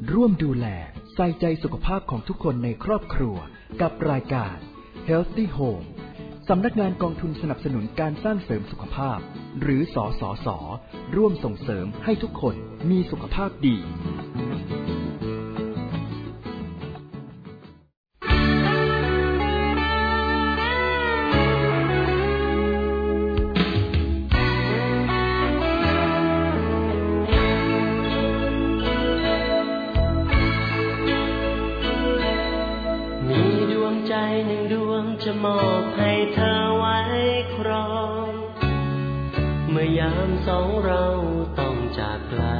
ร่วมดูแลใส่ใจสุขภาพของทุกคนในครอบครัวกับรายการ Healthy Home สำนักงานกองทุนสนับสนุนการสร้างเสริมสุขภาพหรือสสส.ร่วมส่งเสริมให้ทุกคนมีสุขภาพดีจะมอบให้เธอไว้ครองเมื่อยามสองเราต้องจากไกล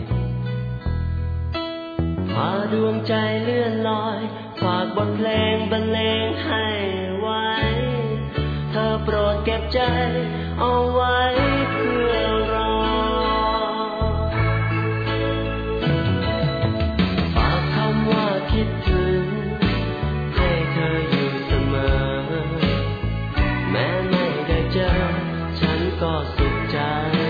พาดวงใจเลื่อนลอยฝากบทเพลงบรรเลงให้ไว้เธอโปรดเก็บใจเอาไว้เพื่อรอฝากคำว่าคิดถึงให้เธออยู่เสมอแม้ไม่ได้เจอฉันก็สุขใจ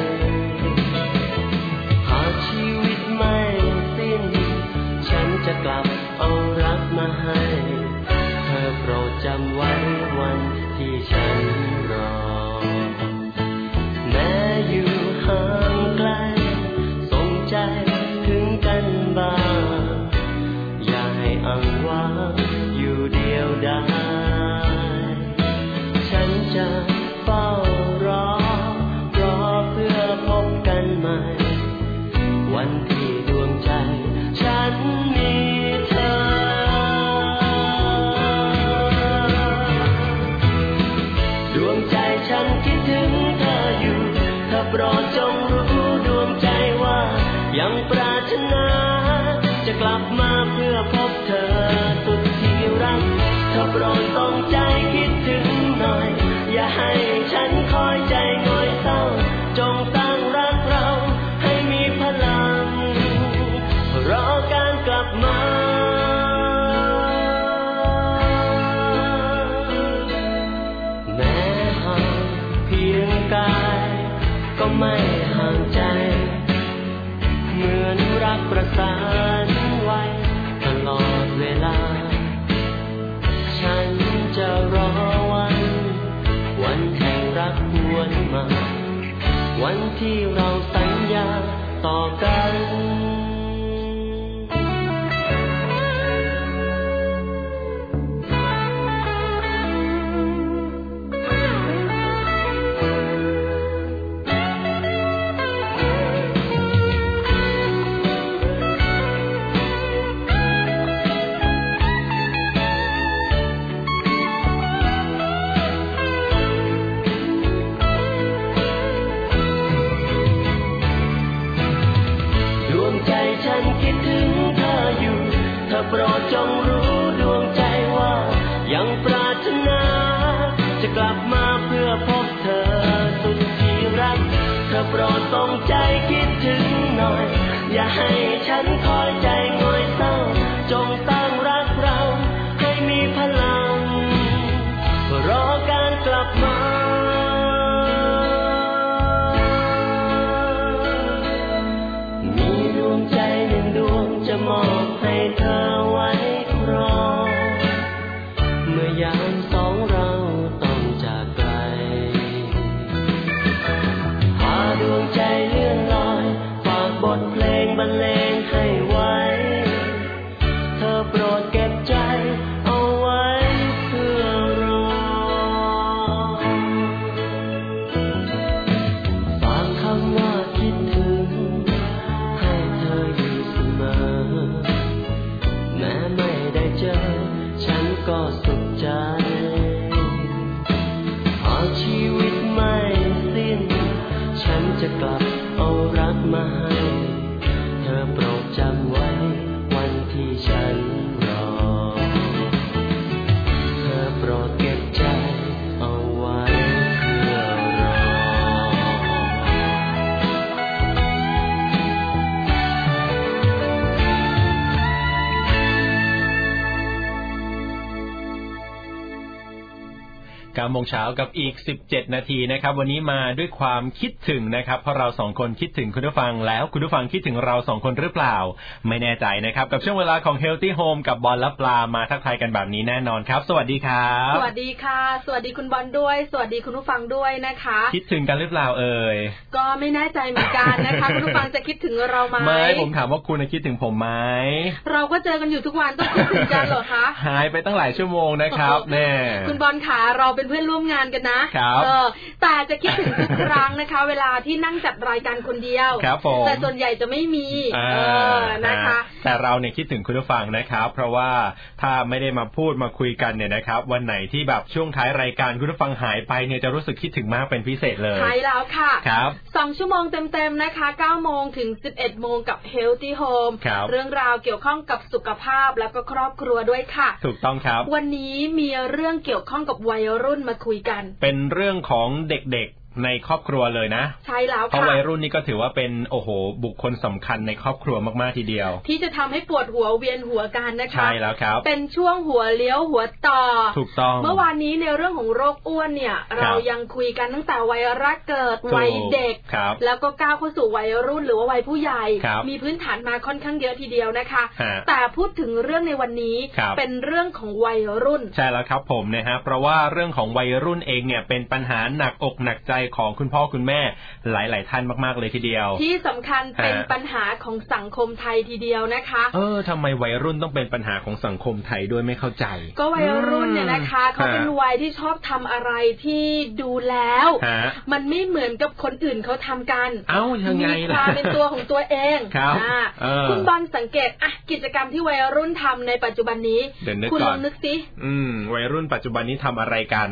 หากชีวิตไม่สิ้นฉันจะกลับเอารักมาให้เธอโปรดจำไว้วันที่ฉันรอแม้อยู่ห่างไกลส่งใจถึงกันบ้างอย่าให้อ้างว้างอยู่เดียวดายฉันจะเฝ้ารอเพื่อพบกันใหม่วันที่ดวงใจฉันมีเธอดวงใจฉันคิดถึงเธออยู่เธอโปรดจงรู้ดวงใจว่ายังปรารถนาจะกลับมาเพื่อพบเธอสุดที่รักเธอโปรดต้องใจคิดถึงหน่อยอย่าให้ฉันคอยใจง่อยเศร้าจงตั้งรักเราให้มีพลังรอการกลับมาแม้ห่างเพียงกายก็ไม่ห่างใจเหมือนรักประสานไว้ตลอดเวลาฉันจะรอวันแห่งรักหวนมาวันที่เราสัญญาต่อกันโปรดจงรู้ดวงใจว่ายังปรารถนาจะกลับมาเพื่อพบเธอสุดที่รักเธอโปรดต้องใจคิดถึงหน่อยอย่าให้ฉันคอยใจง่อยเศร้าจงตั้งรักเราให้มีพลังรอการกลับมามีดวงใจหนึ่งดวงจะมอบให้เธอไว้ครองเมื่อยามสองเราต้องจากไกลพาดวงใจเลื่อนลอยฝากบทเพลงบรรเลงให้ไว้เธอโปรดเก็บใจเอาไว้เพื่อรอฝากคำว่าคิดถึงให้เธออยู่เสมอแม้ไม่ได้เจอฉันก็สุขใจหากชีวิตไม่สิ้นฉันจะกลับเอารักมาให้เธอโปรดจำไว้วันที่ฉันรอเธอโปรดเก็บใจเอาไว้เพื่อรอ 9 โมงเช้ากับอีก17นาทีนะครับวันนี้มาด้วยความคิดถึงนะครับเพราะเรา2คนคิดถึงคุณผู้ฟังแล้วคุณผู้ฟังคิดถึงเรา2คนหรือเปล่าไม่แน่ใจนะครับกับช่วงเวลาของ Healthy Home กับบอลและปลามาทักทายกันแบบนี้แน่นอนครับสวัสดีครับสวัสดีค่ะสวัสดีคุณบอลด้วยสวัสดีคุณผู้ฟังด้วยนะคะคิดถึงกันหรือเปล่าเอ่ยก็ไม่แน่ใจเหมือนกันนะคะคุณผู้ฟังจะคิดถึงเราไหมไม่ผมถามว่าคุณคิดถึงผมไหมเราก็เจอกันอยู่ทุกวันต้องคิดถึงกันเหรอคะหายไปตั้งหลายชั่วโมงนะครับแน่คุณบอลขาเราเป็นเพื่อนร่วมงานกันนะแต่จะคิดถึงทุกครั้งนะคะเวลาที่นั่งจัดรายการคนเดียวแต่ส่วนใหญ่จะไม่มีนะคะแต่เราเนี่ยคิดถึงคุณผู้ฟังนะครับเพราะว่าถ้าไม่ได้มาพูดมาคุยกันเนี่ยนะครับวันไหนที่แบบช่วงท้ายรายการคุณผู้ฟังหายไปเนี่ยจะรู้สึกคิดถึงมากเป็นพิเศษเลยใช่แล้วค่ะครับ 2ชั่วโมงเต็มๆนะคะ9โมงถึง11โมงกับ Healthy Home เรื่องราวเกี่ยวข้องกับสุขภาพแล้วก็ครอบครัวด้วยค่ะถูกต้องครับวันนี้มีเรื่องเกี่ยวข้องกับวัยรุ่นมาคุยกันเป็นเรื่องของเด็กๆในครอบครัวเลยนะใช่แล้วค่ะเพราะวัยรุ่นนี่ก็ถือว่าเป็นโอ้โหบุคคลสำคัญในครอบครัวมากๆทีเดียวที่จะทำให้ปวดหัวเวียนหัวกันนะคะใช่แล้วครับเป็นช่วงหัวเลี้ยวหัวต่อถูกต้องเมื่อวานนี้ในเรื่องของโรคอ้วนเนี่ยเรายังคุยกันตั้งแต่วัยแรกเกิดวัยเด็กแล้วก็ก้าวเข้าสู่วัยรุ่นหรือว่าวัยผู้ใหญ่มีพื้นฐานมาค่อนข้างเยอะทีเดียวนะคะแต่พูดถึงเรื่องในวันนี้เป็นเรื่องของวัยรุ่นใช่แล้วครับผมนะฮะเพราะว่าเรื่องของวัยรุ่นเองเนี่ยเป็นปัญหาหนักอกหนักใจของคุณพ่อคุณแม่หลายๆท่านมากๆเลยทีเดียวที่สำคัญเป็นปัญหาของสังคมไทยทีเดียวนะคะทำไมวัยรุ่นต้องเป็นปัญหาของสังคมไทยด้วยไม่เข้าใจก็วัยรุ่นเนี่ยนะคะเขาเป็นวัยที่ชอบทำอะไรที่ดูแล้วมันไม่เหมือนกับคนอื่นเขาทำกันยังไงมีความเป็นตัวของตัวเองคุณบอลสังเกตกิจกรรมที่วัยรุ่นทำในปัจจุบันนี้คุณลองนึกสิวัยรุ่นปัจจุบันนี้ทำอะไรกัน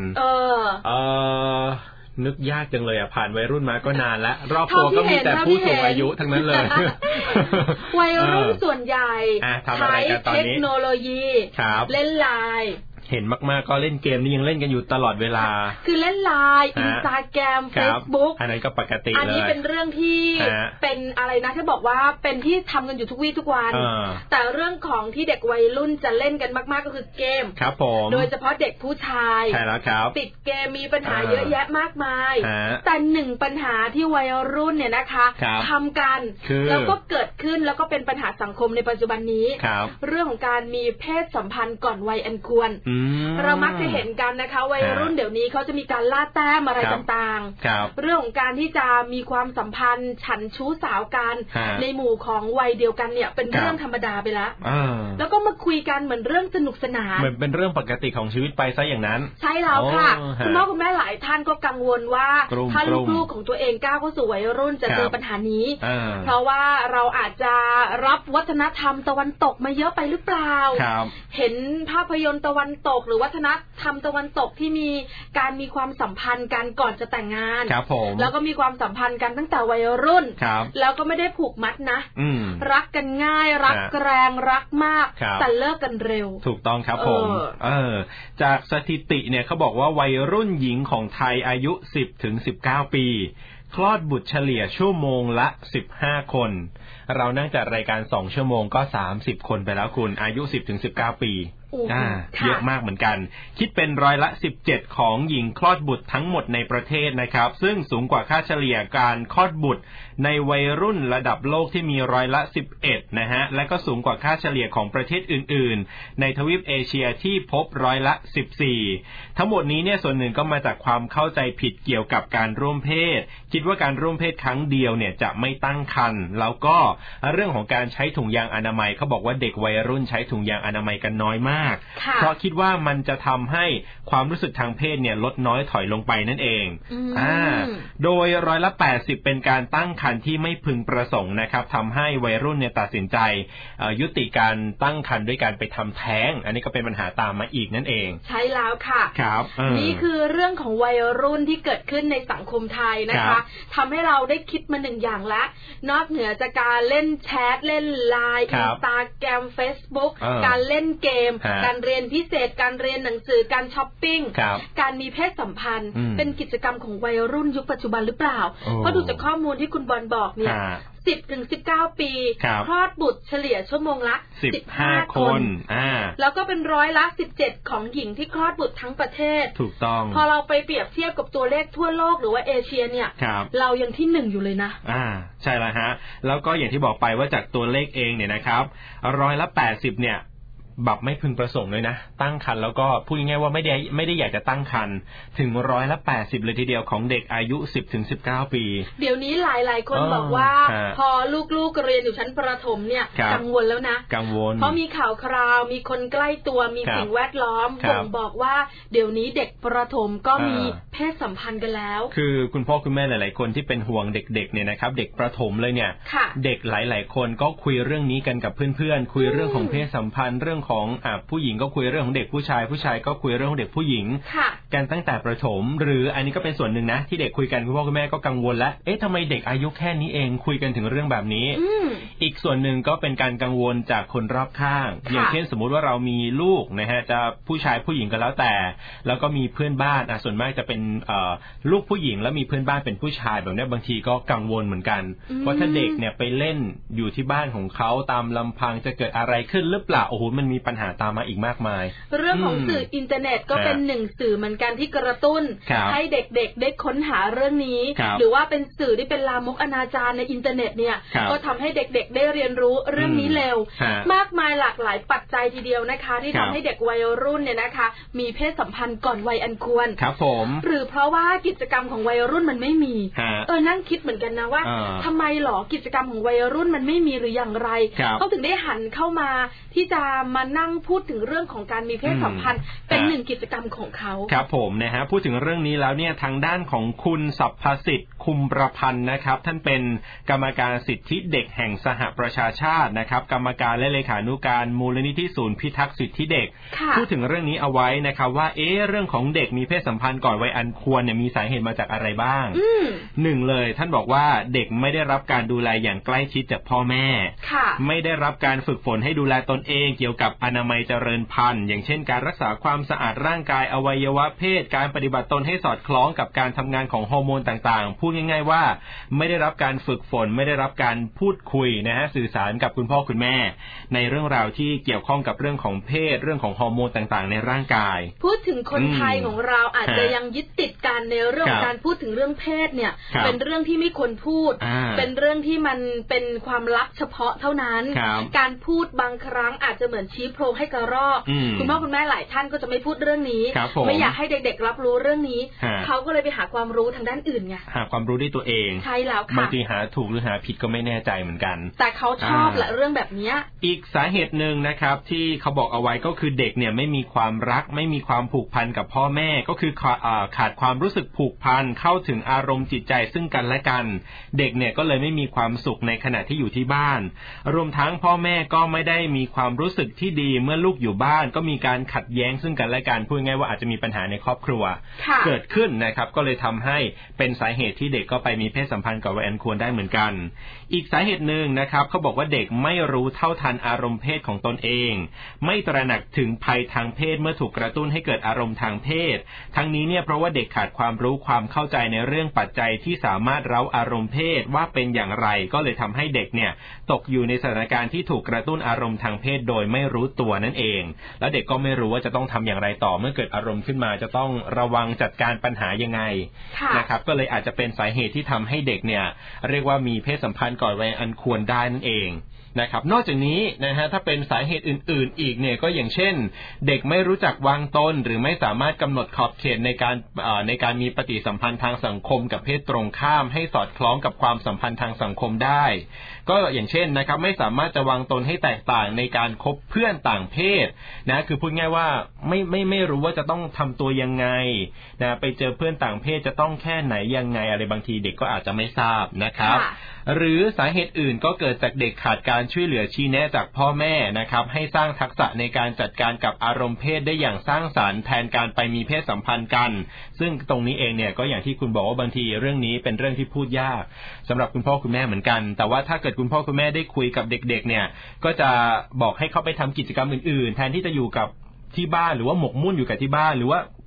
นึกยากจังเลยผ่านวัยรุ่นมาก็นานแล้วรอบตัวก็มีแต่ผู้สูงอายุทั้งนั้นเลยวัยรุ่นส่วนใหญ่ใช้เทคโนโลยีเล่นไลน์เห็นมากๆก็เล่นเกมนี่ยังเล่นกันอยู่ตลอดเวลาคือเล่นไลน์ Instagram Facebook อันนั้นก็ปกติเลยอันนี้เป็นเรื่องที่เป็นอะไรนะที่บอกว่าเป็นที่ทำกันอยู่ทุกวี่ทุกวันแต่เรื่องของที่เด็กวัยรุ่นจะเล่นกันมากๆก็คือเกมครับผมโดยเฉพาะเด็กผู้ชายใช่แล้วครับติดเกมมีปัญหาเยอะแยะมากมายแต่หนึ่งปัญหาที่วัยรุ่นเนี่ยนะคะทำกันแล้วก็เกิดขึ้นแล้วก็เป็นปัญหาสังคมในปัจจุบันนี้เรื่องของการมีเพศสัมพันธ์ก่อนวัยอันควรเรามักจะเห็นกันนะคะวัยรุ่นเดี๋ยวนี้เขาจะมีการล่าแต้มอะไรต่างๆเรื่องของการที่จะมีความสัมพันธ์ฉันชู้สาวกันในหมู่ของวัยเดียวกันเนี่ยเป็นเรื่องธรรมดาไปแล้วก็มาคุยกันเหมือนเรื่องสนุกสนานเหมือนเป็นเรื่องปกติของชีวิตไปซะอย่างนั้นใช่แล้วค่ะคุณพ่อคุณแม่หลายท่านก็กังวลว่าถ้าลูกๆของตัวเองก้าวเข้าสู่วัยรุ่นจะเจอปัญหานี้เพราะว่าเราอาจจะรับวัฒนธรรมตะวันตกมาเยอะไปหรือเปล่าเห็นภาพยนตร์ตะวันตกหรือวัฒนธรรมตะวันตกที่มีการมีความสัมพันธ์กันก่อนจะแต่งงานแล้วก็มีความสัมพันธ์กันตั้งแต่วัยรุ่นแล้วก็ไม่ได้ผูกมัดนะรักกันง่ายรักแรงรักมากแต่เลิกกันเร็วถูกต้องครับผมจากสถิติเนี่ยเขาบอกว่าวัยรุ่นหญิงของไทยอายุ 10-19 ปีคลอดบุตรเฉลี่ยชั่วโมงละ15คนเรานั่งจัดรายการ2ชั่วโมงก็30คนไปแล้วคุณอายุ 10-19 ปีเยอะมากเหมือนกันคิดเป็นร้อยละ17ของหญิงคลอดบุตรทั้งหมดในประเทศนะครับซึ่งสูงกว่าค่าเฉลี่ยการคลอดบุตรในวัยรุ่นระดับโลกที่มีร้อยละ11นะฮะและก็สูงกว่าค่าเฉลี่ยของประเทศอื่นๆในทวีปเอเชียที่พบร้อยละ14ทั้งหมดนี้เนี่ยส่วนหนึ่งก็มาจากความเข้าใจผิดเกี่ยวกับการร่วมเพศคิดว่าการร่วมเพศครั้งเดียวเนี่ยจะไม่ตั้งครรภ์แล้วก็เรื่องของการใช้ถุงยางอนามัยเขาบอกว่าเด็กวัยรุ่นใช้ถุงยางอนามัยกันน้อยมากเพราะคิดว่ามันจะทำให้ความรู้สึกทางเพศเนี่ยลดน้อยถอยลงไปนั่นเองโดยร้อยละ80เป็นการตั้งครรภ์ที่ไม่พึงประสงค์นะครับทำให้วัยรุ่นเนี่ยตัดสินใจยุติการตั้งครรภ์ด้วยการไปทำแท้งอันนี้ก็เป็นปัญหาตามมาอีกนั่นเองใช่แล้วค่ะครับนี่คือเรื่องของวัยรุ่นที่เกิดขึ้นในสังคมไทยนะคะทำให้เราได้คิดมาหนึ่งอย่างละนอกเหนือจากการเล่นแชทเล่นไลน์ Instagram Facebook การเล่นเกมการเรียนพิเศษการเรียนหนังสือการช้อปปิ้งการมีเพศสัมพันธ์เป็นกิจกรรมของวัยรุ่นยุคปัจจุบันหรือเปล่าเพราะดูจากข้อมูลที่คุณบอลรบอกเนี่ย10 ถึง 19 ปีคลอดบุตรเฉลี่ยชั่วโมงละ15 คนแล้วก็เป็น17%ของหญิงที่คลอดบุตรทั้งประเทศถูกต้องพอเราไปเปรียบเทียบกับตัวเลขทั่วโลกหรือว่าเอเชียเนี่ยเรายังที่1อยู่เลยนะใช่แล้วฮะแล้วก็อย่างที่บอกไปว่าจากตัวเลขเองเนี่ยนะครับ80%เนี่ยแบบไม่พึงประสงค์เลยนะตั้งครรภ์แล้วก็พูดง่ายๆว่าไม่ได้อยากจะตั้งครรภ์ถึง80%เลยทีเดียวของเด็กอายุ10 ถึง 19 ปีเดี๋ยวนี้หลายๆคนบอกว่าพอลูกๆเรียนอยู่ชั้นประถมเนี่ยกังวลแล้วนะกังวลเพราะมีข่าวคราวมีคนใกล้ตัวมีสิ่งแวดล้อมบ่งบอกว่าเดี๋ยวนี้เด็กประถมก็มีเพศสัมพันธ์กันแล้วคือคุณพ่อคุณแม่หลายๆคนที่เป็นห่วงเด็กๆเนี่ยนะครับเด็กประถมเลยเนี่ยเด็กหลายๆคนก็คุยเรื่องนี้กันกับเพื่อนๆคุยเรื่องของเพศสัมพันธ์เรื่องของผู้หญิงก็คุยเรื่องของเด็กผู้ชายก็คุยเรื่องของเด็กผู้หญิงกันตั้งแต่ประถมหรืออันนี้ก็เป็นส่วนหนึ่งนะที่เด็กคุยกันคุณพ่อคุณแม่ก็กังวลแล้วทำไมเด็กอายุแค่นี้เองคุยกันถึงเรื่องแบบนี้อีกส่วนหนึ่งก็เป็นการกังวลจากคนรอบข้างอย่างเช่นสมมุติว่าเรามีลูกนะฮะจะผู้ชายผู้หญิงก็แล้วแต่แล้วก็มีเพื่อนบ้านส่วนมากจะเป็นลูกผู้หญิงแล้วมีเพื่อนบ้านเป็นผู้ชายแบบนี้บางทีก็กังวลเหมือนกันว่าถ้าเด็กเนี่ยไปเล่นอยู่ที่บ้านของเขาตามลำพังจะเกิดอะไรขึ้นหรือเปล่าโอ้โหมันมีปัญหาตามมาอีกมากมายเรื่องของสื่ออินเทอร์เน็ตก็เป็นหนึ่งสื่อเหมือนกันที่กระตุ้นให้เด็กๆได้ค้นหาเรื่องนี้หรือว่าเป็นสื่อที่เป็นลามกอนาจารในอินเทอร์เน็ตเนี่ยก็ทำให้เด็กๆได้เรียนรู้เรื่องนี้เร็วมากมายหลากหลายปัจจัยทีเดียวนะคะที่ทำให้เด็กวัยรุ่นเนี่ยนะคะมีเพศสัมพันธ์ก่อนวัยอันควรครับผมหรือเพราะว่ากิจกรรมของวัยรุ่นมันไม่มีนั่งคิดเหมือนกันนะว่าทำไมหรอกิจกรรมของวัยรุ่นมันไม่มีหรืออย่างไรเขาถึงได้หันเข้ามาที่จะมานั่งพูดถึงเรื่องของการมีเพศสัมพันธ์เป็นหนึ่งกิจกรรมของเขาครับผมนะฮะพูดถึงเรื่องนี้แล้วเนี่ยทางด้านของคุณสัพพสิทธิ์คุมประพันธ์นะครับท่านเป็นกรรมการสิทธิเด็กแห่งสหประชาชาตินะครับกรรมการและเลขานุการมูลนิธิศูนย์พิทักษ์สิทธิเด็กพูดถึงเรื่องนี้เอาไว้นะครับว่าเรื่องของเด็กมีเพศสัมพันธ์ก่อนวัยอันควรเนี่ยมีสาเหตุมาจากอะไรบ้างหนึ่งเลยท่านบอกว่าเด็กไม่ได้รับการดูแลอย่างใกล้ชิดจากพ่อแม่ไม่ได้รับการฝึกฝนให้ดูแลตนเองเกี่ยวกับอนามัยเจริญพันธุ์อย่างเช่นการรักษาความสะอาดร่างกายอวัยวะเพศการปฏิบัติตนให้สอดคล้องกับการทำงานของฮอร์โมนต่างๆพูดง่ายๆว่าไม่ได้รับการฝึกฝนไม่ได้รับการพูดคุยนะฮะสื่อสารกับคุณพ่อคุณแม่ในเรื่องราวที่เกี่ยวข้องกับเรื่องของเพศเรื่องของฮอร์โมนต่างๆในร่างกายพูดถึงคนไทยของเราอาจจะยังยึดติดกันในเรื่องการพูดถึงเรื่องเพศเนี่ยเป็นเรื่องที่ไม่ควรพูดเป็นเรื่องที่มันเป็นความลับเฉพาะเท่านั้นการพูดบางครั้งอาจจะเหมือนชี้โพรงให้กระรอกคุณพ่อคุณแม่หลายท่านก็จะไม่พูดเรื่องนี้ไม่อยากให้เด็กๆรับรู้เรื่องนี้เขาก็เลยไปหาความรู้ทางด้านอื่นไงหาความรู้ด้วยตัวเองใช่แล้วค่ะบางทีหาถูกหรือหาผิดก็ไม่แน่ใจเหมือนกันแต่เขาชอบแหละเรื่องแบบนี้อีกสาเหตุหนึ่งนะครับที่เขาบอกเอาไว้ก็คือเด็กเนี่ยไม่มีความรักไม่มีความผูกพันกับพ่อแม่ก็คือขาดความรู้สึกผูกพันเข้าถึงอารมณ์จิตใจซึ่งกันและกันเด็กเนี่ยก็เลยไม่มีความสุขในขณะที่อยู่ที่บ้านรวมทั้งพ่อแม่ก็ไม่ได้มีความรู้สึกที่ดีเมื่อลูกอยู่บ้านก็มีการขัดแย้งซึ่งกันและกันพูดง่ายว่าอาจจะมีปัญหาในครอบครัวเกิดขึ้นนะครับก็เลยทำให้เป็นสาเหตุที่เด็กก็ไปมีเพศสัมพันธ์กับวัยอันควรได้เหมือนกันอีกสาเหตุหนึ่งนะครับเขาบอกว่าเด็กไม่รู้เท่าทันอารมณ์เพศของตนเองไม่ตระหนักถึงภัยทางเพศเมื่อถูกกระตุ้นให้เกิดอารมณ์ทางเพศทั้งนี้เนี่ยเพราะว่าเด็กขาดความรู้ความเข้าใจในเรื่องปัจจัยที่สามารถเร้าอารมณ์เพศว่าเป็นอย่างไรก็เลยทำให้เด็กเนี่ยตกอยู่ในสถานการณ์ที่ถูกกระตุ้นอารมณ์ทางเพศโดยไม่รู้ตัวนั่นเองแล้วเด็กก็ไม่รู้ว่าจะต้องทำอย่างไรต่อเมื่อเกิดอารมณ์ขึ้นมาจะต้องระวังจัดการปัญหายังไงนะครับก็เลยอาจจะเป็นสาเหตุที่ทำให้เด็กเนี่ยเรียกว่ามีเพศสัมพันธ์ก่อนวัยอันควรได้นั่นเองนะครับนอกจากนี้นะฮะถ้าเป็นสาเหตุอื่นๆอีกเนี่ยก็อย่างเช่นเด็กไม่รู้จักวางตนหรือไม่สามารถกำหนดขอบเขตในการมีปฏิสัมพันธ์ทางสังคมกับเพศตรงข้ามให้สอดคล้องกับความสัมพันธ์ทางสังคมได้ก็อย่างเช่นนะครับไม่สามารถจะวางตนให้แตกต่างในการคบเพื่อนต่างเพศนะคือพูดง่ายว่าไม่รู้ว่าจะต้องทำตัวยังไงนะไปเจอเพื่อนต่างเพศจะต้องแค่ไหนยังไงอะไรบางทีเด็กก็อาจจะไม่ทราบนะครับหรือสาเหตุอื่นก็เกิดจากเด็กขาดการช่วยเหลือชี้แนะจากพ่อแม่นะครับให้สร้างทักษะในการจัดการกับอารมณ์เพศได้อย่างสร้างสรรค์แทนการไปมีเพศสัมพันธ์กันซึ่งตรงนี้เองเนี่ยก็อย่างที่คุณบอกว่าบางทีเรื่องนี้เป็นเรื่องที่พูดยากสำหรับคุณพ่อคุณแม่เหมือนกันแต่ว่าถ้าเกิดคุณพ่อคุณแม่ได้คุยกับเด็กๆเนี่ยก็จะบอกให้เขาไปทำกิจกรรมอื่นๆแทนที่จะอยู่กับที่บ้านหรือว่าหมกมุ่นอยู่กับที่บ้านหรือว่า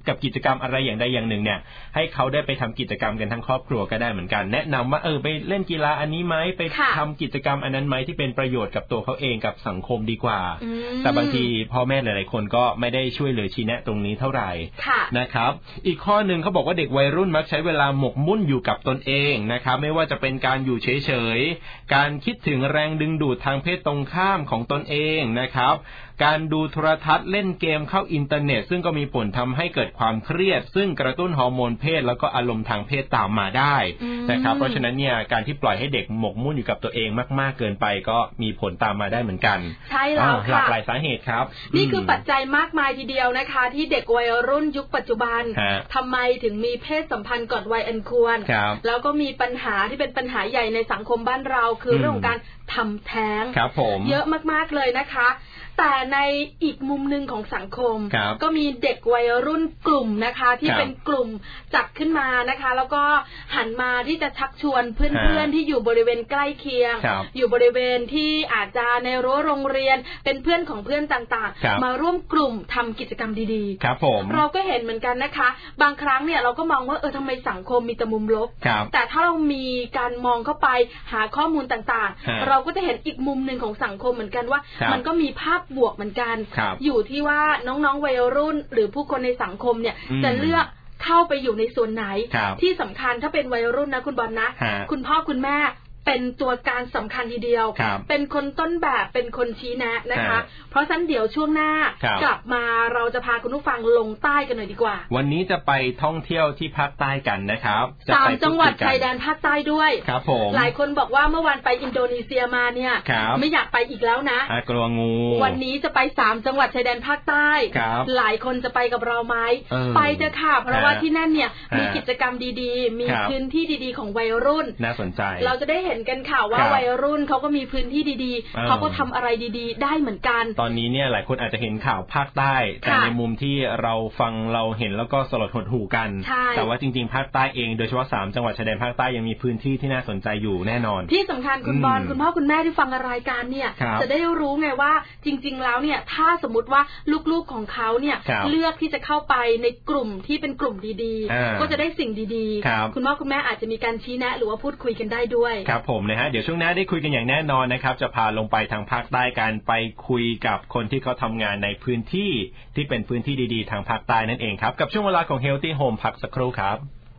กับกิจกรรมอะไรอย่างใดอย่างหนึ่งเนี่ยให้เขาได้ไปทำกิจกรรมกันทั้งครอบครัวก็ได้เหมือนกันแนะนำว่าไปเล่นกีฬาอันนี้ไหมไปทำกิจกรรมอันนั้นไหมที่เป็นประโยชน์กับตัวเขาเองกับสังคมดีกว่าแต่บางทีพ่อแม่หลายๆคนก็ไม่ได้ช่วยเหลือชี้แนะตรงนี้เท่าไหร่นะครับอีกข้อนึงเขาบอกว่าเด็กวัยรุ่นมักใช้เวลาหมกมุ่นอยู่กับตนเองนะครับไม่ว่าจะเป็นการอยู่เฉยๆการคิดถึงแรงดึงดูดทางเพศตรงข้ามของตนเองนะครับการดูโทรทัศน์เล่นเกมเข้าอินเทอร์เน็ตซึ่งก็มีผลทำให้เกิดความเครียดซึ่งกระตุ้นฮอร์โมนเพศแล้วก็อารมณ์ทางเพศตามมาได้นะครับเพราะฉะนั้นเนี่ยการที่ปล่อยให้เด็กหมกมุ่นอยู่กับตัวเองมากๆเกินไปก็มีผลตามมาได้เหมือนกันใช่แล้วค่ะหลากหลายสาเหตุครับนี่คือปัจจัยมากมายทีเดียวนะคะที่เด็กวัยรุ่นยุคปัจจุบันทำไมถึงมีเพศสัมพันธ์ก่อนวัยอันควรแล้วก็มีปัญหาที่เป็นปัญหาใหญ่ในสังคมบ้านเราคือเรื่องของการทำแท้งเยอะมากๆเลยนะคะแต่ในอีกมุมนึงของสังคมก็มีเด็กวัยรุ่นกลุ่มนะคะที่เป็นกลุ่มจัดขึ้นมานะคะแล้วก็หันมาที่จะชักชวนเพื่อนๆที่อยู่บริเวณใกล้เคียงอยู่บริเวณที่อาจจะในรั้วโรงเรียนเป็นเพื่อนของเพื่อนต่างๆมาร่วมกลุ่มทำกิจกรรมดีๆเราก็เห็นเหมือนกันนะคะบางครั้งเนี่ยเราก็มองว่าทำไมสังคมมีแต่มุมลบแต่ถ้าเรามีการมองเข้าไปหาข้อมูลต่างๆเราก็จะเห็นอีกมุมนึงของสังคมเหมือนกันว่ามันก็มีภาพบวกเหมือนกันอยู่ที่ว่าน้องๆวัยรุ่นหรือผู้คนในสังคมเนี่ยจะเลือกเข้าไปอยู่ในส่วนไหนที่สำคัญถ้าเป็นวัยรุ่นนะคุณบอลนะคุณพ่อคุณแม่เป็นตัวการสำคัญทีเดียวเป็นคนต้นแบบเป็นคนชี้แนะนะคะเพราะฉะนั้นเดี๋ยวช่วงหน้ากลับมาเราจะพาคุณผู้ฟังลงใต้กันหน่อยดีกว่าวันนี้จะไปท่องเที่ยวที่ภาคใต้กันนะครับ 3 จังหวัดชายแดนภาคใต้ด้วยครับผมหลายคนบอกว่าเมื่อวานไปอินโดนีเซียมาเนี่ยไม่อยากไปอีกแล้วนะกลัวงูวันนี้จะไป3 จังหวัดชายแดนภาคใต้หลายคนจะไปกับเราไหมไปเถอะค่ะเพราะว่าที่นั่นเนี่ยมีกิจกรรมดีๆมีพื้นที่ดีๆของวัยรุ่นน่าสนใจเราจะได้เห็นกันค่ะว่าวัยรุ่นเขาก็มีพื้นที่ดีๆเขาก็ทำอะไรดีๆได้เหมือนกันตอนนี้เนี่ยหลายคนอาจจะเห็นข่าวภาคใต้แต่ในมุมที่เราฟังเราเห็นแล้วก็สลดหดหู่กันแต่ว่าจริงๆภาคใต้เองโดยเฉพาะ3 จังหวัดชายแดนภาคใต้ยังมีพื้นที่ที่น่าสนใจอยู่แน่นอนที่สำคัญคุณบอลคุณพ่อคุณแม่ที่ฟังรายการเนี่ยจะได้รู้ไงว่าจริงๆแล้วเนี่ยถ้าสมมติว่าลูกๆของเขาเนี่ยเลือกที่จะเข้าไปในกลุ่มที่เป็นกลุ่มดีๆก็จะได้สิ่งดีๆคุณพ่อคุณแม่อาจจะมีการชี้แนะหรือว่าพูดคุยกันได้ด้วยครับผมนะฮะเดี๋ยวช่วงหน้าได้คุยกันอย่างแน่นอนนะครับจะพาลงไปทางภาคใต้กันไปคุยกับคนที่เขาทำงานในพื้นที่ที่เป็นพื้นที่ดีๆทางภาคใต้นั่นเองครับกับช่วงเวลาของ Healthy Home พักสักครู่ครับ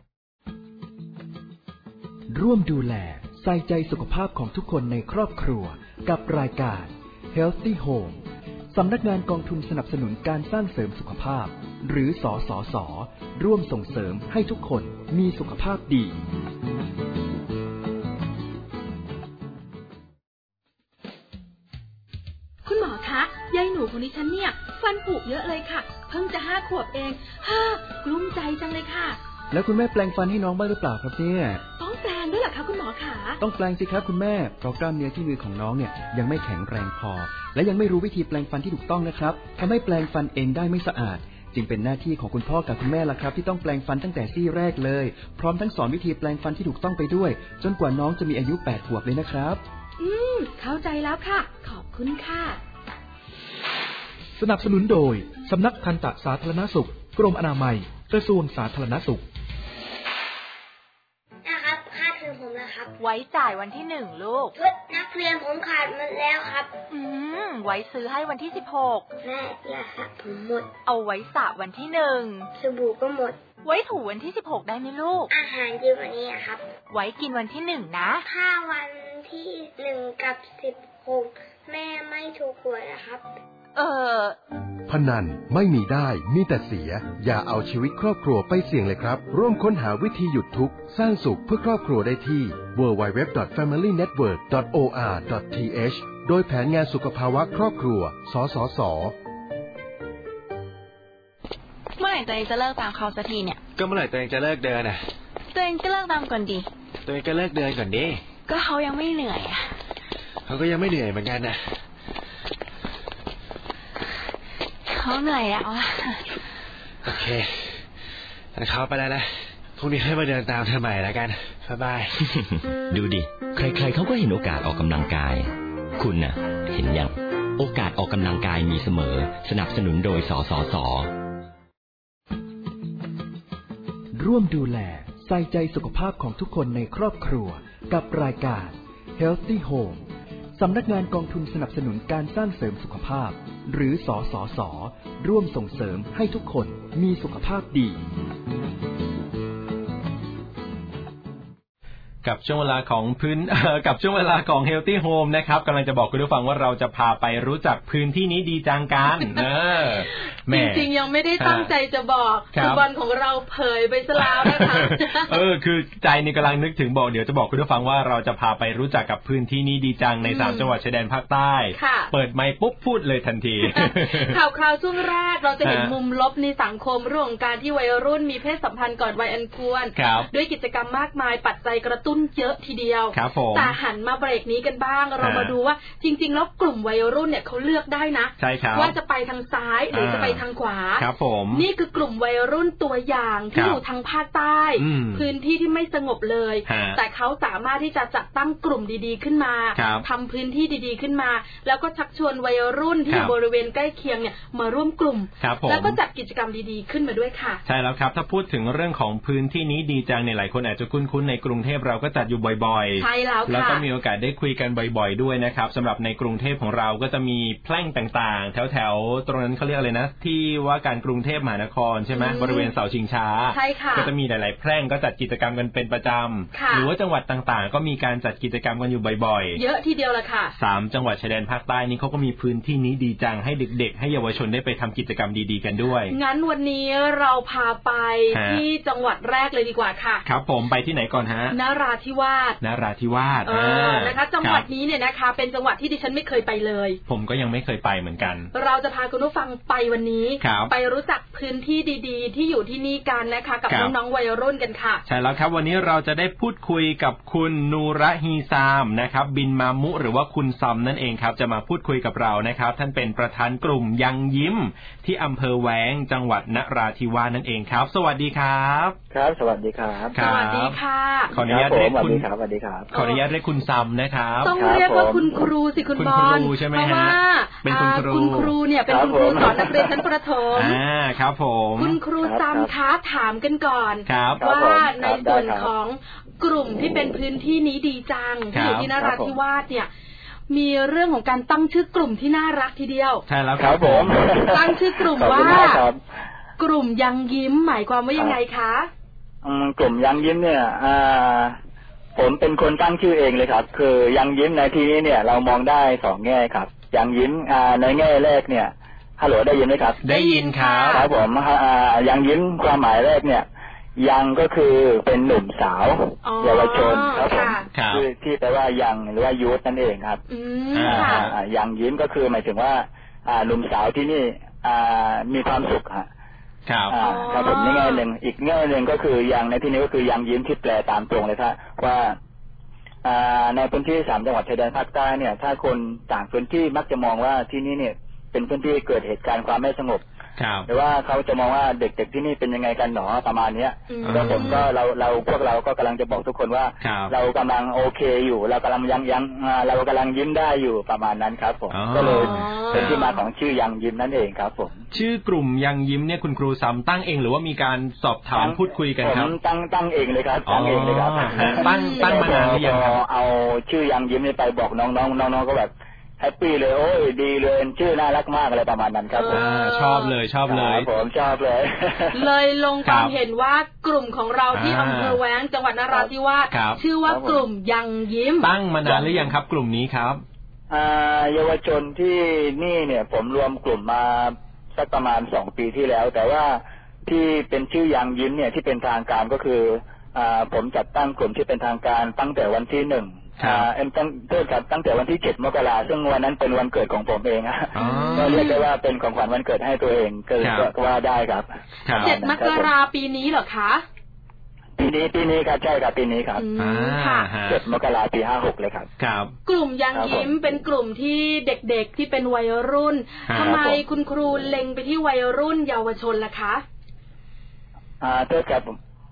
ร่วมดูแลใส่ใจสุขภาพของทุกคนในครอบครัวกับรายการ Healthy Home สำนักงานกองทุนสนับสนุนการสร้างเสริมสุขภาพหรือสสส.ร่วมส่งเสริมให้ทุกคนมีสุขภาพดีคุณหมอคะยายหนูคนนี้ฉันเนี่ยฟันผุเยอะเลยค่ะเพิ่งจะ5 ขวบเองกลุ้มใจจังเลยค่ะแล้วคุณแม่แปลงฟันให้น้องบ้างหรือเปล่าครับเนี่ยต้องแปลงด้วยเหรอคะคุณหมอคะต้องแปลงสิครับคุณแม่เพราะกล้ามเนื้อที่มือของน้องเนี่ยยังไม่แข็งแรงพอและยังไม่รู้วิธีแปลงฟันที่ถูกต้องนะครับทำให้แปลงฟันเองได้ไม่สะอาดจึงเป็นหน้าที่ของคุณพ่อกับคุณแม่ล่ะครับที่ต้องแปลงฟันตั้งแต่ซี่แรกเลยพร้อมทั้งสอนวิธีแปลงฟันที่ถูกต้องไปด้วยจนกว่าน้องจะมีอายุ8 ขวบเลยนะครับเข้าใจแล้วค่ะขอบคุณค่ะสนับสนุนโดยสำนักทันตสาธารณสุขกรมอนามัยกระทรวงสาธารณสุขนะครับค่าเทอมผมนะครับไว้จ่ายวันที่1ลูกชุดนักเรียนผมขาดหมดแล้วครับไว้ซื้อให้วันที่16 แม่ยาสระผมหมดเอาไว้สระวันที่1 สบู่ก็หมดไว้ถูวันที่16ได้ไหมลูกอาหารเย็นวันนี้ครับไว้กินวันที่1นะถ้าวันที่1กับ16แม่ไม่ถูกหวยนะครับพนันไม่มีได้มีแต่เสียอย่าเอาชีวิตครอบครัวไปเสี่ยงเลยครับร่วมค้นหาวิธีหยุดทุกข์สร้างสุขเพื่อครอบครัวได้ที่ www.familynetwork.or.th โดยแผนงานสุขภาวะครอบครัวสสส. เมื่อไหร่ตัวเองจะเลิกตามเขาสักทีเนี่ยก็เมื่อไหร่ตัวเองจะเลิกเดินอ่ะตัวเองก็เลิกตามก่อนดิตัวเองก็เลิกเดินก่อนดิก็เขายังไม่เหนื่อยอ่ะเขาก็ยังไม่เหนื่อยเหมือนกันนะเขาเหนื่อยแล้วโอเคงั้นเขาไปแล้วนะพรุ่งนี้ให้มาเดินตามเธอใหม่แล้วกันบ๊ายบายดูดิใครๆเขาก็เห็นโอกาสออกกำลังกายคุณน่ะเห็นยังโอกาสออกกำลังกายมีเสมอสนับสนุนโดยสสส. ร่วมดูแลใส่ใจสุขภาพของทุกคนในครอบครัวกับรายการ Healthy Home สำนักงานกองทุนสนับสนุนการสร้างเสริมสุขภาพหรือสสส.ร่วมส่งเสริมให้ทุกคนมีสุขภาพดีกับช่วงเวลาของกับช่วงเวลาของ Healthy Home นะครับกำลังจะบอกคุณผู้ฟังว่าเราจะพาไปรู้จักพื้นที่นี้ดีจังกันจริงๆยังไม่ได้ตั้งใจจะบอกคือบอลของเราเผยไปซะแล้วนะคะคือใจนี่กำลังนึกถึงบอกเดี๋ยวจะบอกคุณผู้ฟังว่าเราจะพาไปรู้จักกับพื้นที่นี้ดีจังใน3จังหวัดชายแดนภาคใต้เปิดไมค์ปุ๊บพูดเลยทันทีข่าวคราวช่วงแรกเราจะเห็นมุมลบในสังคมเรื่องของการที่วัยรุ่นมีเพศสัมพันธ์ก่อนวัยอันควรด้วยกิจกรรมมากมายปัจจัยกระตุ้นเยอะทีเดียวแต่หันมาเบรกนี้กันบ้างเรามาดูว่าจริงๆแล้วกลุ่มวัยรุ่นเนี่ยเขาเลือกได้นะว่าจะไปทางซ้ายหรือจะไปทางขวานี่คือกลุ่มวัยรุ่นตัวอย่างที่อยู่ทางภาคใต้พื้นที่ที่ไม่สงบเลยแต่เขาสามารถที่จะจัดตั้งกลุ่มดีๆขึ้นมาทำพื้นที่ดีๆขึ้นมาแล้วก็ชักชวนวัยรุ่นที่อยู่บริเวณใกล้เคียงเนี่ยมาร่วมกลุ่มแล้วก็จัดกิจกรรมดีๆขึ้นมาด้วยค่ะใช่แล้วครับถ้าพูดถึงเรื่องของพื้นที่นี้ดีจังในหลายคนอาจจะคุ้นๆในกรุงเทพเราก็จัดอยู่บ่อยๆใช่แล้วค่ะแล้วก็มีโอกาสได้คุยกันบ่อยๆด้วยนะครับสำหรับในกรุงเทพของเราก็จะมีแพร่งต่างๆแถวๆตรงนั้นเขาเรียกอะไรนะที่ว่าการกรุงเทพมหานครใช่ไหมบริเวณเสาชิงช้าก็จะมีหลายๆแพร่งก็จัดกิจกรรมกันเป็นประจำหรือว่าจังหวัดต่างๆก็มีการจัดกิจกรรมกันอยู่บ่อยๆเยอะทีเดียวละค่ะ 3จังหวัดชายแดนภาคใต้นี่เขาก็มีพื้นที่นี้ดีจังให้เด็กๆให้เยาวชนได้ไปทำกิจกรรมดีๆกันด้วยงั้นวันนี้เราพาไปที่จังหวัดแรกเลยดีกว่าค่ะครับผมไปที่ไหนก่อนฮะนราธิวาสนะคะจังหวัดนี้เนี่ยนะคะเป็นจังหวัดที่ดิฉันไม่เคยไปเลยผมก็ยังไม่เคยไปเหมือนกันเราจะพาคุณผู้ฟังไปวันนี้ไปรู้จักพื้นที่ดีๆที่อยู่ที่นี่กันนะคะกับน้องๆวัยรุ่นกันค่ะใช่แล้วครับวันนี้เราจะได้พูดคุยกับคุณนูระฮีซามนะครับบินมามุหรือว่าคุณซอมนั่นเองครับจะมาพูดคุยกับเรานะครับท่านเป็นประธานกลุ่มยังยิ้มที่อำเภอแว้งจังหวัดนราธิวาสนั่นเองครับสวัสดีครับครับสวัสดีครับสวัสดีค่ะขออนุญาตเรียกคุณสวัสดีครับขออนุญาตเรียกคุณซอมนะครับต้องเรียกว่าคุณครูสิคุณบอลเพราะว่าเป็นคุณครูเนี่ยเป็นคุณครูสอนนักเรียนชั้นประถมครับผมคุณครูซอมคะถามกันก่อนว่าในส่วนของกลุ่มที่เป็นพื้นที่นี้ดีจังที่อยู่ที่นราธิวาสเนี่ยมีเรื่องของการตั้งชื่อกลุ่มที่น่ารักทีเดียวใช่แล้วครับผมตั้งชื่อกลุ่มว่ากลุ่มยังยิ้มหมายความว่ายังไงคะกลุ่มยังยิ้มเนี่ยผมเป็นคนตั้งชื่อเองเลยครับคือยังยิ้มในที่นี้เนี่ยเรามองได้2แง่ครับยังยิ้มในแง่แรกเนี่ยฮัลโหลได้ยินไหมครับได้ยินครับครับผมยังยิ้มความหมายแรกเนี่ยยังก็คือเป็นหนุ่มสาวเยาวชนครับผมคือที่แปลว่ายังหรือว่ายูทนั่นเองครับยังยิ้มก็คือหมายถึงว่าหนุ่มสาวที่นี่มีความสุขครับผมนี่แง่หนึ่งอีกแง่หนึ่งก็คือยังในที่นี้ก็คือยังยิ้มที่แปลตามตรงเลยครับว่าในพื้นที่3จังหวัดชายแดนภาคใต้เนี่ยถ้าคนต่างพื้นที่มักจะมองว่าที่นี่เนี่ยเป็นพื้นที่เกิดเหตุการณ์ความไม่สงบหรือว่าเขาจะมองว่าเด็กๆที่นี่เป็นยังไงกันหนอประมาณนี้แล้วผมก็พวกเราก็กำลังจะบอกทุกคนว่าเรากำลังโอเคอยู่เรากำลังยังเรากำลังยิ้มได้อยู่ประมาณนั้นครับผมก็เลยเป็นที่มาของชื่อยังยิ้มนั่นเองครับผมชื่อกลุ่มยังยิ้มเนี่ยคุณครูซ้ำตั้งเองหรือว่ามีการสอบถามพูดคุยกันครับผมตั้งเองเลยครับตั้งเองเลยครับตั้งมานานหรือยังครับเอาชื่อยังยิ้มนี่ไปบอกน้องๆก็แบบแฮปปี้เลยโอ้ยดีเลยชื่อน่ารักมากอะไรประมาณนั้นครับชอบเลยผมชอบเลยเลยลงความเห็นว่ากลุ่มของเราที่อำเภอแว้งจังหวัดนราธิวาสชื่อว่ากลุ่มยังยิ้มตั้งมานานหรือยังครับกลุ่มนี้ครับเยาวชนที่นี่เนี่ยผมรวมกลุ่มมาสักประมาณ2 ปีที่แล้วแต่ว่าที่เป็นชื่อยังยิ้มเนี่ยที่เป็นทางการก็คือผมจัดตั้งกลุ่มที่เป็นทางการตั้งแต่วันที่1ตั้งแต่วันที่7 มกราคมซึ่งวันนั้นเป็นวันเกิดของผมเองก็เรียกได้ว่าเป็นของขวัญวันเกิดให้ตัวเองก็ว่าได้ครับ 7 มกราคมปีนี้เหรอคะปีนี้ครับใช่ครับปีนี้ครับ7 มกราคมปี56เลยครับกลุ่มยังยิ้มเป็นกลุ่มที่เด็กๆที่เป็นวัยรุ่นทำไมคุณครูเล็งไปที่วัยรุ่นเยาวชนล่ะคะครับ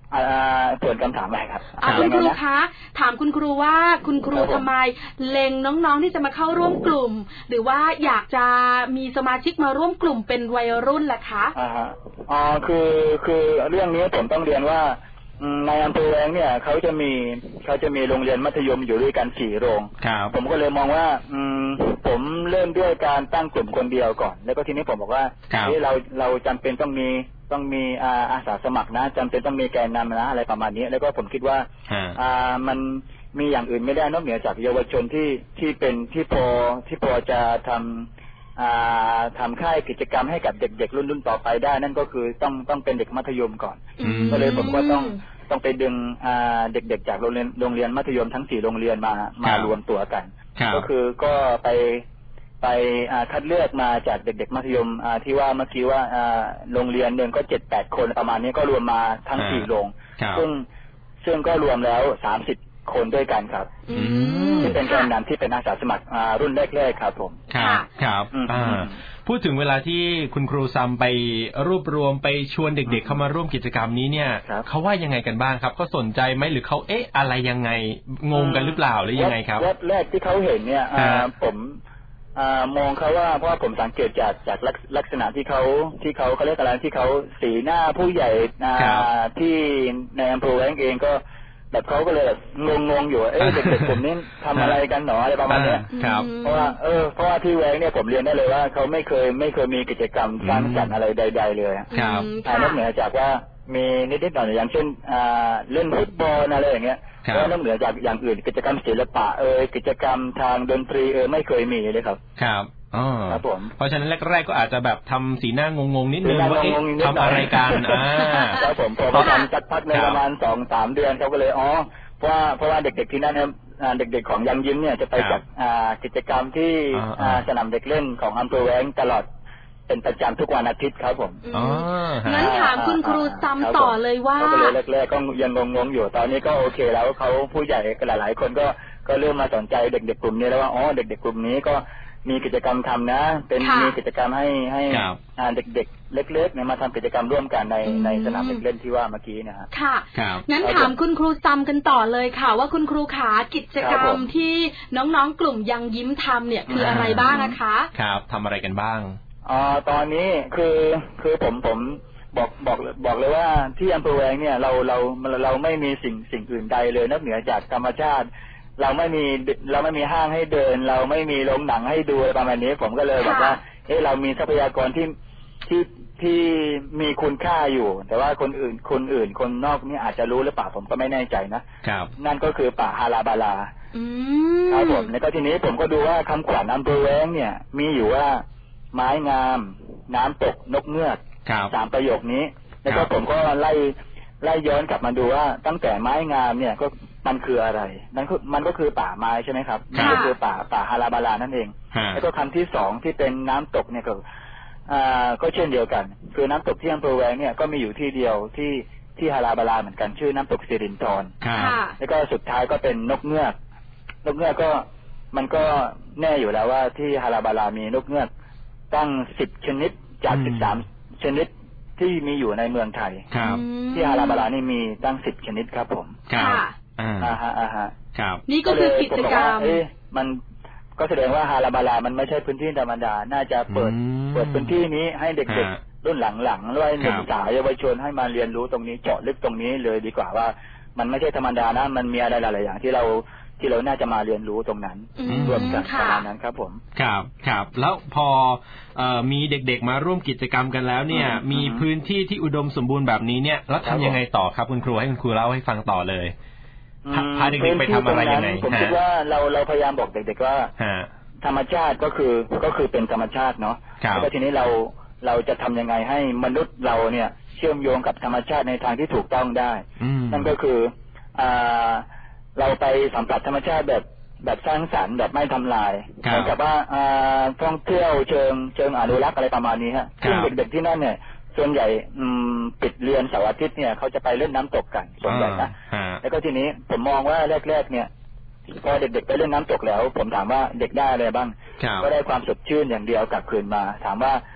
เปิดคำถามอะไรครับคุณครูคะถามคุณครูว่าคุณครูทำไมเล็งน้องๆที่จะมาเข้าร่วมกลุ่มหรือว่าอยากจะมีสมาชิกมาร่วมกลุ่มเป็นวัยรุ่นล่ะคะคือเรื่องนี้ผมต้องเรียนว่าในอำเภอแว้งเนี่ยเขาจะมีโรงเรียนมัธยมอยู่ด้วยกัน4 โรงผมก็เลยมองว่าผมเริ่มด้วยการตั้งกลุ่มคนเดียวก่อนแล้วก็ทีนี้ผมบอกว่าเราจำเป็นต้องมีอาสาสมัครนะจำเป็นต้องมีแกนนำนะอะไรประมาณนี้แล้วก็ผมคิดว่ามันมีอย่างอื่นไม่ได้นอกเหนือจากเยาวชนที่เป็นที่พอจะทำค่ายกิจกรรมให้กับเด็กๆรุ่นต่อไปได้นั่นก็คือต้องเป็นเด็กมัธยมก่อนก็เลยผมก็ต้องไปดึงเด็กๆจากโรงเรียนมัธยมทั้ง4 โรงเรียนมารวมตัวกันก็คือก็ไปคัดเลือกมาจากเด็กๆมัธยมที่ว่าเมื่อกี้ว่าโรงเรียนหนึ่งก็ 7-8 คนประมาณนี้ก็รวมมาทั้ง4 โรงซึ่งก็รวมแล้ว30 คนด้วยกันครับที่เป็นแกนนำที่เป็นอาสาสมัครรุ่นแรกๆครับผมครับพูดถึงเวลาที่คุณครูซัมไปรวบรวมไปชวนเด็กๆเข้ามาร่วมกิจกรรมนี้เนี่ยเขาว่ายังไงกันบ้างครับเขาสนใจไหมหรือเขาอะไรยังไงงงกันหรือเปล่าหรือยังไงครับแรกที่เขาเห็นเนี่ยผมมองเขาว่าเพราะว่าผมสังเกตจากลักษณะที่เขาเรียกอะไรที่เขาสีหน้าผู้ใหญ่ที่ในอำเภอแว้งเองก็แบบเขาก็เลยแบบงงอยู่เด็กๆผมนี่ทำอะไรกันหนออะไรประมาณนี้เพราะว่าที่แว้งเนี่ยผมเรียนได้เลยว่าเขาไม่เคยมีกิจกรรมสร้างสรรค์อะไรใดๆเลยนอกเหนือจากว่ามีนิดๆหน่อยอย่างเช่นเล่นฟุตบอลอะไรอย่างเงี้ยแล้วนอกเหนือจากอย่างอื่นกิจกรรมศิลปะกิจกรรมทางดนตรีไม่เคยมีเลยครับครับผมเพราะฉะนั้นแรกๆก็อาจจะแบบทำสีหน้างงๆนิดนึงว่าทำอะไรกันครับผมพอทำสักพักในประมาณ 2-3 เดือนเขาก็เลยเพราะว่าเด็กๆที่นั่นเด็กๆของยังยิ้มเนี่ยจะไปจัดกิจกรรมที่สนามเด็กเล่นของอำเภอแว้งตลอดเป็นประจำทุกวันอาทิตย์ครับผมงั้นถามคุณครูซ้ำต่อเลยว่าก็เลยแรกๆก็ยังงงๆอยู่ตอนนี้ก็โอเคแล้วเขาผู้ใหญ่หลายๆคนก็เริ่มมาสนใจเด็กๆกลุ่มนี้แล้วว่าเด็กๆกลุ่มนี้ก็มีกิจกรรมทำนะมีกิจกรรมให้เด็กๆเล็กๆเนี่ยมาทำกิจกรรมร่วมกันในสนามเด็กเล่นที่ว่าเมื่อกี้นะฮะค่ะงั้นถามคุณครูซ้ำกันต่อเลยค่ะว่าคุณครูขากิจกรรมที่น้องๆกลุ่มยังยิ้มทำเนี่ยคืออะไรบ้างนะคะครับทำอะไรกันบ้างตอนนี้คือผมบอกเลยว่าที่อำเภอแว้งเนี่ยเราไม่มีสิ่งอื่นใดเลยนอกเหนือจากธรรมชาติเราไม่มีห้างให้เดินเราไม่มีโรงหนังให้ดูประมาณนี้ผมก็เลยบอกว่าเรามีทรัพยากรที่มีคุณค่าอยู่แต่ว่าคนอื่นคนนอกนี่อาจจะรู้หรือเปล่าผมก็ไม่แน่ใจนะครับนั่นก็คือป่าฮาราบาลาครับผมแล้วก็ทีนี้ผมก็ดูว่าคำขวัญอำเภอแว้งเนี่ยมีอยู่ว่าไม้งามน้ำตกนกเงือก3 ประโยคนี้แล้วก็ผมก็ไล่ย้อนกลับมาดูว่าตั้งแต่ไม้งามเนี่ยก็มันคืออะไรมันก็คือป่าไม้ใช่ไหมครับมันก็คือป่าฮาราบาลานั่นเองแล้วก็คำที่2ที่เป็นน้ำตกเนี่ยก็เช่นเดียวกันคือน้ำตกที่อำเภอแว้งเนี่ยก็มีอยู่ที่เดียวที่ฮาราบาลาเหมือนกันชื่อน้ำตกสิรินธรแล้วก็สุดท้ายก็เป็นนกเงือกก็มันก็แน่อยู่แล้วว่าที่ฮาราบาลามีนกเงือกตั้ง10 ชนิดจาก13 ชนิดที่มีอยู่ในเมืองไทยที่ฮาราบาลานี่มีตั้ง10 ชนิดครับผมนี่ก็คือกิจกรรมมันก็แสดงว่าฮาราบาลามันไม่ใช่พื้นที่ธรรมดาน่าจะเปิดพื้นที่นี้ให้เด็กๆรุ่นหลังๆด้วยนักศึกษาเยาวชนให้มาเรียนรู้ตรงนี้เจาะลึกตรงนี้เลยดีกว่าว่ามันไม่ใช่ธรรมดานะมันมีอะไรหลายๆอย่างที่เราน่าจะมาเรียนรู้ตรงนั้นร่วมกันประมาณนั้นครับผมครับแล้วพอมีเด็กๆมาร่วมกิจกรรมกันแล้วเนี่ยมีพื้นที่ที่อุดมสมบูรณ์แบบนี้เนี่ยแล้วทำยังไงต่อครับคุณครูให้คุณครูเล่าให้ฟังต่อเลยพาเด็กๆไปทำอะไรยังไงผมคิดว่าเราพยายามบอกเด็กๆว่าธรรมชาติก็คือเป็นธรรมชาติเนาะแล้วก็ทีนี้เราจะทำยังไงให้มนุษย์เราเนี่ยเชื่อมโยงกับธรรมชาติในทางที่ถูกต้องได้นั่นก็คือเราไปสัมผัสธรรมชาติแบบสร้างสรรค์แบบไม่ทำลายเหมือนกับว่าท่องเที่ยวเชิงอนุรักษ์อะไรประมาณนี้ฮะซึ่งเด็กๆที่นั่นเนี่ยส่วนใหญ่ปิดเรียนเสาร์อาทิตย์เนี่ยเขาจะไปเล่นน้ำตกกันส่วนใหญ่นะแล้วก็ทีนี้ผมมองว่าแรกๆเนี่ยพอเด็กๆไปเล่นน้ำตกแล้วผมถามว่าเด็กได้อะไรบ้างก็ได้ความสดชื่นอย่างเดียวกลับคืนมาถามว่า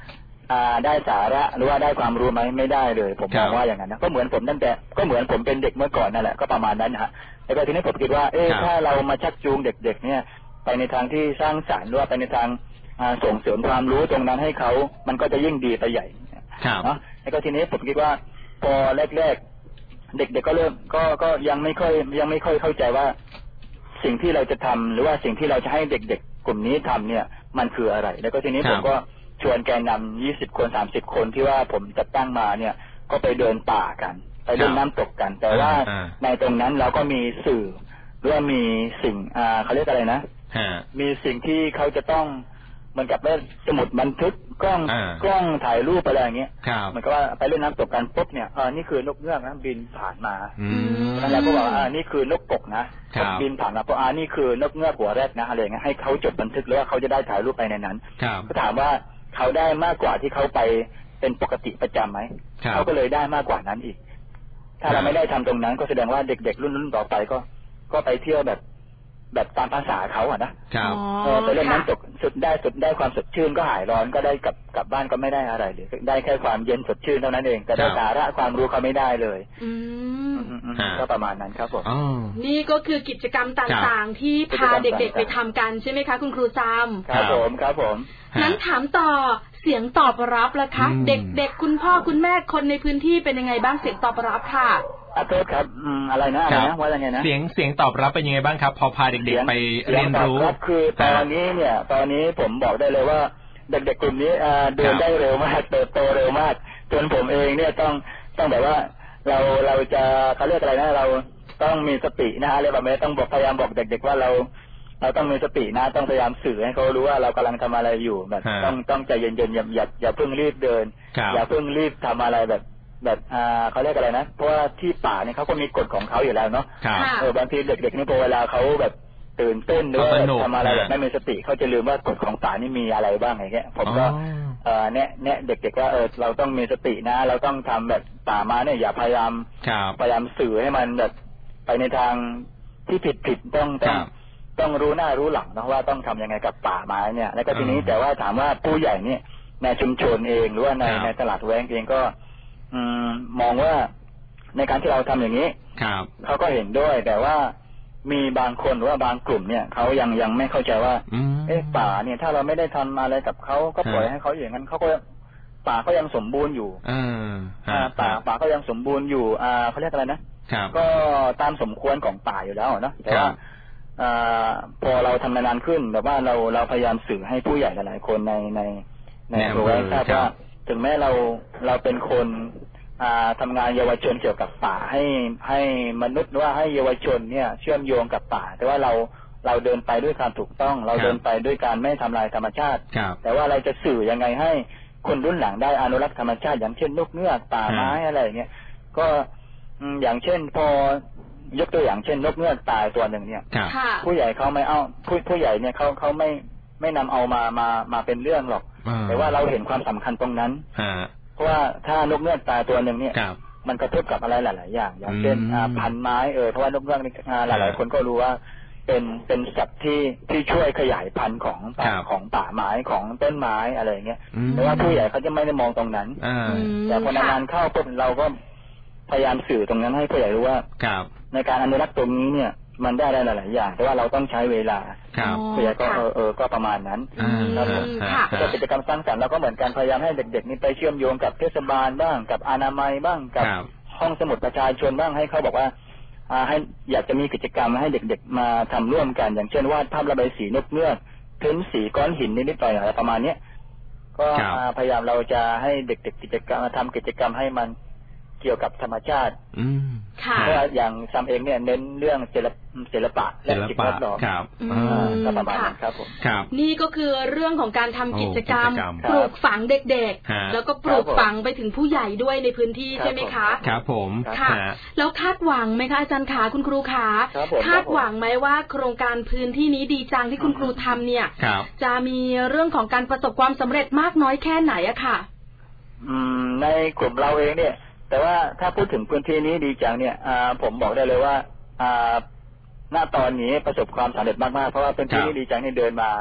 ได้สาระหรือว่าได้ความรู้ไหมไม่ได้เลยผมมองว่าอย่างนั้นนะก็เหมือนผมเป็นเด็กเมื่อก่อนนั่นแหละก็ประมาณนั้นนะฮะแล้วก็ทีนี้ผมคิดว่าถ้าเรามาชักจูงเด็กๆเนี่ยไปในทางที่สร้างสรรค์หรือว่าไปในทางส่งเสริมความรู้ตรงนั้นให้เขามันก็จะยิ่งดีไปใหญ่เนาะแล้วก็ทีนี้ผมคิดว่าพอแรกๆเด็กๆก็เริ่มก็ยังไม่ค่อยเข้าใจว่าสิ่งที่เราจะทำหรือว่าสิ่งที่เราจะให้เด็กๆกลุ่มนี้ทำเนี่ยมันคืออะไรแล้วก็ทีนี้ผมก็ชวนแกนนำ20 คน30 คนที่ว่าผมจัดตั้งมาเนี่ยก็ไปเดินป่ากันไปเดินน้ำตกกันแต่ว่าในตรงนั้นเราก็มีสื่อหรือว่ามีสิ่งเขาเรียกอะไรนะมีสิ่งที่เขาจะต้องเหมือนกับว่าสมุดบันทึกกล้องถ่ายรูปอะไรอย่างเงี้ยเหมือนกับว่าไปเล่นน้ำตกกันปุ๊บเนี่ยนี่คือนกเงือกนะบินผ่านมาแล้วเราก็บอกนี่คือนกกกนะบินผ่านมาเพราะนี่คือนกเงือกหัวแรกนะอะไรเงี้ยให้เขาจดบันทึกแล้วว่าเขาจะได้ถ่ายรูปไปในนั้นก็ถามว่าเขาได้มากกว่าที่เขาไปเป็นปกติประจำไหมเขาก็เลยได้มากกว่านั้นอีกถ้าเราไม่ได้ทำตรงนั้นก็แสดงว่าเด็กๆรุ่นต่อไปก็ไปเที่ยวแบบตามภาษาเขาอ่ะนะไปเล่นน้ำตกสุดได้ความสดชื่นก็หายร้อนก็ได้กลับบ้านก็ไม่ได้อะไรเลยได้แค่ความเย็นสดชื่นเท่านั้นเองแต่ได้สาระความรู้เขาไม่ได้เลยก็ประมาณนั้นครับผมนี่ก็คือกิจกรรมต่างๆที่พาเด็กๆไปทำกันใช่ไหมคะคุณครูซัมครับผมนั้นถามต่อเสียงตอบรับล่ะคะเด็กๆคุณพ่อคุณแม่คนในพื้นที่เป็นยังไงบ้างเสียงตอบรับค่ะโทษครับอะไรนะว่าอะไรนะเสียงตอบรับเป็นยังไงบ้างครับพอพาเด็กๆไปเรียนรู้คือตอนนี้ผมบอกได้เลยว่าเด็กๆกลุ่มนี้เดินได้เร็วมากเติบโตเร็วมากจนผมเองเนี่ยต้องแบบว่าเราจะเขาเรียกอะไรนะเราต้องมีสตินะอะไรแบบนี้ต้องพยายามบอกเด็กๆว่าเราต้องมีสตินะต้องพยายามสื่อให้เขารู้ว่าเรากำลังทำอะไรอยู่แบบต้องใจเย็นๆอย่าเพิ่งรีบเดินอย่าเพิ่งรีบทำอะไรแบบเขาเรียกอะไรนะเพราะว่าที่ป่าเนี่ยเขาก็มีกฎของเขาอยู่แล้วเนาะบางทีเด็กๆนี่พอเวลาเขาแบบตื่นเต้นหรือว่าทำอะไรแบบไม่มีสติเขาจะลืมว่ากฎของป่านี่มีอะไรบ้างอย่างเงี้ยผมก็เนี่ยเด็กๆว่าเราต้องมีสตินะเราต้องทำแบบป่ามาเนี่ยอย่าพยายามสื่อให้มันแบบไปในทางที่ผิดต้องรู้หน้ารู้หลังนะว่าต้องทำยังไงกับป่าไม้เนี่ยแล้วก็ทีนี้แต่ว่าถามว่าผู้ใหญ่เนี่ยในชุมชนเองหรือว่าในตลาดแวงเองก็มองว่าในการที่เราทำอย่างนี้เขาก็เห็นด้วยแต่ว่ามีบางคนหรือว่าบางกลุ่มเนี่ยเขายังไม่เข้าใจว่าป่าเนี่ยถ้าเราไม่ได้ทำอะไรกับเขาก็ปล่อยให้เขาอย่างนั้นเขาก็ป่าก็ยังสมบูรณ์อยู่ป่าก็ยังสมบูรณ์อยู่เขาเรียกอะไรนะก็ตามสมควรของป่าอยู่แล้วเนาะแต่ว่าพอเราทำนานขึ้นแบบว่าเราพยายามสื่อให้ผู้ใหญ่หลายๆคนในรู้ให้ทราบว่าถึงแม้เราเป็นคนทำงานเยาวชนเกี่ยวกับป่าให้มนุษย์ว่าให้เยาวชนเนี่ยเชื่อมโยงกับป่าแต่ว่าเราเดินไปด้วยความถูกต้องเราเดินไปด้วยการไม่ทำลายธรรมชาติแต่ว่าเราจะสื่อยังไงให้คนรุ่นหลังได้อนุรักษ์ธรรมชาติอย่างเช่นนกเงือกป่าไม้อะไรอย่างเงี้ยก็อย่างเช่นพอยกตัวอย่างเช่นนกเงือกตายตัวหนึ่งเนี่ยผู้ใหญ่เขาไม่เอาผู้ใหญ่เนี่ยเขาไม่นำเอามาเป็นเรื่องหรอกแต่ว่าเราเห็นความสำคัญตรงนั้นเพราะว่าถ้านกเงือกตายตัวหนึ่งเนี่ยมันกระทบกับอะไรหลายๆอย่างอย่างเช่นพันไม้เพราะว่านกเงือกหลายๆคนก็รู้ว่าเป็นสัตว์ที่ช่วยขยายพันธุ์ของป่าไม้ของต้นไม้อะไรอย่างเงี้ยแต่ว่าผู้ใหญ่เขาจะไม่ได้มองตรงนั้นแต่พอนานๆเข้าปุ๊บเราก็พยายามสื่อตรงนั้นให้ผู้ใหญ่รู้ว่าในการอนุรักษ์ตรงนี้เนี่ยมันได้หลายๆอย่างแต่ว่าเราต้องใช้เวลาผู้ใหญ่ก็ก็ประมาณนั้นครับผมแล้วกิจกรรมสร้างสรรค์เราก็เหมือนกันพยายามให้เด็กๆนี่ไปเชื่อมโยงกับเทศบาลบ้างกับอนามัยบ้างกับห้องสมุดประชาชนบ้างให้เขาบอกว่าให้อยากจะมีกิจกรรมให้เด็กๆมาทำร่วมกันอย่างเช่นวาดภาพระบายสีนกเงือกเพ้นสีก้อนหินนิดๆหน่อยอะไรประมาณนี้ก็พยายามเราจะให้เด็กๆกิจกรรมทำกิจกรรมให้มันเกี่ยวกับธรรมชาติเพราะอย่างซัมเองเนี่ยเน้นเรื่องศิลปะและสิ่งแวดล้อมประมาณนั้นครับผมนี่ก็คือเรื่องของการทำกิจกรรมปลูกฝังเด็กๆแล้วก็ปลูกฝังไปถึงผู้ใหญ่ด้วยในพื้นที่ใช่ไหมคะครับผมค่ะแล้วคาดหวังไหมคะอาจารย์ขาคุณครูขาคาดหวังไหมว่าโครงการพื้นที่นี้ดีจังที่คุณครูทำเนี่ยจะมีเรื่องของการประสบความสำเร็จมากน้อยแค่ไหนอะค่ะในกลุ่มเราเองเนี่ยแต่ว่าถ้าพูดถึงพื้นที่นี้ดีจังเนี่ยผมบอกได้เลยว่าณตอนนี้ประสบความสำเร็จมากๆเพราะว่าพื้นที่นี้ดีจังนี่เดินมา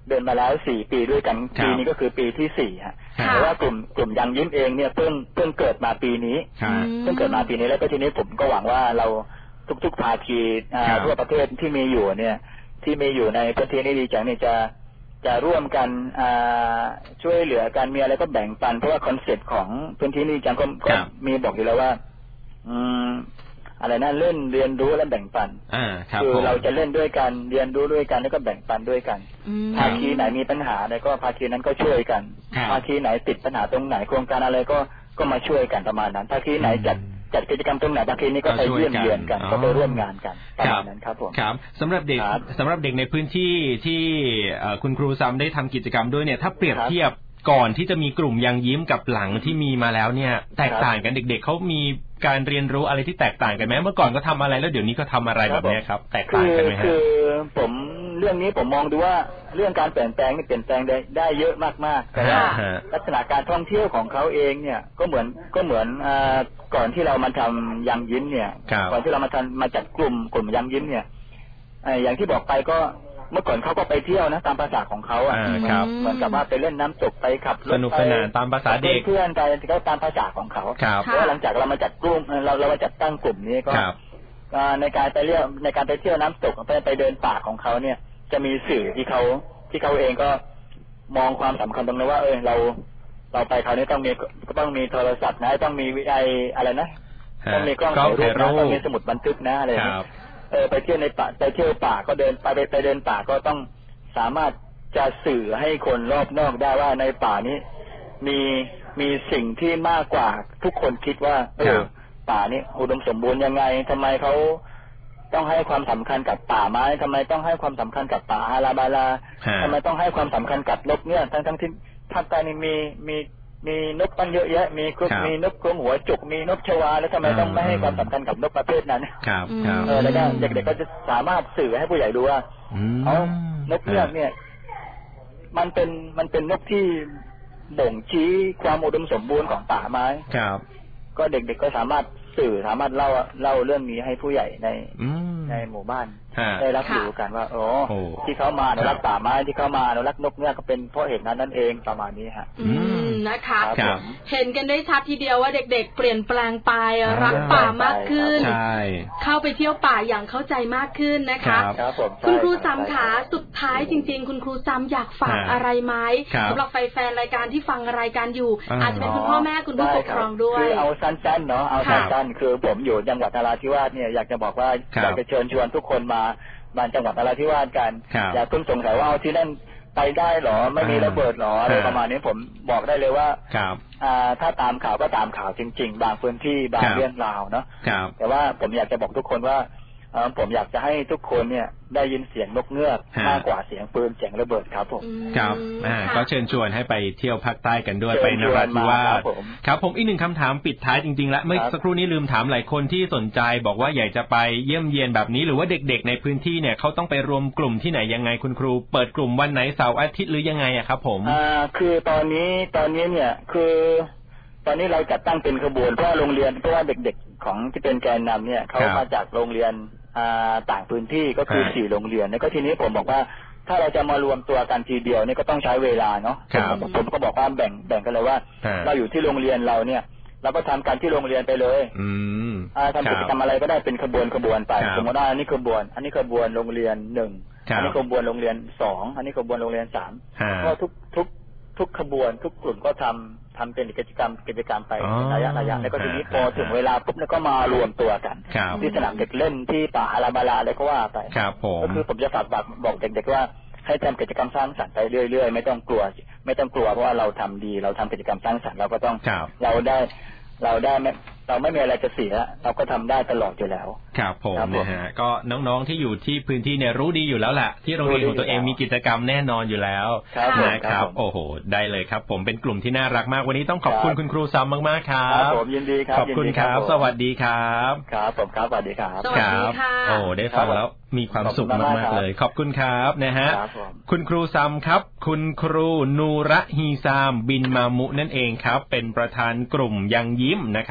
เดินมาแล้ว4 ปีด้วยกันปีนี้ก็คือปีที่4ฮะแต่ว่ากลุ่มยังยิ้มเองเนี่ยเพิ่งเกิดมาปีนี้เพิ่งเกิดมาปีนี้แล้วก็ทีนี้ผมก็หวังว่าเราทุกภาคีทั่วประเทศที่มีอยู่เนี่ยที่มีอยู่ในพื้นที่นี้ดีจังเนี่ยจะร่วมกันช่วยเหลือกันมีอะไรก็แบ่งปันเพราะว่าคอนเซ็ปต์ของพื้นที่นี้จังก็มีบอกอยู่แล้วว่าอะไรนะเล่นเรียนรู้และแบ่งปันคือเราจะเล่นด้วยกันเรียนรู้ด้วยกันแล้วก็แบ่งปันด้วยกันภาคีไหนมีปัญหาอะไรก็ภาคีนั้นก็ช่วยกันภาคีไหนติดปัญหาตรงไหนโครงการอะไรก็มาช่วยกันประมาณนั้นภาคีไหนจัดกิจกรรมตรงไหนภาคีนี้ก็ไปเยี่ยมเยือนกันก็ไปร่วมงานกันประมาณนั้นครับผมครับสำหรับเด็กในพื้นที่ที่คุณครูซัมได้ทำกิจกรรมด้วยเนี่ยถ้าเปรียบเทียบก่อนที่จะมีกลุ่มยังยิ้มกับหลังที่มีมาแล้วเนี่ยแตกต่างกันเด็กๆเขามีการเรียนรู้อะไรที่แตกต่างกันไหมเมื่อก่อนก็ทำอะไรแล้วเดี๋ยวนี้ก็ทำอะไรแบบนี้ครับแตกต่างกันไหมคือผมเรื่องนี้ผมมองดูว่าเรื่องการเปลี่ยนแปลงนี่เปลี่ยนแปลงได้เยอะมากๆแต่ว่าลักษณะการท่องเที่ยวของเขาเองเนี่ยก็เหมือนก่อนที่เรามาทำยังยิ้มเนี่ยก่อนที่เรามาจัดกลุ่มยังยิ้มเนี่ยอย่างที่บอกไปก็เมื่อก่อนเขาก็ไปเที่ยวนะตามภาษาของเขาเหมือนกับว่าไปเล่นน้ำตกไปขับรถสนุกสนานตามภาษาเด็กเพื่อนไปก็ตามภาษาของเขาแล้วหลังจากเรามาจัดกลุ่มเรามาจัดตั้งกลุ่มนี้ก็ในการไปเที่ยวน้ำตกไปเดินป่าของเขาเนี่ยจะมีสื่อที่เขาเองก็มองความสำคัญตรงนี้ว่าเราไปคราวนี้ต้องมีโทรศัพท์นะต้องมีอะไรนะต้องมีกล้องถ่ายรูปนะต้องมีสมุดบันทึกนะอะไรไปเที่ยวในป่าไปเที่ยวป่าก็เดินไปเดินป่าก็ต้องสามารถจะสื่อให้คนรอบนอกได้ว่าในป่านี้มีสิ่งที่มากกว่าทุกคนคิดว่าป่านี้อุดมสมบูรณ์ยังไงทำไมเขาต้องให้ความสำคัญกับป่าไม้ทำไมต้องให้ความสำคัญกับป่าฮาราบาลาทำไมต้องให้ความสำคัญกับนกเนี่ยทั้งที่ภาคใต้นี่มีนกตั้งเยอะแยะมีนกกรงหัวจุกมีนกชวาแล้วทำไมต้องไม่ให้ความสำคัญกับนกประเภทนั้นครับแล้วก็เด็กๆก็จะสามารถสื่อให้ผู้ใหญ่ดูว่านกเงือกเนี่ยมันเป็นนกที่บ่งชี้ความอุดมสมบูรณ์ของป่าไม้ก็เด็กๆก็สามารถเล่าเรื่องนี้ให้ผู้ใหญ่ในหมู่บ้านได้รับรู้กันว่าที่เขามาอนุรักษ์ป่าไม้ที่เขามาอนุรักษ์นกเนี่ยก็เป็นเพราะเหตุนั้นนั่นเองประมาณนี้ฮะนะคะเห็นกันได้ชัดทีเดียวว่าเด็กๆเปลี่ยนแปลงไปรักป่ามากขึ้นเข้าไปเที่ยวป่าอย่างเข้าใจมากขึ้นนะคะคุณครูซัมขาสุดท้ายจริงๆคุณครูซัมอยากฝากอะไรไหมสำหรับแฟนๆรายการที่ฟังรายการอยู่อาจจะเป็นคุณพ่อแม่คุณผู้ปกครองด้วยคือเอาสั้นๆเนาะเอาสั้นๆคือผมอยู่จังหวัดนราธิวาสเนี่ยอยากจะบอกว่าอยากจะเชิญชวนทุกคนมาจังหวัดนราธิวาสกันอย่าเพิ่งสงสัยว่าที่นั่นไปได้หรอไม่มีระเบิดหรออะไรประมาณนี้ผมบอกได้เลยว่าถ้าตามข่าวก็ตามข่าวจริงๆบางพื้นที่บางเรื่องราวเนาะแต่ว่าผมอยากจะบอกทุกคนว่าผมอยากจะให้ทุกคนเนี่ยได้ยินเสียงนกเงือกมากกว่าเสียงปืนเสียงระเบิดครับผมครับก็เชิญชวนให้ไปเที่ยวภาคใต้กันด้วยไปนราธิวาสครับผมอีกหนึ่งคำถามปิดท้ายจริงๆแล้วเมื่อสักครู่นี้ลืมถามหลายคนที่สนใจบอกว่าอยากจะไปเยี่ยมเยียนแบบนี้หรือว่าเด็กๆในพื้นที่เนี่ยเขาต้องไปรวมกลุ่มที่ไหนยังไงคุณครูเปิดกลุ่มวันไหนเสาร์อาทิตย์หรือยังไงอะครับผมคือตอนนี้เนี่ยคือตอนนี้เราจัดตั้งเป็นขบวนเพราะโรงเรียนเพราะว่าเด็กๆของที่เป็นแกนนำเนี่ยเขามาจากโรงเรียนต่างพื้นที่ก็คือ4โรงเรียนแล้วก็ทีนี้ผมบอกว่าถ้าเราจะมารวมตัวกันทีเดียวนี่ก็ต้องใช้เวลาเนาะผมก็บอกว่าแบ่งกันเลยว่าเราอยู่ที่โรงเรียนเราเนี่ยเราก็ทำการที่โรงเรียนไปเลยทำกิจกรรมอะไรก็ได้เป็นขบวนไปสมมติว่าอันนี้ขบวนโรงเรียน1อันนี้ขบวนโรงเรียน2อันนี้ขบวนโรงเรียน3ก็ทุกขบวนทุกกลุ่มก็ทำเป็นกิจกรรมไประยะแล้วก็ทีนี้พอถึงเวลาปุ๊บแล้วก็มารวมตัวกันที่สนามเด็กเล่นที่ป่าฮาราบาลาอะไรก็ว่าไปก็คือผมจะฝากบอกเด็กๆว่าให้ทำกิจกรรมสร้างสรรค์ไปเรื่อยๆไม่ต้องกลัวเพราะว่าเราทำดีเราทำกิจกรรมสร้างสรรค์เราก็ต้องเราไม่มีอะไรจะเสียเราก็ทำได้ตลอดอยู่แล้วครับผมนะฮะก็น้องๆที่อยู่ที่พื้นที่เนี่ยรู้ดีอยู่แล้วแหละที่โรงเรียนของตัวเองมีกิจกรรมแน่นอนอยู่แล้วนะครับโอ้โหได้เลยครับผมเป็นกลุ่มที่น่ารักมากวันนี้ต้องขอบคุณคุณครูซัมมากๆครับผมยินดีครับขอบคุณครับสวัสดีครับครับผมครับสวัสดีครับสวัสดีค่ะโอ้ได้ฟังแล้วมีความสุขมากๆเลยขอบคุณครับนะฮะคุณครูซัมครับคุณครูนูระฮีซามบินมามุนั่นเองครับเป็นประธานกลุ่มยังยิ้มนะครับที่อำเภอ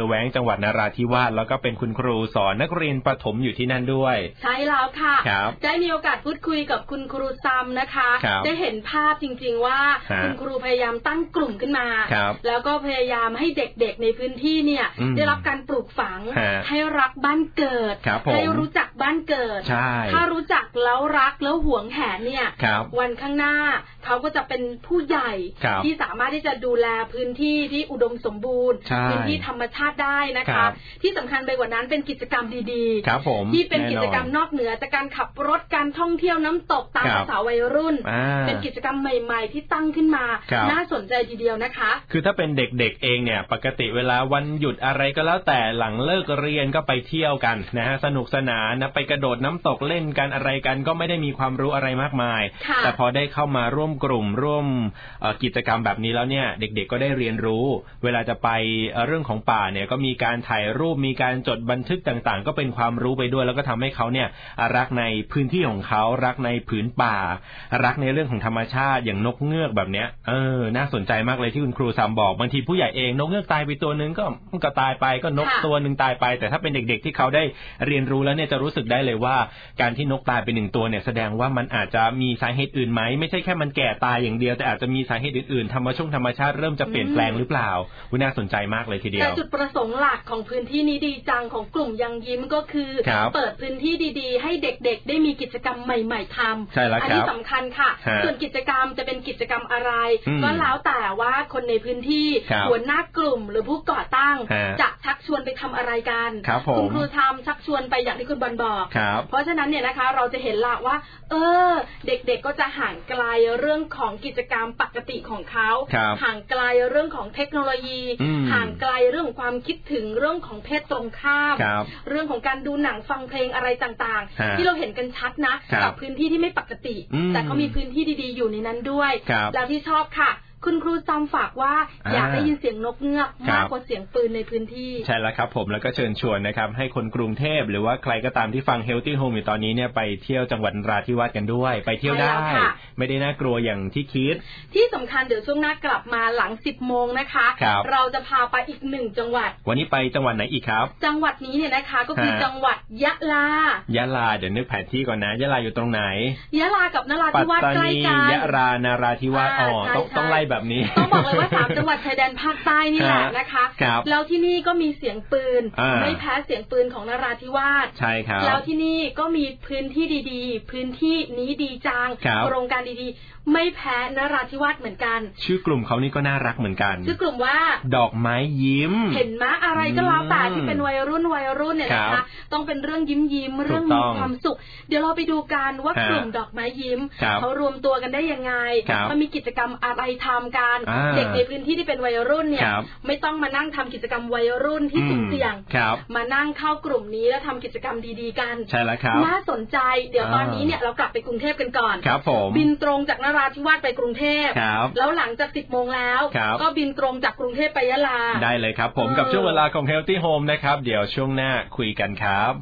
อแว้งจังหวัดนราธิวาสแล้วก็เป็นคุณครูสอนนักเรียนประถมอยู่ที่นั่นด้วยใช่แล้วค่ะได้มีโอกาสพูดคุยกับคุณครูซัมนะคะได้เห็นภาพจริงๆว่าคุณครูพยายามตั้งกลุ่มขึ้นมาแล้วก็พยายามให้เด็กๆในพื้นที่เนี่ยได้รับการปลูกฝังให้รักบ้านเกิดให้รู้จักบ้านเกิดถ้ารู้จักแล้วรักแล้วหวงแหนเนี่ยวันข้างหน้าเขาก็จะเป็นผู้ใหญ่ที่สามารถที่จะดูแลพื้นที่ที่อุดมสมบูรณ์พื้นที่ธรรมชาติได้นะคะที่สำคัญไปกว่านั้นเป็นกิจกรรมดีๆที่เป็นกิจกรรมนอกเหนือจากการขับรถการท่องเที่ยวน้ำตกตามภาษาวัยรุ่นเป็นกิจกรรมใหม่ๆที่ตั้งขึ้นมาน่าสนใจทีเดียวนะคะคือถ้าเป็นเด็กๆเองเนี่ยปกติเวลาวันหยุดอะไรก็แล้วแต่หลังเลิกเรียนก็ไปเที่ยวกันนะฮะสนุกสนานนะไปกระโดดน้ำตกเล่นกันอะไรกันก็ไม่ได้มีความรู้อะไรมากมายแต่พอได้เข้ามาร่วมกลุ่มร่วมกิจกรรมแบบนี้แล้วเนี่ยเด็กๆก็ได้เรียนรู้เวลาจะไปเรื่องของป่าเนี่ยก็มีการถ่ายรูปมีการจดบันทึกต่างๆก็เป็นความรู้ไปด้วยแล้วก็ทำให้เขาเนี่ยรักในพื้นที่ของเขารักในผืนป่ารักในเรื่องของธรรมชาติอย่างนกเงือกแบบเนี้ยน่าสนใจมากเลยที่คุณครูซัมบอกบางทีผู้ใหญ่เองนกเงือกตายไปตัวนึงก็ตายไปก็นกตัวนึงตายไปแต่ถ้าเป็นเด็กๆที่เขาได้เรียนรู้แล้วเนี่ยจะรู้สึกได้เลยว่าการที่นกตายไป1ตัวเนี่ยแสดงว่ามันอาจจะมีสาเหตุอื่นไหมไม่ใช่แค่มันแก่ตายอย่างเดียวแต่อาจจะมีสาเหตุอื่นๆธรรมชาติเริ่มจะเปลี่ยนแปลงหรือเปล่าน่าสนใจมากเลยทีเดียวแต่จุดประสงค์หลักของพื้นที่นี้ดีจังของกลุ่มยังยิ้มก็คือเปิดพื้นที่ดีๆให้เด็กๆได้มีกิจกรรมใหม่ๆทำอันนี้สำคัญค่ะส่วนกิจกรรมจะเป็นกิจกรรมอะไรก็แล้วแต่ว่าคนในพื้นที่หัวหน้ากลุ่มหรือผู้ก่อตั้งจะชักชวนไปทำอะไรกันคุณครูทำชักชวนไปอย่างที่คุณบอลบอกเพราะฉะนั้นเนี่ยนะคะเราจะเห็นละว่าเด็กๆก็จะห่างไกลเรื่องของกิจกรรมปกติของเขาห่างไกลเรื่องของเทคโนโลยีห่างไกลเรื่องของความคิดถึงเรื่องของเพศตรงข้ามเรื่องของการดูหนังฟังเพลงอะไรต่างๆที่เราเห็นกันชัดนะกับพื้นที่ที่ไม่ปกติแต่เขามีพื้นที่ดีๆอยู่ในนั้นด้วยแล้วที่ชอบค่ะคุณครูซัมฝากว่าอยากได้ยินเสียงนกเงือกมากกว่าเสียงปืนในพื้นที่ใช่แล้วครับผมแล้วก็เชิญชวนนะครับให้คนกรุงเทพหรือว่าใครก็ตามที่ฟัง Healthy Home อยู่ตอนนี้เนี่ยไปเที่ยวจังหวัดนราธิวาสกันด้วยไปเที่ยวได้ไม่ได้น่ากลัวอย่างที่คิดที่สำคัญเดี๋ยวช่วงหน้ากลับมาหลัง 10 โมงนะคะเราจะพาไปอีก1จังหวัดวันนี้ไปจังหวัดไหนอีกครับจังหวัดนี้เนี่ยนะคะก็คือจังหวัดยะลเดี๋ยวนึกแผนที่ก่อนนะยะลาอยู่ตรงไหนยะลากับนราธิวาสใกล้กันยะลานาราธิวาสต้องไล่แบบนี้ต้องบอกเลยว่า3จังหวัดชายแดนภาคใต้นี่แหละนะคะแล้วที่นี่ก็มีเสียงปืนไม่แพ้เสียงปืนของนราธิวาสใช่ครับแล้วที่นี่ก็มีพื้นที่ดีๆพื้นที่นี้ดีจังโครงการดีๆไม่แพ้นราธิวาสเหมือนกันชื่อกลุ่มเขานี่ก็น่ารักเหมือนกันชื่อกลุ่มว่าดอกไม้ยิ้มเห็นไหมอะไรก็แล้วแต่ที่เป็นวัยรุ่นเนี่ยนะคะต้องเป็นเรื่องยิ้มเรื่องมีความสุขเดี๋ยวเราไปดูกันว่ากลุ่มดอกไม้ยิ้มเขารวมตัวกันได้ยังไงมันมีกิจกรรมอะไรทำกันเด็กในพื้นที่ที่เป็นวัยรุ่นเนี่ยไม่ต้องมานั่งทำกิจกรรมวัยรุ่นที่สุ่มเสี่ยงมานั่งเข้ากลุ่มนี้แล้วทำกิจกรรมดีๆกันใช่แล้วครับน่าสนใจเดี๋ยวตอนนี้เนี่ยเรากลับไปกรุงเทพกันก่อนบินตรงจากนราธิวาสไปกรุงเทพแล้วหลังจาก 10 โมงแล้วก็บินตรงจากกรุงเทพไปยะลาได้เลยครับผมกับช่วงเวลาของ Healthy Home นะครับเดี๋ยวช่วงหน้าคุยกันครับ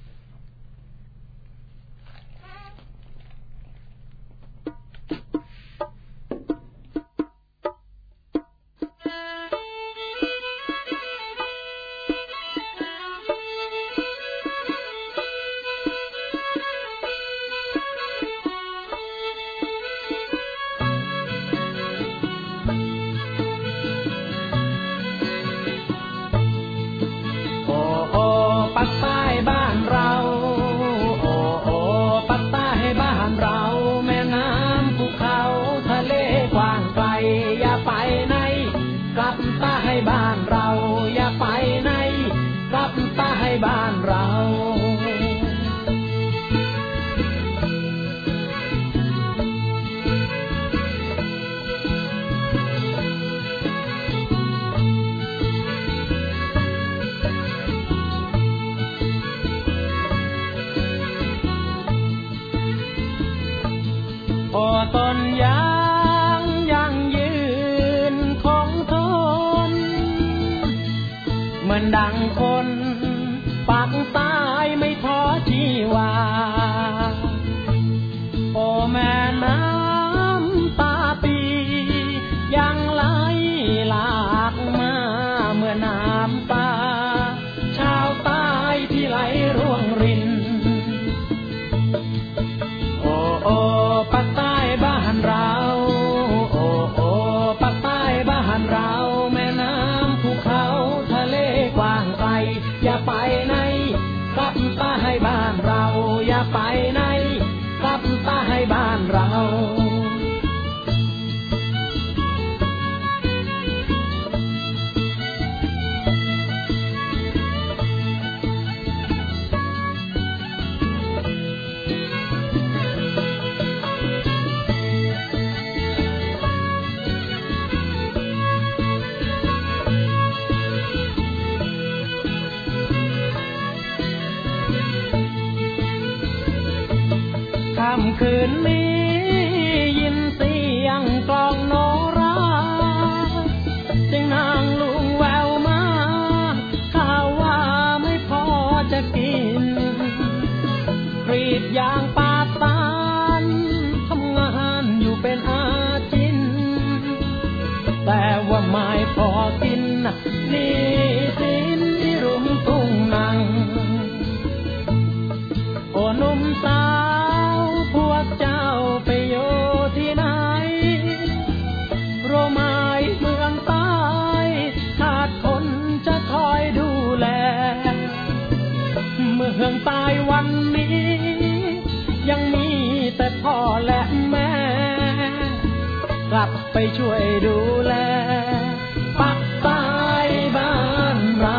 ต้นยางยั่งยืนคงทนนนี้ยินเสียงกลองโนราจึงนางลุงแววมาข่าวว่าไม่พอจะกินกรีดยางปาดตานทำงานอยู่เป็นอาจินแต่ว่าไม่พอกินนี่สินที่รุมทุ่งนังโอ้หนุ่มสาวพวกเจ้าไปอยู่ที่ไหนรู้ไหมเมืองใต้ขาดคนจะคอยดูแลเมืองใต้วันนี้ยังมีแต่พ่อและแม่กลับไปช่วยดูแลปักใต้บ้านเรา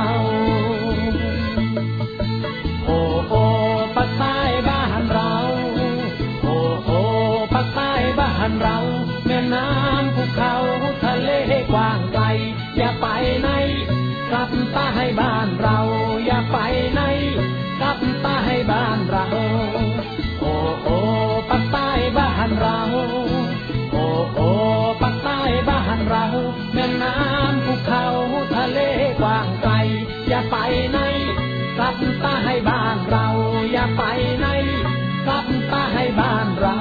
โอ้โอ้ปักใต้บ้านเราโอ้โอ้ปักใต้บ้านเราแม่น้ำภูเขาทะเลกว้างไกลอย่าไปไหนกลับใต้บ้านเราอย่าไปไหนกลับใต้บ้านเราโอ้โอ้ปักใต้บ้านเราโอ้โอ้ปักใต้บ้านเราแม่น้ำภูเขาทะเลกว้างไกลอย่าไปไหนกลับใต้บ้านเราอย่าไปไหนกลับใต้บ้านเรา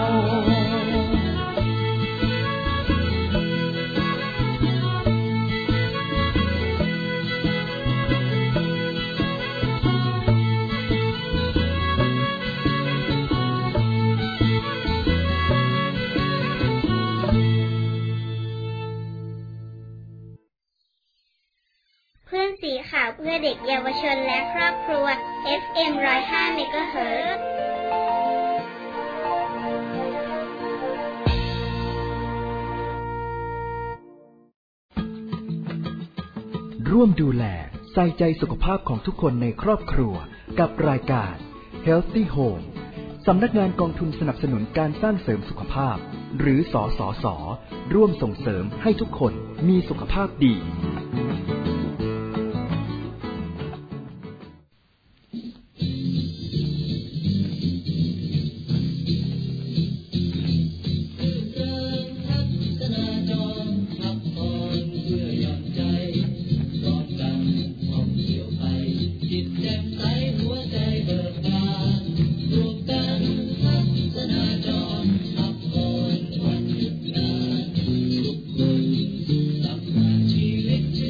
เพื่อนสีขาวเพื่อเด็กเยาวชนและครอบครัว FM 105 MHz ร่วมดูแลใส่ใจสุขภาพของทุกคนในครอบครัวกับรายการ Healthy Home สำนักงานกองทุนสนับสนุนการสร้างเสริมสุขภาพหรือสสส.ร่วมส่งเสริมให้ทุกคนมีสุขภาพดีชีวิต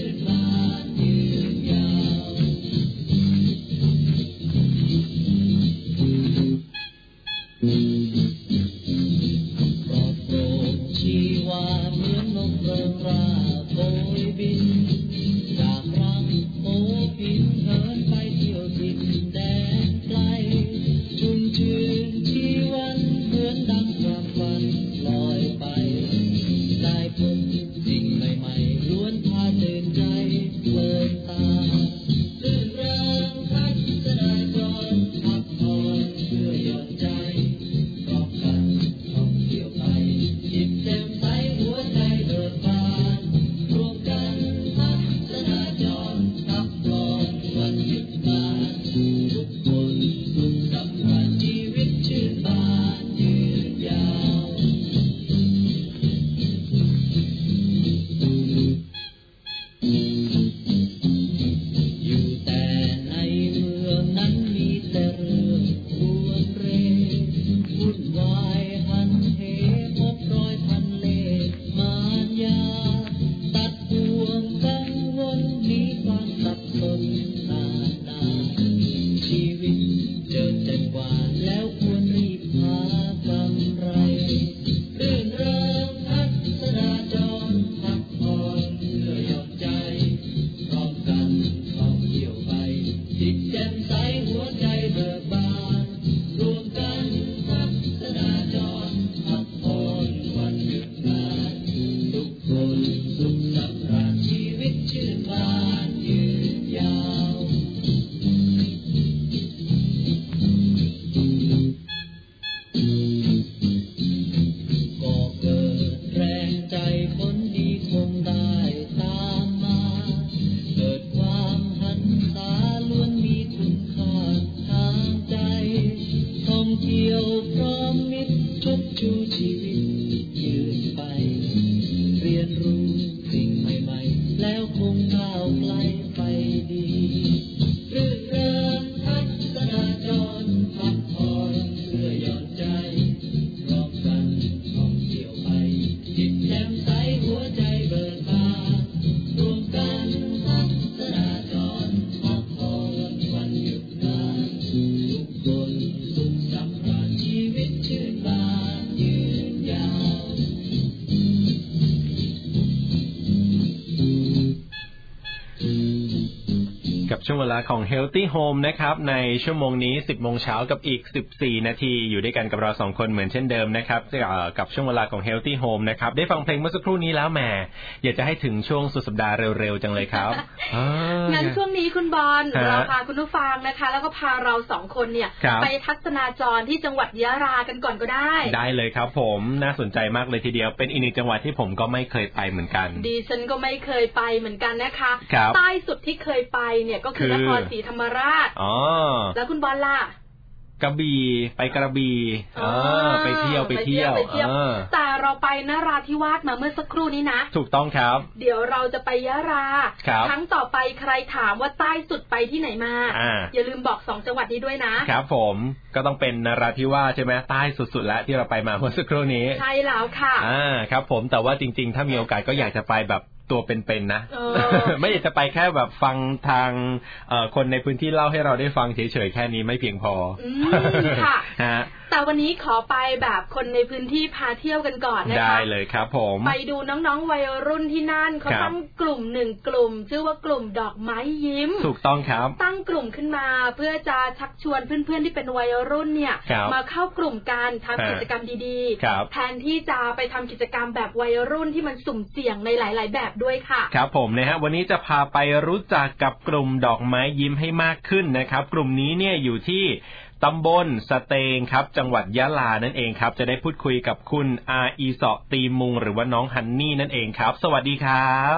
ช่วงเวลาของ Healthy Home นะครับในชั่วโมงนี้ 10 โมงเช้ากับอีก14นาทีอยู่ด้วยกันกับเรา2คนเหมือนเช่นเดิมนะครับกับช่วงเวลาของ Healthy Home นะครับได้ฟังเพลงเมื่อสักครู่นี้แล้วแหมอยากจะให้ถึงช่วงสุดสัปดาห์เร็วๆจังเลยครับงั้นช่วงนี้คุณบอลเราพาคุณผู้ฟังนะคะแล้วก็พาเรา2คนเนี่ยไปทัศนาจรที่จังหวัดยะลากันก่อนก็ได้เลยครับผมน่าสนใจมากเลยทีเดียวเป็นอีกหนึ่งจังหวัดที่ผมก็ไม่เคยไปเหมือนกันดิฉันก็ไม่เคยไปเหมือนกันนะคะใต้สุดที่เคยไปเนี่ยก็คือนครศรีธรรมราชแล้วคุณบอลล่ะกระบี่ไปกระบี่ไปเที่ยวแต่เราไปนราธิวาสมาเมื่อสักครู่นี้นะถูกต้องครับเดี๋ยวเราจะไปยะลาครั้งต่อไปใครถามว่าใต้สุดไปที่ไหนมาอย่าลืมบอก2จังหวัดนี้ด้วยนะครับผมก็ต้องเป็นนราธิวาสใช่ไหมใต้สุดๆแล้วที่เราไปมาเมื่อสักครู่นี้ใช่แล้วค่ะครับผมแต่ว่าจริงๆถ้ามีโอกาสก็อยากจะไปแบบตัวเป็นๆนะ ไม่อยากจะไปแค่แบบฟังทางคนในพื้นที่เล่าให้เราได้ฟังเฉยๆแค่นี้ไม่เพียงพอค่ะแต่วันนี้ขอไปแบบคนในพื้นที่พาเที่ยวกันก่อนนะคะได้เลยครับผมไปดูน้องๆวัยรุ่นที่นั่นเขาตั้งกลุ่ม1กลุ่มชื่อว่ากลุ่มดอกไม้ยิ้มถูกต้องครับตั้งกลุ่มขึ้นมาเพื่อจะชักชวนเพื่อนๆที่เป็นวัยรุ่นเนี่ยมาเข้ากลุ่มกันทำกิจกรรมดีๆแทนที่จะไปทำกิจกรรมแบบวัยรุ่นที่มันสุ่มเสี่ยงในหลายๆแบบด้วยค่ะครับผมนะฮะวันนี้จะพาไปรู้จักกับกลุ่มดอกไม้ยิ้มให้มากขึ้นนะครับกลุ่มนี้เนี่ยอยู่ที่ตำบลสเตงครับจังหวัดยะลานั่นเองครับจะได้พูดคุยกับคุณอาอีเสาะตีมุงหรือว่าน้องฮันนี่นั่นเองครับสวัสดีครับ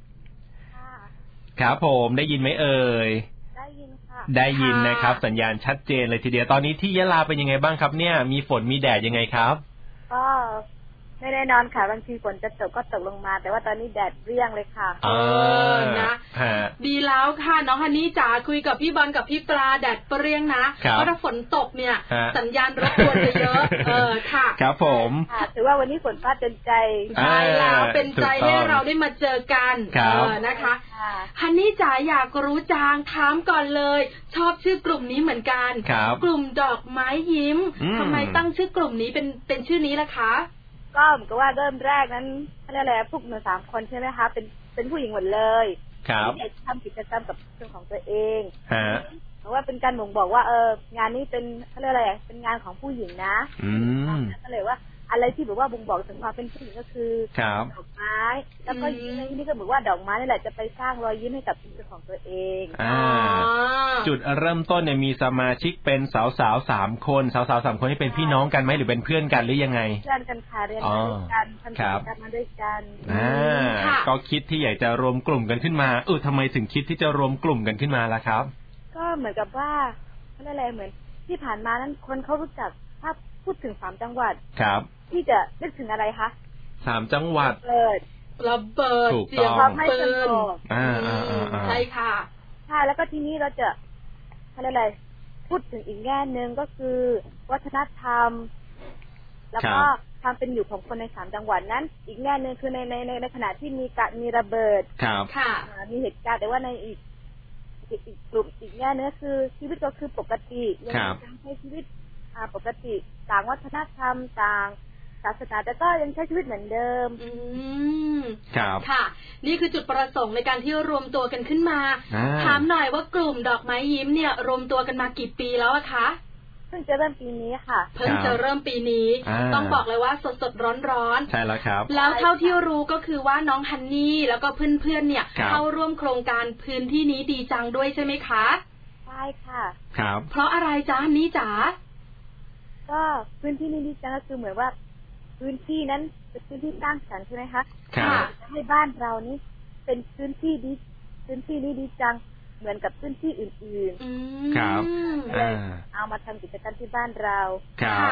ครับผมได้ยินไหมเอ่ยได้ยินค่ะได้ยินนะครับสัญญาณชัดเจนเลยทีเดียวตอนนี้ที่ยะลาเป็นยังไงบ้างครับเนี่ยมีฝนมีแดดยังไงครับก็ไม่แน่นอนค่ะบางทีฝนจะตกก็ตกลงมาแต่ว่าตอนนี้แดดเปรี้ยงเลยค่ะนะดีแล้วค่ะน้องฮันนี่จ๋าคุยกับพี่บอลกับพี่ปลาแดดเปรี้ยงนะเพราะถ้าฝนตกเนี่ยสัญญาณรบกวนจะเยอะค่ะครับผมถือว่าวันนี้ฝนฟ้าเป็นใจใช่แล้วเป็นใจให้เราได้มาเจอกันนะคะฮันนี่จ๋าอยากรู้จางถามก่อนเลยชอบชื่อกลุ่มนี้เหมือนกันกลุ่มดอกไม้ยิ้มทำไมตั้งชื่อกลุ่มนี้เป็นชื่อนี้ล่ะคะก็เหมือนกับว่าเริ่มแรกนั้นอะไรพวกหนู3คนใช่ไหมคะเป็นผู้หญิงหมดเลยครับทำกิจกรรมกับเรื่องของตัวเองเพราะว่าเป็นการบ่งบอกว่างานนี้เป็นอะไรเป็นงานของผู้หญิงนะก็เลยว่าอะไรที่แบบว่าบ่งบอกถึงความเป็นผู้หญิงก็คือดอกไม้แล้วก็นี่ก็บอกว่าดอกไม้นี่แหละจะไปสร้างรอยยิ้มให้กับชีวิตของตัวเองจุดเริ่มต้นเนี่ยมีสมาชิกเป็นสาวๆ3คนสาวๆ3คนที่เป็นพี่น้องกันไหมหรือเป็นเพื่อนกันหรือยังไงเพื่อนกันค่ะเรียนมาด้วยกันทำกิจกรรมมาด้วยกันก็คิดที่อยากจะรวมกลุ่มกันขึ้นมาทำไมถึงคิดที่จะรวมกลุ่มกันขึ้นมาล่ะครับก็เหมือนกับว่าอะไรเหมือนที่ผ่านมานั้นคนเขารู้จักถ้าพูดถึง3จังหวัดครับที่จะนึกถึงอะไรคะ 3จังหวัดระเบิดเสียงปืนใช่ค่ะใช่แล้วก็ทีนี้เราจะอะไรพูดถึงอีกแง่นึงก็คือวัฒนธรรมแล้วก็ความเป็นอยู่ของคนใน3จังหวัดนั้นอีกแง่นึงคือในขณะที่มีระเบิดค่ะมีเหตุการณ์แต่ว่าในอีกกลุ่มอีกแง่นึงคือชีวิตก็คือปกติยังใช้ชีวิตปกติต่างวัฒนธรรมต่างศาสนาแต่ก็ยังใช้ชีวิตเหมือนเดิมครับค่ะนี่คือจุดประสงค์ในการที่รวมตัวกันขึ้นมาถามหน่อยว่ากลุ่มดอกไม้ยิ้มเนี่ยรวมตัวกันมากี่ปีแล้วอะคะเพิ่งจะเริ่มปีนี้ค่ะเพิ่งจะเริ่มปีนี้ต้องบอกเลยว่าสดๆร้อนๆใช่แล้วครับแล้วเท่าที่รู้ก็คือว่าน้องฮันนี่แล้วก็เพื่อนๆเนี่ยเข้าร่วมโครงการพื้นที่นี้ดีจังด้วยใช่ไหมคะใช่ค่ะครับเพราะอะไรจ๊ะฮันนี่จ๋าก็พื้นที่นี้ดีจังก็คือเหมือนว่าพื้นที่นั้นเป็นพื้นที่สร้างสรรค์ใช่ไหมคะให้บ้านเรานี้เป็นพื้นที่นี้ดีจังเหมือนกับพื้นที่อื่นๆครับเอามาทำกิจกรรมที่บ้านเราครับ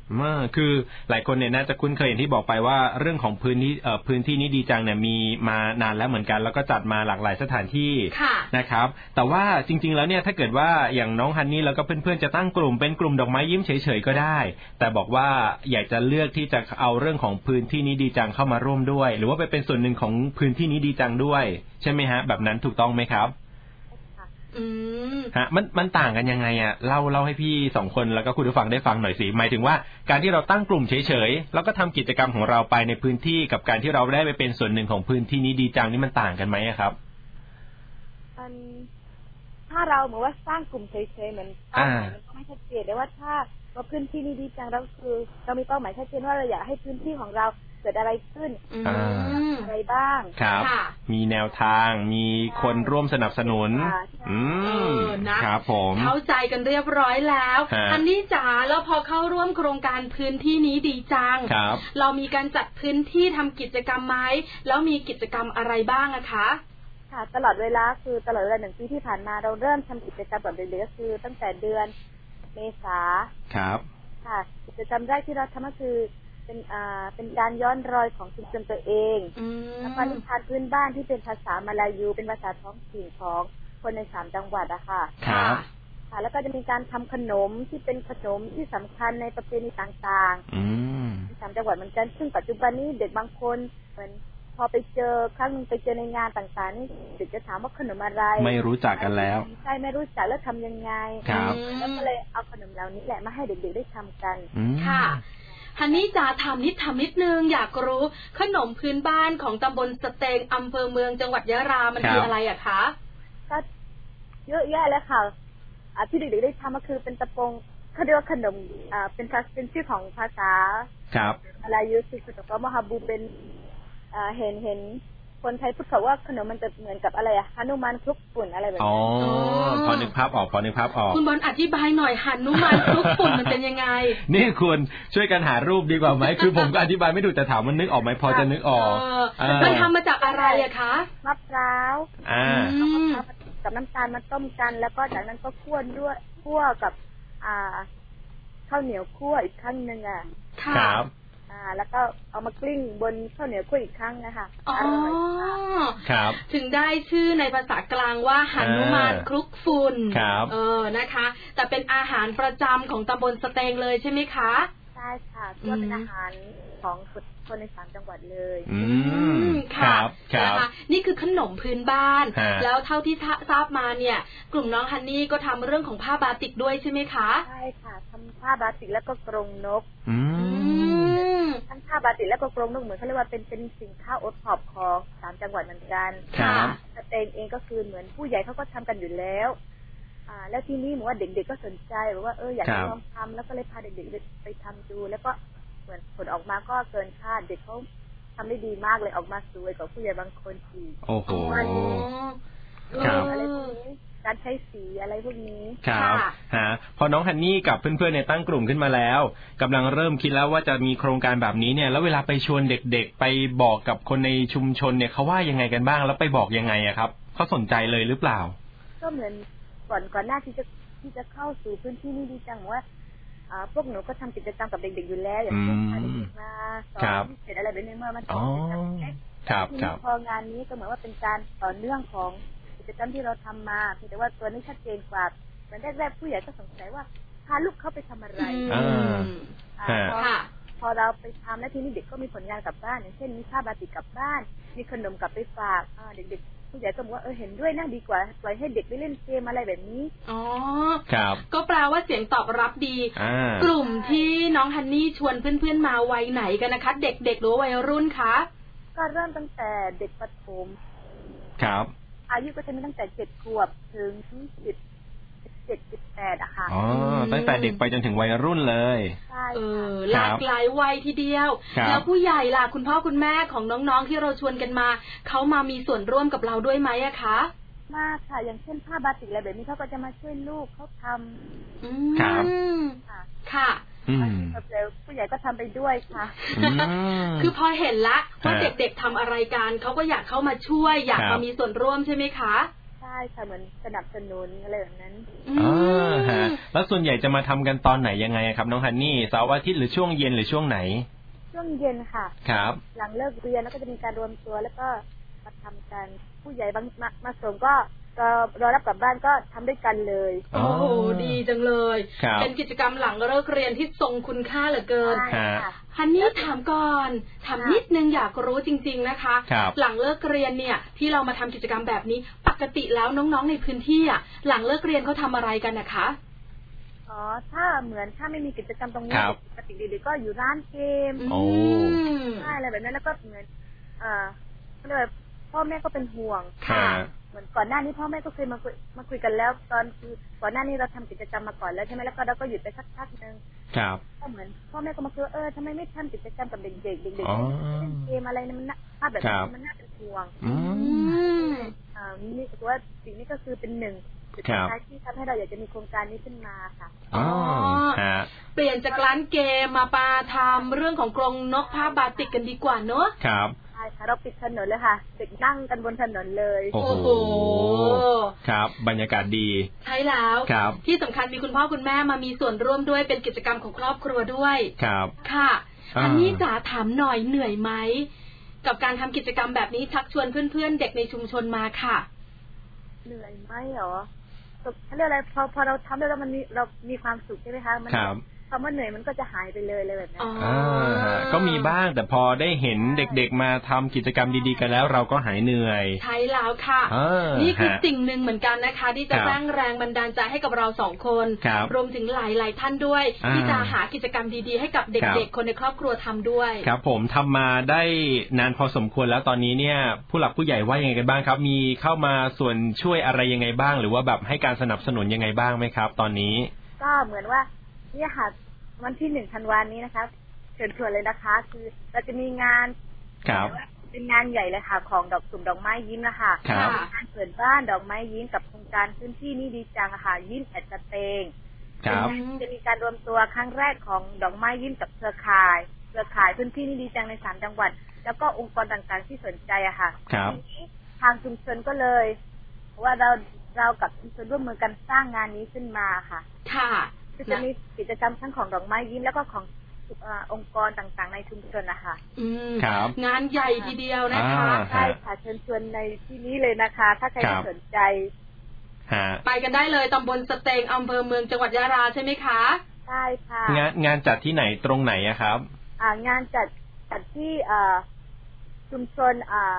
คือหลายคนเนี่ยน่าจะคุ้นเคยอย่างที่บอกไปว่าเรื่องของพื้นที่นี้ดีจังเนี่ยมีมานานแล้วเหมือนกันแล้วก็จัดมาหลากหลายสถานที่นะครับแต่ว่าจริงๆแล้วเนี่ยถ้าเกิดว่าอย่างน้องฮันนี่แล้วก็เพื่อนๆจะตั้งกลุ่มเป็นกลุ่มดอกไม้ยิ้มเฉยๆก็ได้แต่บอกว่าอยากจะเลือกที่จะเอาเรื่องของพื้นที่นี้ดีจังเข้ามาร่วมด้วยหรือว่าไปเป็นส่วนหนึ่งของพื้นที่นี้ดีจังด้วยใช่ไหมฮะแบบนั้นถูกต้องไหมครับฮะมันต่างกันยังไงอ่ะเล่าให้พี่2คนแล้วก็คุณผู้ฟังได้ฟังหน่อยสิหมายถึงว่าการที่เราตั้งกลุ่มเฉยๆแล้วก็ทำกิจกรรมของเราไปในพื้นที่กับการที่เราได้ไปเป็นส่วนหนึ่งของพื้นที่นี้ดีจังนี่มันต่างกันไหมครับถ้าเราเหมือนว่าสร้างกลุ่มเฉยๆเหมือนเป้าหมายมันก็ไม่ชัดเจนแต่ว่าถ้าว่าพื้นที่นี้ดีจังเราคือเรามีเป้าหมายชัดเจนว่าเราอยากให้พื้นที่ของเราเกิดอะไรขึ้นอะไรบ้างครับมีแนวทางมีคนร่วมสนับสนุนนะครับผมเข้าใจกันเรียบร้อยแล้วอันนี้จ๋าแล้วพอเข้าร่วมโครงการพื้นที่นี้ดีจังเรามีการจัดพื้นที่ทำกิจกรรมไหมแล้วมีกิจกรรมอะไรบ้างอะคะค่ะตลอดเวลาคือตลอดเวลา1 ปีที่ผ่านมาเราเริ่มทำกิจกรรมแบบเด็กๆก็คือตั้งแต่เดือนเมษาครับค่ะกิจกรรมแรกที่เราทำก็คือเป็นการย้อนรอยของชุมชนตัวเองแล้วก็นิทานพื้นบ้านที่เป็นภาษามลายูเป็นภาษาท้องถิ่นของคนใน3 จังหวัดอะค่ะครับค่ะแล้วก็จะมีการทำขนมที่เป็นขนมที่สำคัญในประเพณีต่างๆที่3 จังหวัดเหมือนกันซึ่งปัจจุบันนี้เด็กบางคนเหมือนพอไปเจอครั้งนึงไปเจอในงานต่างๆนี่เด็กจะถามว่าขนมอะไรไม่รู้จักกันแล้วใช่ไม่รู้จักแล้วทำยังไงแล้วก็เลยเอาขนมเหล่านี้แหละมาให้เด็กๆได้ทำกันค่ะฮันนี่จ๋าทำนิดนึงอยากรู้ขนมพื้นบ้านของตำบลสเตงอำเภอเมืองจังหวัดยะลามันคืออะไรอะคะก็เยอะแยะเลยค่ะที่เด็กๆได้ทำก็คือเป็นตะปงเขาเรียกว่าขนมเป็นชื่อของภาษาครับอะไรยุสิคือตะปงมหาบูเป็นเห็นคนไทยพูดเขาว่าขนมมันจะเหมือนกับอะไรอะหนุมานคลุกฝุ่นอะไรแบบนี้พอนึกภาพออกคุณบอลอธิบายหน่อยหนุมานคลุกฝุ่นมันเป็นยังไงนี่คุณช่วยกันหารูปดีกว่าไหมคือผมก็อธิบายไม่ถูกแต่ถามมันนึกออกไหมพอจะนึกออกมันทำมาจากอะไรอะคะมะพร้าวกับน้ำตาลมาต้มกันแล้วก็จากนั้นก็คั่วกับข้าวเหนียวคั่วอีกครั้งนึงอะครับแล้วก็เอามากลิ้งบนข้าวเหนียวคั่วอีกครั้งนะคะครับถึงได้ชื่อในภาษากลางว่าหนุมานคลุกฝุ่นนะคะแต่เป็นอาหารประจำของตำบลสเตงเลยใช่ไหมคะใช่ค่ะก็เป็นอาหารของคนใน3 จังหวัดเลยค่ะนะคะนี่คือขนมพื้นบ้านแล้วเท่าที่ทราบมาเนี่ยกลุ่มน้องฮันนี่ก็ทำเรื่องของผ้าบาติกด้วยใช่ไหมคะใช่ค่ะทำผ้าบาติกแล้วก็กรงนกทั้งผ้าบาติกแล้วก็กรงนกเหมือนเขาเรียกว่าเป็นสินค้าโอท็อปของ3 จังหวัดเหมือนกันสเตงเองก็คือเหมือนผู้ใหญ่เขาก็ทำกันอยู่แล้วแล้วทีนี้เหมือนว่าเด็กๆก็สนใจแบบว่าอยากลองทำแล้วก็เลยพาเด็กๆไปทำดูแล้วก็เหมือนผลออกมาก็เกินคาดเด็กเขาทำได้ดีมากเลยออกมาสวยกว่าผู้ใหญ่บางคนอีกโอ้โหอะไรพวกนี้การใช้สีอะไรพวกนี้ครับพอน้องฮันนี่กับเพื่อนๆเนี่ยตั้งกลุ่มขึ้นมาแล้วกำลังเริ่มคิดแล้วว่าจะมีโครงการแบบนี้เนี่ยแล้วเวลาไปชวนเด็กๆไปบอกกับคนในชุมชนเนี่ยเขาว่ายังไงกันบ้างแล้วไปบอกยังไงอะครับเขาสนใจเลยหรือเปล่าก็เหมือนก่อนหน้าที่จะเข้าสู่พื้นที่นี้ดีจังว่าพวกหนูก็ทำกิจกรรมกับเด็กๆอยู่แล้วอย่างเช่นพาเด็กๆมาสอนเสร็จอะไรแบบนี้เมื่อมันทำกิจกรรมครับพองานนี้ก็เหมือนว่าเป็นการต่อเนื่องของกิจกรรมที่เราทำมาแต่ว่าตัวนี้ชัดเจนกว่าเหมือนแรกๆผู้ใหญ่ก็สงสัยว่าพาลูกเข้าไปทำอะไรพอเราไปทำแล้วทีนี้เด็กก็มีผลงานกลับบ้านอย่างเช่นมีผ้าบาติกกลับบ้านมีขนมกลับไปฝากเด็กๆผู้ใหญ่ก็บอกว่าเห็นด้วยน่าดีกว่าปล่อยให้เด็กไปเล่นเกมอะไรแบบนี้ครับก็แปลว่าเสียงตอบรับดีกลุ่มที่น้องฮันนี่ชวนเพื่อนๆมาวัยไหนกันนะคะเด็กๆหรือวัยรุ่นคะก็เริ่มตั้งแต่เด็กประถมครับอายุก็จะมีตั้งแต่7 ขวบถึง17-18อะค่ะตั้งแต่เด็กไปจนถึงวัยรุ่นเลยใช่หลากหลายวัยทีเดียวแล้วผู้ใหญ่ล่ะคุณพ่อคุณแม่ของน้องๆที่เราชวนกันมาเขามามีส่วนร่วมกับเราด้วยไหมอะคะมากค่ะอย่างเช่นผ้าบาติกอะไรแบบนี้เขาก็จะมาช่วยลูกเขาทำครับค่ะผู้ใหญ่ก็ทำไปด้วยค่ะคือพอเห็นละว่าเด็กๆทำอะไรกันเขาก็อยากเข้ามาช่วยอยากมามีส่วนร่วมใช่ไหมคะใช่ช่ค่ะเหมือนสนับสนุนอะไรแบบนั้นฮะแล้วส่วนใหญ่จะมาทำกันตอนไหนยังไงครับน้องฮันนี่เสาร์อาทิตย์หรือช่วงเย็นหรือช่วงไหนช่วงเย็นค่ะครับหลังเลิกเรียนแล้วก็จะมีการรวมตัวแล้วก็มาทำกันผู้ใหญ่บางมาส่งก็รอรับกลับบ้านก็ทำด้วยกันเลยโอ้โหดีจังเลยเป็นกิจกรรมหลังเลิกเรียนที่ทรงคุณค่าเหลือเกินฮันนี่ถามก่อนถามนิดนึงอยากรู้จริงๆนะคะหลังเลิกเรียนเนี่ยที่เรามาทำกิจกรรมแบบนี้ปกติแล้วน้องๆในพื้นที่อ่ะหลังเลิกเรียนเขาทำอะไรกันนะคะถ้าไม่มีกิจกรรมตรงนี้ปกติเด็กๆก็อยู่ร้านเกมใช่อะไรแบบนั้นแล้วก็เหมือนก็เลยพ่อแม่ก็เป็นห่วงเหมือนก่อนหน้านี้พ่อแม่ก็เคยมาคุยกันแล้วตอนคือก่อนหน้านี้เราทำกิจกรรมมาก่อนแล้วใช่ไหมแล้วก็เราก็หยุดไปสักพักนึงก็เหมือนพ่อแม่ก็มาคุยทำไมไม่ทำกิจกรรมกับเด็กๆเด็กๆเล่นเกมอะไรมันภาพแบบนี้มันน่าเป็นห่วงนี่คือว่าสิ่งนี้ก็คือเป็นหนึ่งจุดสำคัญที่ทำให้เราอยากจะมีโครงการนี้ขึ้นมาค่ะเปลี่ยนจากร้านเกมมาทำเรื่องของกรงนกผ้าบาติกกันดีกว่าเนอะครับใช่ค่ะเราปิดถนนเลยค่ะเด็กนั่งกันบนถนนเลยโอ้โหครับบรรยากาศดีใช่แล้วที่สำคัญมีคุณพ่อคุณแม่มามีส่วนร่วมด้วยเป็นกิจกรรมของครอบครัวด้วยครับค่ะอันนี้จ๋าถามหน่อยเหนื่อยไหมกับการทำกิจกรรมแบบนี้ชักชวนเพื่อนๆเด็กในชุมชนมาค่ะเหนื่อยไหมเหรอเขาเรียกอะไรพอเราทำแล้วมันเรามีความสุขใช่ไหมคะมันคำว่าเหนื่อยมันก็จะหายไปเลยเลยแบบนั้นก็มีบ้างแต่พอได้เห็นเด็กๆมาทำกิจกรรมดีๆกันแล้วเราก็หายเหนื่อยใช่แล้วค่ะนี่คือสิ่งหนึ่งเหมือนกันนะคะที่จะสร้างแรงบันดาลใจให้กับเรา2 คนรวมถึงหลายๆท่านด้วยที่จะหากิจกรรมดีๆให้กับเด็กๆคนในครอบครัวทำด้วยครับผมทำมาได้นานพอสมควรแล้วตอนนี้เนี่ยผู้หลักผู้ใหญ่ว่ายังไงกันบ้างครับมีเข้ามาส่วนช่วยอะไรยังไงบ้างหรือว่าแบบให้การสนับสนุนยังไงบ้างไหมครับตอนนี้ก็เหมือนว่าเนี่ยค่ะวันที่1 ธันวาคมนี้นะคะเชิญชวนเลยนะคะคือเราจะมีงานเป็นงานใหญ่เลยค่ะของกลุ่มดอกไม้ยิ้มนะคะงานเปิดบ้านดอกไม้ยิ้มกับโครงการพื้นที่นี้ดีจังค่ะยิ้มแอดสเตงจะมีการรวมตัวครั้งแรกของดอกไม้ยิ้มกับเครือข่ายพื้นที่นี้ดีจังใน3 จังหวัดแล้วก็องค์กรต่างๆที่สนใจอะค่ะทางชุมชนก็เลยว่าเรากับชุมชนร่วมมือกันสร้างงานนี้ขึ้นมาค่ะค่ะจะมีกิจกรรมทั้งของดอกไม้ยิ้มแล้วก็ขององค์กรต่างๆในชุมชนนะคะงานใหญ่ทีเดียวนะคะใช่ค่ะเชิญชวนในที่นี้เลยนะคะถ้าใครสนใจไปกันได้เลยตำบลสเตงอำเภอเมืองจังหวัดยะลาใช่ไหมคะใช่ค่ะงานจัดที่ไหนตรงไหนอะครับงานจัดที่ชุมชน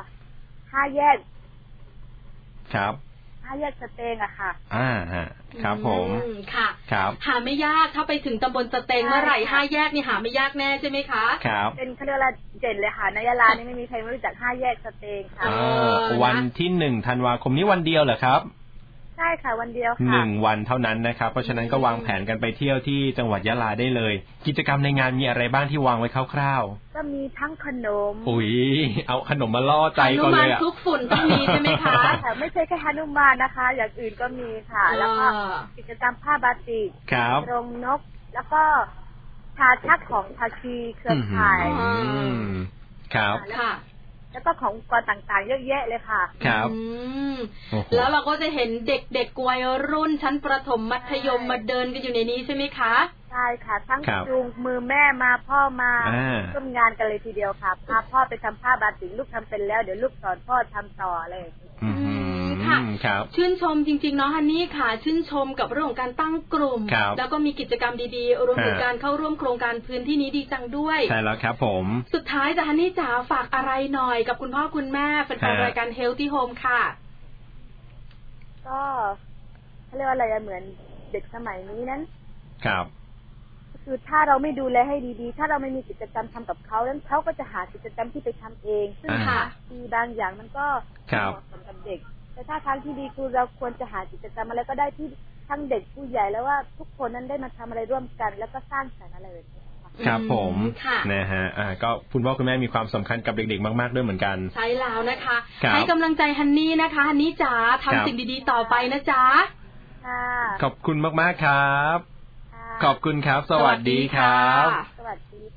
5 แยกครับ 5 แยกสเตงอะค่ะครับผมค่ะครับหาไม่ยากถ้าไปถึงตำบลสเตงเมื่อไหร่5 แยกนี่หาไม่ยากแน่ใช่ไหมคะครับเป็นเขาเรียกว่าเด่นเลยค่ะในยะลานี่ไม่มีใครไม่รู้จัก5 แยกสเตงค่ะวันที่1 ธันวาคมนี้วันเดียวเหรอครับใช่ค่ะวันเดียวค่ะ 1 วันเท่านั้นนะครับเพราะฉะนั้นก็วางแผนกันไปเที่ยวที่จังหวัดยะลาได้เลยกิจกรรมในงานมีอะไรบ้างที่วางไว้คร่าวๆก็มีทั้งขนมเอาขนมมาล่อใจก่อนเลยอะทุกฝุ่นต้องมีใช่ไหมคะไม่ใช่แค่ฮานุมานนะคะอย่างอื่นก็มีค่ะแล้วก็กิจกรรมผ้าบาติกกรงนกแล้วก็ชาชักของภาคีเครือข่ายครับค่ะแล้วก็ของกรต่างๆเยอะแยะเลยค่ะครับแล้วเราก็จะเห็นเด็กๆวัยรุ่นชั้นประถมมัธยมมาเดินกันอยู่ในนี้ใช่ไหมคะใช่ค่ะทั้งจูงมือแม่มาพ่อมาร่วมงานกันเลยทีเดียวค่ะพาพ่อไปทำผ้าบาติกลูกทำเป็นแล้วเดี๋ยวลูกสอนพ่อทำต่อเลยค่ะชื่นชมจริงๆเนาะฮันนี่ค่ะชื่นชมกับเรื่องของการตั้งกลุ่มแล้วก็มีกิจกรรมดีๆรวมถึงการเข้าร่วมโครงการพื้นที่นี้ดีจังด้วยใช่แล้วครับผมสุดท้ายจะฮันนี่จ๋าฝากอะไรหน่อยกับคุณพ่อคุณแม่แฟนๆรายการ Healthy Home ค่ะก็เขาเรียกว่าอะไรเหมือนเด็กสมัยนี้นั้นครับคือถ้าเราไม่ดูแลให้ดีๆถ้าเราไม่มีกิจกรรมทำกับเขาแล้วเขาก็จะหากิจกรรมที่ไปทำเองซึ่งมีบางอย่างมันก็เหมาะสมกับเด็กแต่ถ้าทางที่ดีคือเราควรจะหากิจกรรมอะไรก็ได้ที่ทั้งเด็กผู้ใหญ่แล้วว่าทุกคนนั้นได้มาทำอะไรร่วมกันแล้วก็สร้างสรรค์อะไรแบบนี้ครับผมนะฮะก็คุณพ่อคุณแม่มีความสำคัญกับเด็กๆมากๆด้วยเหมือนกันใช่แล้วนะคะให้กำลังใจฮันนี่นะคะฮันนี่จ๋าทำสิ่งดีๆต่อไปนะจ๊ะขอบคุณมากๆครับขอบคุณครับสวัสดีครับสวัสดีค่ะ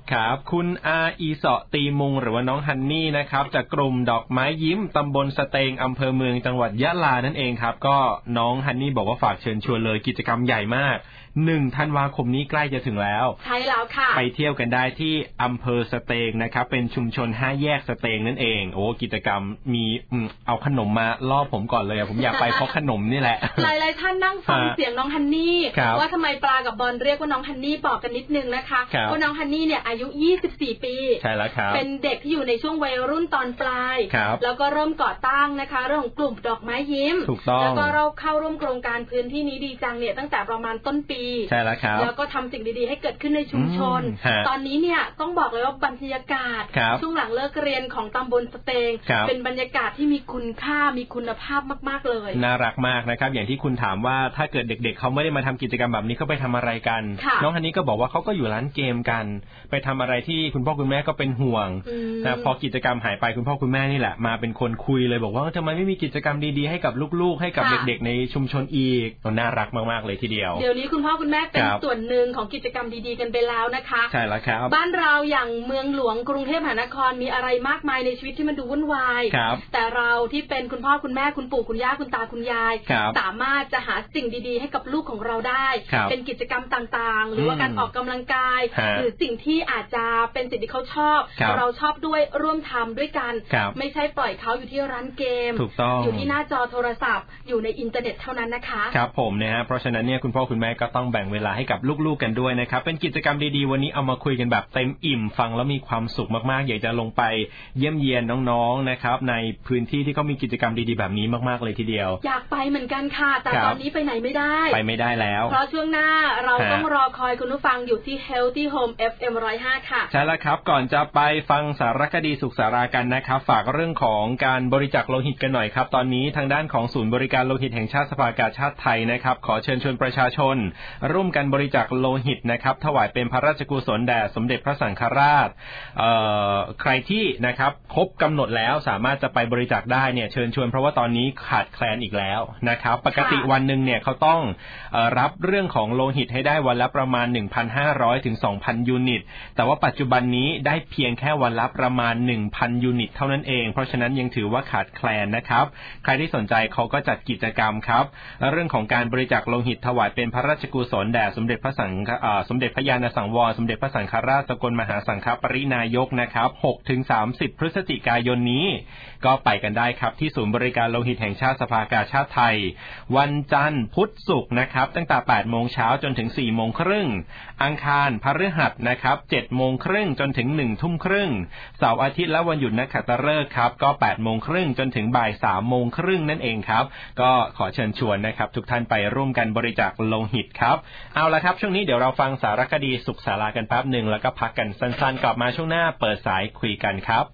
ครับคุณอาอีเสาะตีมุงหรือว่าน้องฮันนี่นะครับจากกลุ่มดอกไม้ยิ้มตำบลสเตงอำเภอเมืองจังหวัดยะลานั่นเองครับก็น้องฮันนี่บอกว่าฝากเชิญชวนเลยกิจกรรมใหญ่มาก1 ธันวาคมนี้ใกล้จะถึงแล้วใช่แล้วค่ะไปเที่ยวกันได้ที่อำเภอสเตงนะครับเป็นชุมชน5แยกสเตงนั่นเองโอ้กิจกรรมมีเอาขนมมาล่อผมก่อนเลยผมอยากไปเพราะขนมนี่แหละหลายๆท่านนั่งฟังเสียงน้องฮันนี่ว่าทำไมปลากับบอลเรียกว่าน้องฮันนี่บอกกันนิดนึงนะคะว่าน้องฮันนี่เนี่ยอายุ24ปีใช่แล้วครับเป็นเด็กที่อยู่ในช่วงวัยรุ่นตอนปลายแล้วก็เริ่มก่อตั้งนะคะเรื่องของกลุ่มดอกไม้ยิ้มแล้วก็เราเข้าร่วมโครงการพื้นที่นี้ดีจังเนี่ยตั้งแต่ประมาณต้นปีใช่แล้วครับแล้วก็ทำสิ่งดีๆให้เกิดขึ้นในชุมชนตอนนี้เนี่ยต้องบอกเลยว่าบรรยากาศช่วงหลังเลิกเรียนของตำบลสเตงเป็นบรรยากาศที่มีคุณค่ามีคุณภาพมากๆเลยน่ารักมากนะครับอย่างที่คุณถามว่าถ้าเกิดเด็กๆเขาไม่ได้มาทำกิจกรรมแบบนี้เขาไปทำอะไรกันน้องฮันนี่ก็บอกว่าเขาก็อยู่ร้านเกมกันไปทำอะไรที่คุณพ่อคุณแม่ก็เป็นห่วงแต่พอกิจกรรมหายไปคุณพ่อคุณแม่นี่แหละมาเป็นคนคุยเลยบอกว่าทำไมไม่มีกิจกรรมดีๆให้กับลูกๆให้กับเด็กๆในชุมชนอีกน่ารักมากๆเลยทีเดียวเดี๋ยวนี้คุณพ่อคุณแม่เป็นส่วนหนึ่งของกิจกรรมดีๆกันไปแล้วนะคะใช่แล้วครับบ้านเราอย่างเมืองหลวงกรุงเทพมหานครมีอะไรมากมายในชีวิตที่มันดูวุ่นวายแต่เราที่เป็นคุณพ่อคุณแม่คุณปู่คุณย่าคุณตาคุณยายสามารถจะหาสิ่งดีๆให้กับลูกของเราได้เป็นกิจกรรมต่างๆหรือว่าการออกกำลังกายหรือสิ่งที่อาจจะเป็นสิ่งที่เขาชอบเราชอบด้วยร่วมทำด้วยกันไม่ใช่ปล่อยเขาอยู่ที่ร้านเกมอยู่ที่หน้าจอโทรศัพท์อยู่ในอินเทอร์เน็ตเท่านั้นนะคะครับผมนะฮะเพราะฉะนั้นเนี่ยคุณพ่อคุณแม่ก็ต้องแบ่งเวลาให้กับลูกๆกันด้วยนะครับเป็นกิจกรรมดีๆวันนี้เอามาคุยกันแบบเต็มอิ่มฟังแล้วมีความสุขมากๆอยากจะลงไปเยี่ยมเยียนน้องๆนะครับในพื้นที่ที่เขามีกิจกรรมดีๆแบบนี้มากๆเลยทีเดียวอยากไปเหมือนกันค่ะแต่ตอนนี้ไปไหนไม่ได้ไปไม่ได้แล้วเพราะช่วงหน้าเราต้องรอคอยคุณผู้ฟังอยู่ที่ Healthy Home FM 105 ค่ะใช่แล้วครับก่อนจะไปฟังสารคดีสุขสารากันนะครับฝากเรื่องของการบริจาคโลหิตกันหน่อยครับตอนนี้ทางด้านของศูนย์บริการโลหิตแห่งชาติสภากาชาดไทยนะครับขอเชิญชวนประชาชนร่วมกันบริจาคโลหิตนะครับถวายเป็นพระราชกุศลแด่สมเด็จพระสังฆราชใครที่นะครับครบกำหนดแล้วสามารถจะไปบริจาคได้เนี่ยเชิญชวนเพราะว่าตอนนี้ขาดแคลนอีกแล้วนะครับปกติวันนึงเนี่ยเขาต้องรับเรื่องของโลหิตให้ได้วันละประมาณ 1,500 ถึง 2,000 ยูนิตแต่ว่าปัจจุบันนี้ได้เพียงแค่วันละประมาณ 1,000 ยูนิตเท่านั้นเองเพราะฉะนั้นยังถือว่าขาดแคลนนะครับใครที่สนใจเขาก็จัดกิจกรรมครับเรื่องของการบริจาคโลหิตถวายเป็นพระราชกุศลแด่สมเด็จพระญาณสังวรสมเด็จพระสังฆราชสกลมหาสังฆปรินายกนะครับ 6-30 พฤศจิกายนนี้ก็ไปกันได้ครับที่ศูนย์บริการโลหิตแห่งชาติสภากาชาดไทยวันจันทร์พุธศุกร์นะครับตั้งแต่ 8 โมงเช้าจนถึง 4 โมงครึ่งอังคารพฤหัสนะครับ 7 โมงครึ่งจนถึง 1 ทุ่มครึ่งเสาร์อาทิตย์และวันหยุดนักขัตฤกษ์ครับก็ 8 โมงครึ่งจนถึงบ่าย 3 โมงครึ่งนั่นเองครับก็ขอเชิญชวนนะครับทุกท่านไปร่วมกันบริจาคโลหิตครับเอาละครับช่วงนี้เดี๋ยวเราฟังสารคดีสุขศาลากันแป๊บนึงแล้วก็พักกันสั้นๆกลับมาช่วงหน้าเปิดสายคุยกันครับ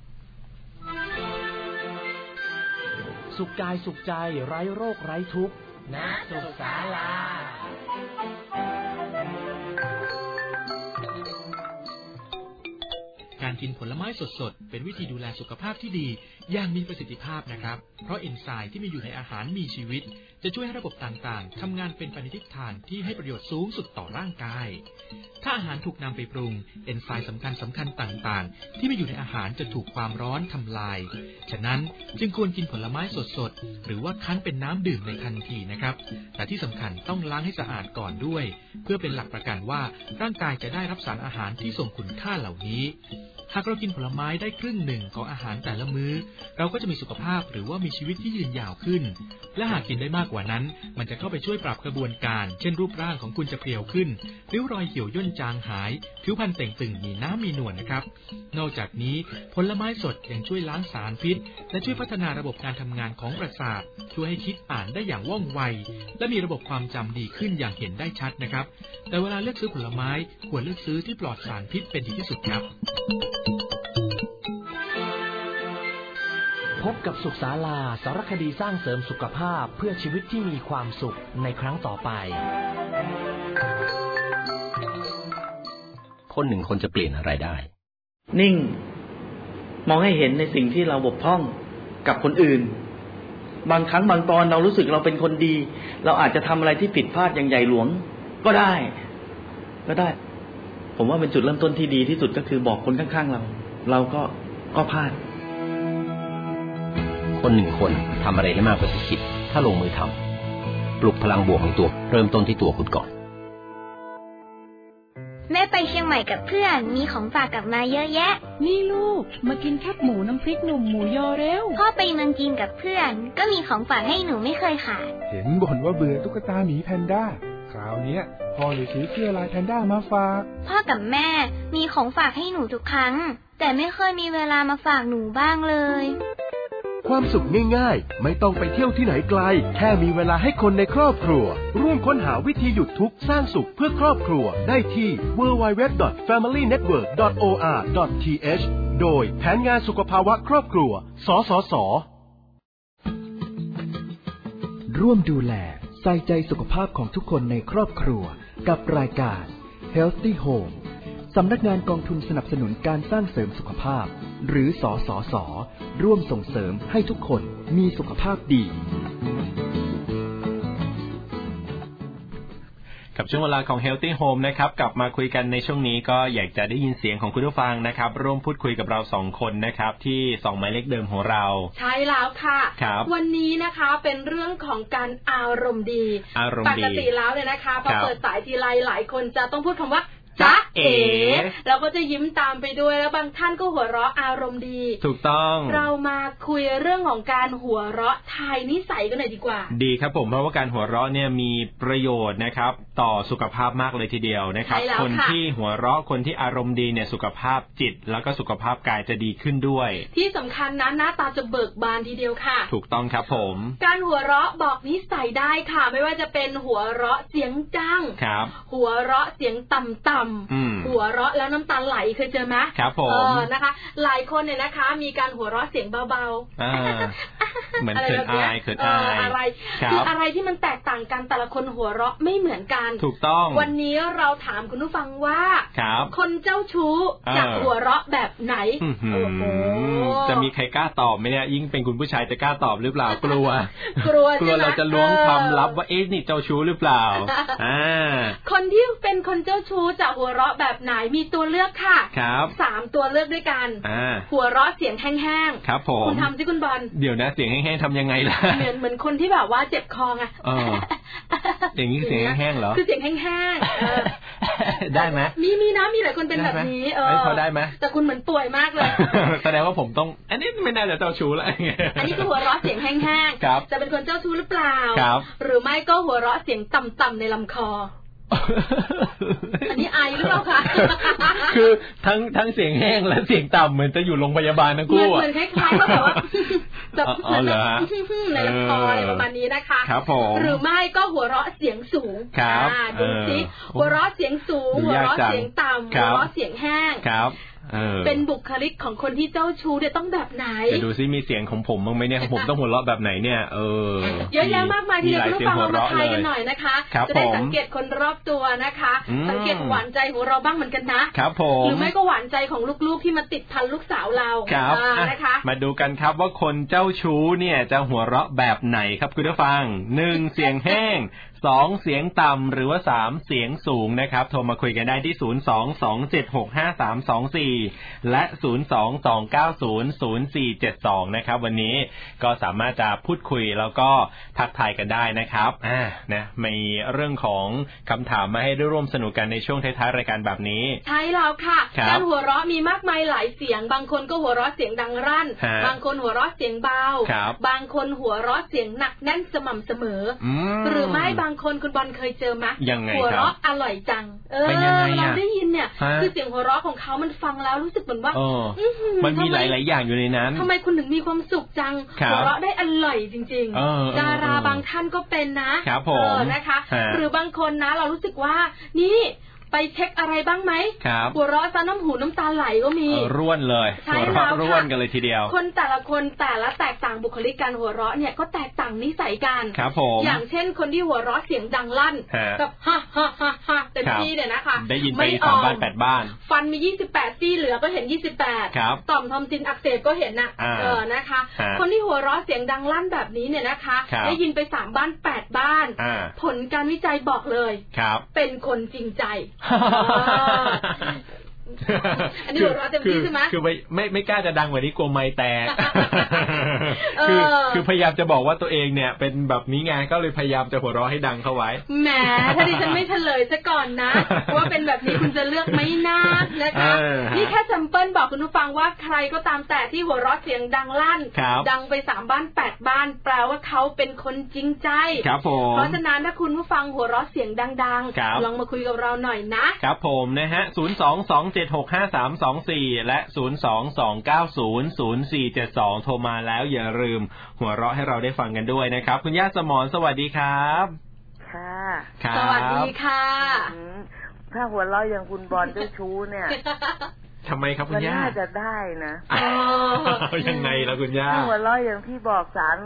สุขกายสุขใจไร้โรคไร้ทุกข์ณสุขศาลาการกินผลไม้สดๆเป็นวิธีดูแลสุขภาพที่ดีอย่างมีประสิทธิภาพนะครับเพราะเอนไซม์ที่มีอยู่ในอาหารมีชีวิตจะช่วยให้ระบบต่างๆทำงานเป็นไปในทิศทางที่ให้ประโยชน์สูงสุดต่อร่างกายถ้าอาหารถูกนำไปปรุงเอนไซม์สำคัญต่างๆที่มีอยู่ในอาหารจะถูกความร้อนทำลายฉะนั้นจึงควรกินผลไม้สดๆหรือว่าคั้นเป็นน้ำดื่มในทันทีนะครับแต่ที่สำคัญต้องล้างให้สะอาดก่อนด้วยเพื่อเป็นหลักประกันว่าร่างกายจะได้รับสารอาหารที่ทรงคุณค่าเหล่านี้หากเรากินผลไม้ได้ครึ่งหนึ่งของอาหารแต่ละมื้อเราก็จะมีสุขภาพหรือว่ามีชีวิตที่ยืนยาวขึ้นและหากกินได้มากกว่านั้นมันจะเข้าไปช่วยปรับกระบวนการเช่นรูปร่างของคุณจะเพรียวขึ้นริ้วรอยเหี่ยวย่นจางหายผิวพรรณเต่งตึงมีน้ำมีนวลนะครับนอกจากนี้ผลไม้สดยังช่วยล้างสารพิษและช่วยพัฒนาระบบการทำงานของประสาทช่วยให้คิดอ่านได้อย่างว่องไวและมีระบบความจำดีขึ้นอย่างเห็นได้ชัดนะครับแต่เวลาเลือกซื้อผลไม้ควรเลือกซื้อที่ปลอดสารพิษเป็นดีที่สุดครับพบกับสุขศาลาสารคดีสร้างเสริมสุขภาพเพื่อชีวิตที่มีความสุขในครั้งต่อไปคนหนึ่งคนจะเปลี่ยนอะไรได้นิ่งมองให้เห็นในสิ่งที่เราบกพร่องกับคนอื่นบางครั้งบางตอนเรารู้สึกเราเป็นคนดีเราอาจจะทำอะไรที่ผิดพลาดอย่างใหญ่หลวงก็ได้ผมว่าเป็นจุดเริ่มต้นที่ดีที่สุดก็คือบอกคนข้างๆเราก็พลาดคนหนึ่งคนทำอะไรได้มากกว่าที่คิดถ้าลงมือทำปลุกพลังบวกของตัวเริ่มต้นที่ตัวคุณก่อนแม่ไปเชียงใหม่กับเพื่อนมีของฝากกลับมาเยอะแยะนี่ลูกมากินแคบหมูน้ำพริกหนุ่มหมูยอเร็วพ่อไปเมืองจีนกับเพื่อนก็มีของฝากให้หนูไม่เคยขาดเห็นบ่นว่าเบื่อตุ๊กตาหมีแพนด้าคราวนี้พ่อเลยซื้อเสื้อลายแพนด้ามาฝากพ่อกับแม่มีของฝากให้หนูทุกครั้งแต่ไม่เคยมีเวลามาฝากหนูบ้างเลยความสุขง่ายๆไม่ต้องไปเที่ยวที่ไหนไกลแค่มีเวลาให้คนในครอบครัวร่วมค้นหาวิธีหยุดทุกข์สร้างสุขเพื่อครอบครัวได้ที่ www.familynetwork.or.th โดยแผนงานสุขภาวะครอบครัวสสส. ร่วมดูแลใส่ใจสุขภาพของทุกคนในครอบครัวกับรายการ Healthy Home สำนักงานกองทุนสนับสนุนการสร้างเสริมสุขภาพหรือสสส.ร่วมส่งเสริมให้ทุกคนมีสุขภาพดีกับช่วงเวลาของ Healthy Home นะครับกลับมาคุยกันในช่วงนี้ก็อยากจะได้ยินเสียงของคุณผู้ฟังนะครับร่วมพูดคุยกับเรา2คนนะครับที่2หมายเลขเดิมของเราใช่แล้วค่ะวันนี้นะคะเป็นเรื่องของการอารมณ์ดีปกติแล้วเนี่ยนะคะพอเปิดสายทีไรหลายคนจะต้องพูดคำว่าจ๊ะเอ๋เราก็จะยิ้มตามไปด้วยแล้วบางท่านก็หัวเราะอารมณ์ดีถูกต้องเรามาคุยเรื่องของการหัวเราะทายนิสัยกันหน่อยดีกว่าดีครับผมเพราะว่าการหัวเราะเนี่ยมีประโยชน์นะครับต่อสุขภาพมากเลยทีเดียวนะครับคนที่หัวเราะคนที่อารมณ์ดีเนี่ยสุขภาพจิตแล้วก็สุขภาพกายจะดีขึ้นด้วยที่สำคัญนะหน้าตาจะเบิกบานทีเดียวค่ะถูกต้องครับผมการหัวเราะบอกนิสัยได้ค่ะไม่ว่าจะเป็นหัวเราะเสียงดังหัวเราะเสียงต่ำหัวเราะแล้วน้ำตาไหลเคยเจอไหมครับผมนะคะหลายคนเนี่ยนะคะมีการหัวเราะเสียงเบาๆเหมือนเขินอายอะไรคืออะไรที่มันแตกต่างกันแต่ละคนหัวเราะไม่เหมือนกันถูกต้องวันนี้เราถามคุณผู้ฟังว่าคนเจ้าชู้จะหัวเราะแบบไหนจะมีใครกล้าตอบไหมเนี่ยยิ่งเป็นคุณผู้ชายจะกล้าตอบหรือเปล่ากลัวเราจะล้วงความลับว่าเอ๊ะนี่เจ้าชู้หรือเปล่าคนที่เป็นคนเจ้าชู้จะหัวเราะแบบไหนมีตัวเลือกค่ะครับ 3ตัวเลือกด้วยกันหัวเราะเสียงแห้งๆครับผมคุณทำสิคุณบอลเดี๋ยวนะเสียงแห้งๆทำยังไงล่ะเหมือนคนที่แบบว่าเจ็บคอไงอย่างนี้เสียงแห้งๆเหรอคือเสียงแห้งๆได้ไหมมีนะมีหลายคนเป็นแบบนี้เขาได้ไหมแต่คุณเหมือนป่วยมากเลยแสดงว่าผมต้องอันนี้ไม่น่าจะเจ้าชู้แล้วอันนี้คือหัวเราะเสียงแห้งๆจะเป็นคนเจ้าชู้หรือเปล่าหรือไม่ก็หัวเราะเสียงต่ำๆในลำคออันนี้ไอหรือเปล่าคะคือทั้งเสียงแห้งและเสียงต่ำเหมือนจะอยู่โรงพยาบาลทั้งคู่เหมือนคล้ายๆแบบว่าแบบในลำคออะไรประมาณนี้นะคะครับผมหรือไม่ก็หัวเราะเสียงสูงดูสิหัวเราะเสียงสูงหัวเราะเสียงต่ำหัวเราะเสียงแห้งเป็นบุคลิกของคนที่เจ้าชู้เนี่ยต้องแบบไหนดูซิมีเสียงของผมบ้างไหมเนี่ยของผมต้องหัวเราะแบบไหนเนี่ยเยอะแยะมากมายที่เราต้องฟังเรามาทายกันหน่อยนะคะจะได้สังเกตคนรอบตัวนะคะสังเกตหวานใจของเราบ้างเหมือนกันนะครับผมหรือไม่ก็หวานใจของลูกๆที่มาติดพันลูกสาวเรานะคะมาดูกันครับว่าคนเจ้าชู้เนี่ยจะหัวเราะแบบไหนครับคุณผู้ฟัง1เสียงแห้ง2เสียงต่ำหรือว่า3เสียงสูงนะครับโทรมาคุยกันได้ที่022765324และ022900472นะครับวันนี้ก็สามารถจะพูดคุยแล้วก็ทักทายกันได้นะครับนะมีเรื่องของคำถามมาให้ได้ร่วมสนุกกันในช่วงท้ายๆรายการแบบนี้ใช่แล้วค่ะการหัวเราะมีมากมายหลายเสียงบางคนก็หัวเราะเสียงดังรั่นบางคนหัวเราะเสียงเบาบางคนหัวเราะเสียงหนักแน่นสม่ำเสมอหรือไม่บางคนคุณบอลเคยเจอไหมหัวเราะอร่อยจังเราได้ยินเนี่ยคือเสียงหัวเราะของเขามันฟังแล้วรู้สึกเหมือนว่ามันมีหลายๆอย่างอยู่ในนั้นทำไมคุณถึงมีความสุขจังหัวเราะได้อร่อยจริงๆดาราบางท่านก็เป็นนะนะคะหรือบางคนนะเรารู้สึกว่านี่ไปเช็คอะไรบ้างไหมหัวเราะซะน้ำหูน้ำตาไหลก็มีร่วนเลยหัวเราะร่วนกันเลยทีเดียวคนแต่ละคนแต่ละแตกต่างบุคลิกการหัวเราะเนี่ยก็แตกต่างนิสัยกันอย่างเช่นคนที่หัวเราะเสียงดังลั่นกับฮ่าฮ่าฮ่าฮ่าเต็มที่เนี่ยนะคะได้ยินไป3 บ้าน 8 บ้านฟันมี28ซี่เหลือก็เห็น28ต่อมทอมซินอักเสบก็เห็นนะคะคนที่หัวเราะเสียงดังลั่นแบบนี้เนี่ยนะคะได้ยินไป3 บ้าน 8 บ้านผลการวิจัยบอกเลยเป็นคนจริงใจอันนี้หัวเราะเต็มที่ใช่ไหมคือไม่กล้าจะดังกว่านี้กลัวไมค์แตกคือพยายามจะบอกว่าตัวเองเนี่ยเป็นแบบนี้ไงก็เลยพยายามจะหัวเราะให้ดังเข้าไว้แหมถ้าดิฉันไม่เฉลยซะก่อนนะว่าเป็นแบบนี้คุณจะเลือกไม่น่านะคะนี่แค่แซมเปิลบอกคุณผู้ฟังว่าใครก็ตามแต่ที่หัวเราะเสียงดังลั่นดังไป3 บ้าน 8 บ้านแปลว่าเขาเป็นคนจริงใจเพราะฉะนั้นถ้าคุณผู้ฟังหัวเราะเสียงดังๆลองมาคุยกับเราหน่อยนะครับผมนะฮะ022765324และ022900472โทรมาแล้วอย่าลืมหัวเราะให้เราได้ฟังกันด้วยนะครับคุณย่าสมรสวัสดีครับค่ะสวัสดีค่ะถ้าหัวเราะอย่างคุณบอลเจ้าชู้เนี่ยทำไมครับคุณย่าน่าจะได้นะยังไงล่ะคุณย่าหัวเราะอย่างที่บอก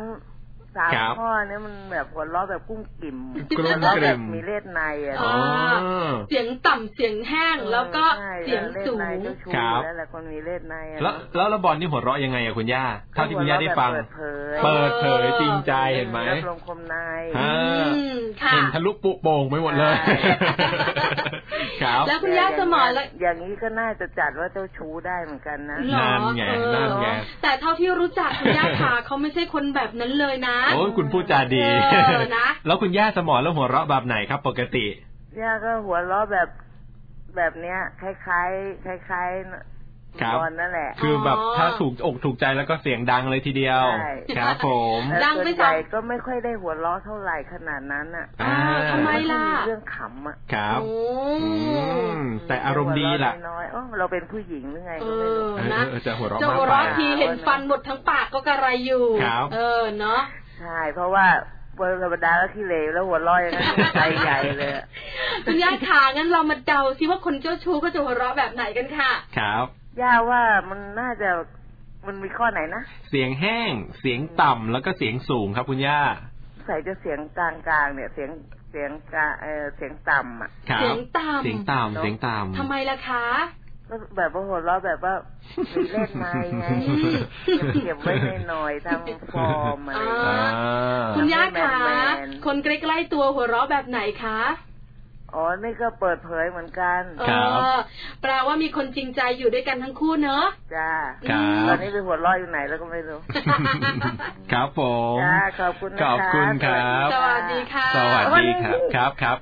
3 ข้อเนี่ยมันแบบหัวเราะแบบกุ้งกิ่มหัวเราะแบบมีเลือดในเสียงต่ำเสียงแห้งแล้วก็เสียงสูงครับแล้วแหละคนมีเลือดในแล้วบอลนี่หัวเราะยังไงอะคุณย่าเท่าที่คุณย่าได้ฟังเปิดเผยจริงใจเห็นไหมลมคมในเห็นทะลุปุโป่งไปหมดเลยครับแล้วคุณย่าสมรแล้วอย่างนี้ก็น่าจะจัดว่าเจ้าชู้ได้เหมือนกันนะนั่นไงแต่เท่าที่รู้จักคุณย่าค่ะเขาไม่ใช่คนแบบนั้นเลยนะโอ้คุณพูดจาดีนะแล้วคุณย่าสมรแล้วหัวเราะแบบไหนครับปกติย่าก็หัวเราะแบบเนี้ยคล้ายตอนนั่นแหละคือแบบถ้าถูกอกถูกใจแล้วก็เสียงดังเลยทีเดียวครับผมดังไปใหญ่ก็ไม่ค่อยได้หัวเราะเท่าไหร่ขนาดนั้นอ่ะทำไมล่ะเรื่องขำอ่ะครับแต่อารมณ์ดีล่ะน้อยเราเป็นผู้หญิงหรือไงก็ไม่รู้นะจะหัวเราะทีเห็นฟันหมดทั้งปากก็กระไรอยู่เนาะใช่เพราะว่าธรรมดาแล้วขี้เหร่แล้วหัวเราะอย่างนั้นใจใหญ่เลยคุณย่าขางั้นเรามาเดาซิว่าคนเจ้าชู้ก็จะหัวเราะแบบไหนกันค่ะครับย่าว่ามันน่าจะมันมีข้อไหนนะเสียงแห้งเสียงต่ำแล้วก็เสียงสูงครับคุณย่าใส่จะเสียงกลางๆเนี่ยเสียงต่ำอ่ะเสียงต่ำเสียงต่ำทำไมล่ะคะก็แบบว่าหัวเราะแบบว่ามีเล่นไม้ไงเก็บไว้หน่อยทำฟอร์มอะไรคุณย่าคะคนใกล้ๆตัวหัวเราะแบบไหนคะอ๋อนี่ก็เปิดเผยเหมือนกันแปลว่ามีคนจริงใจอยู่ด้วยกันทั้งคู่เนอะจ้าตอนนี้ไปหัวเราะอยู่ไหนแล้วก็ไม่รู้ครับผมจ้าขอบคุณขอบคุณครับสวัสดีค่ะสวัสดีครับครับ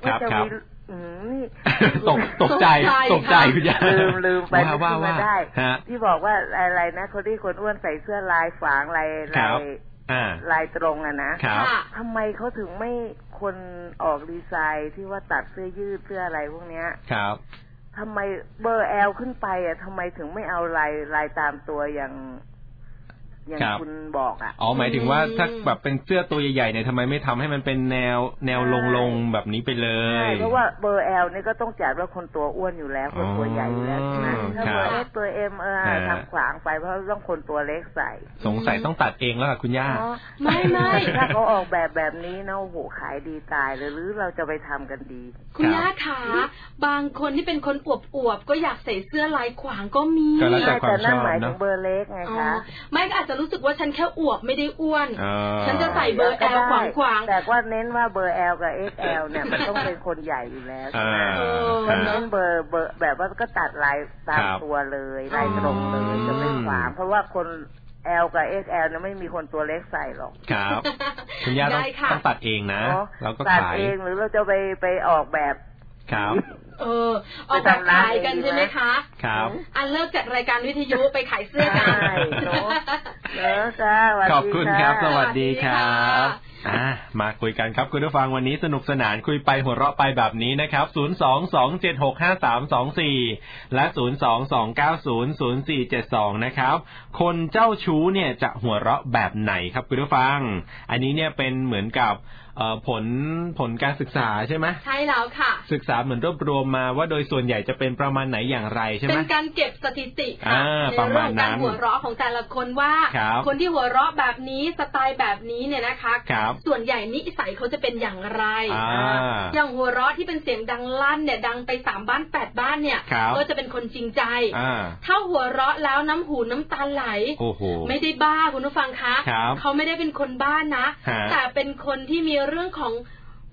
ตกใจคุณย่าลืมไปว่าได้ที่บอกว่าอะไรนะคนที่คนอ้วนใส่เสื้อลายฝางลายตรงอะนะทำไมเขาถึงไม่คนออกดีไซน์ที่ว่าตัดเสื้อยืดเสื้ออะไรพวกเนี้ยทำไมเบอร์ L ขึ้นไปอะทำไมถึงไม่เอาลายตามตัวอย่างคุณบอกอ่ะหมายถึงว่าถ้าแบบเป็นเสื้อตัวใหญ่ๆเนี่ยทำไมไม่ทำให้มันเป็นแนวลงแบบนี้ไปเลยเพราะว่าเบอร์ L นี่ก็ต้องจัดว่าคนตัวอ้วนอยู่แล้วคนตัวใหญ่อยู่แล้วนะถ้าเบอร์ S ตัว M ทำขวางไปเพราะต้องคนตัวเล็กใส่สงสัยต้องตัดเองแล้วค่ะคุณย่าไม่ถ้าเขาออกแบบนี้นะโอ้โหขายดีตายเลยหรือเราจะไปทำกันดีคุณย่าขาบางคนที่เป็นคนอวบก็อยากใส่เสื้อลายขวางก็มีแต่นั่นหมายถึงเบอร์เล็กไงคะไม่ก็อาจจะรู้สึกว่าฉันแค่อวบไม่ได้อ้วนฉันจะใส่เบอร์ L ขวางแต่ว่าเน้นว่าเบอร์ L กับ XL เนี่ยมันต้องเป็นคนใหญ่อยู่แล้วใช่ไหมก็เน้นเบอร์แบบว่าก็ตัดลายตามตัวเลยลายตรงเลยจะไม่ขวางเพราะว่าคน L กับ XL เนี่ยไม่มีคนตัวเล็กใส่หรอกครับคุณย่าต้องตัดเองนะแล้วก็ตัดเองหรือเราจะไปออกแบบครับออกแบบขายกันใช่ไหมคะครับเลิกจัดรายการวิทยุไปขายเสื้อกันขอบคุณครับสวัสดีครับมาคุยกันครับคุณผู้ฟังวันนี้สนุกสนานคุยไปหัวเราะไปแบบนี้นะครับ022765324และ022900472นะครับคนเจ้าชู้เนี่ยจะหัวเราะแบบไหนครับคุณผู้ฟังอันนี้เนี่ยเป็นเหมือนกับผลการศึกษาใช่ไหมใช่แล้วค่ะศึกษาเหมือนรวบรวมมาว่าโดยส่วนใหญ่จะเป็นประมาณไหนอย่างไรใช่ไหมเป็นการเก็บสถิติค่ะในเรื่องการหัวเราะของแต่ละคนว่าคนที่หัวเราะแบบนี้สไตล์แบบนี้เนี่ยนะคะส่วนใหญ่นิสัยเขาจะเป็นอย่างไรอย่างหัวเราะที่เป็นเสียงดังลั่นเนี่ยดังไป3 บ้าน 8 บ้านเนี่ยก็จะเป็นคนจริงใจถ้าหัวเราะแล้วน้ำหูน้ำตาไหลไม่ได้บ้าคุณผู้ฟังคะเขาไม่ได้เป็นคนบ้านะแต่เป็นคนที่มีเรื่องของ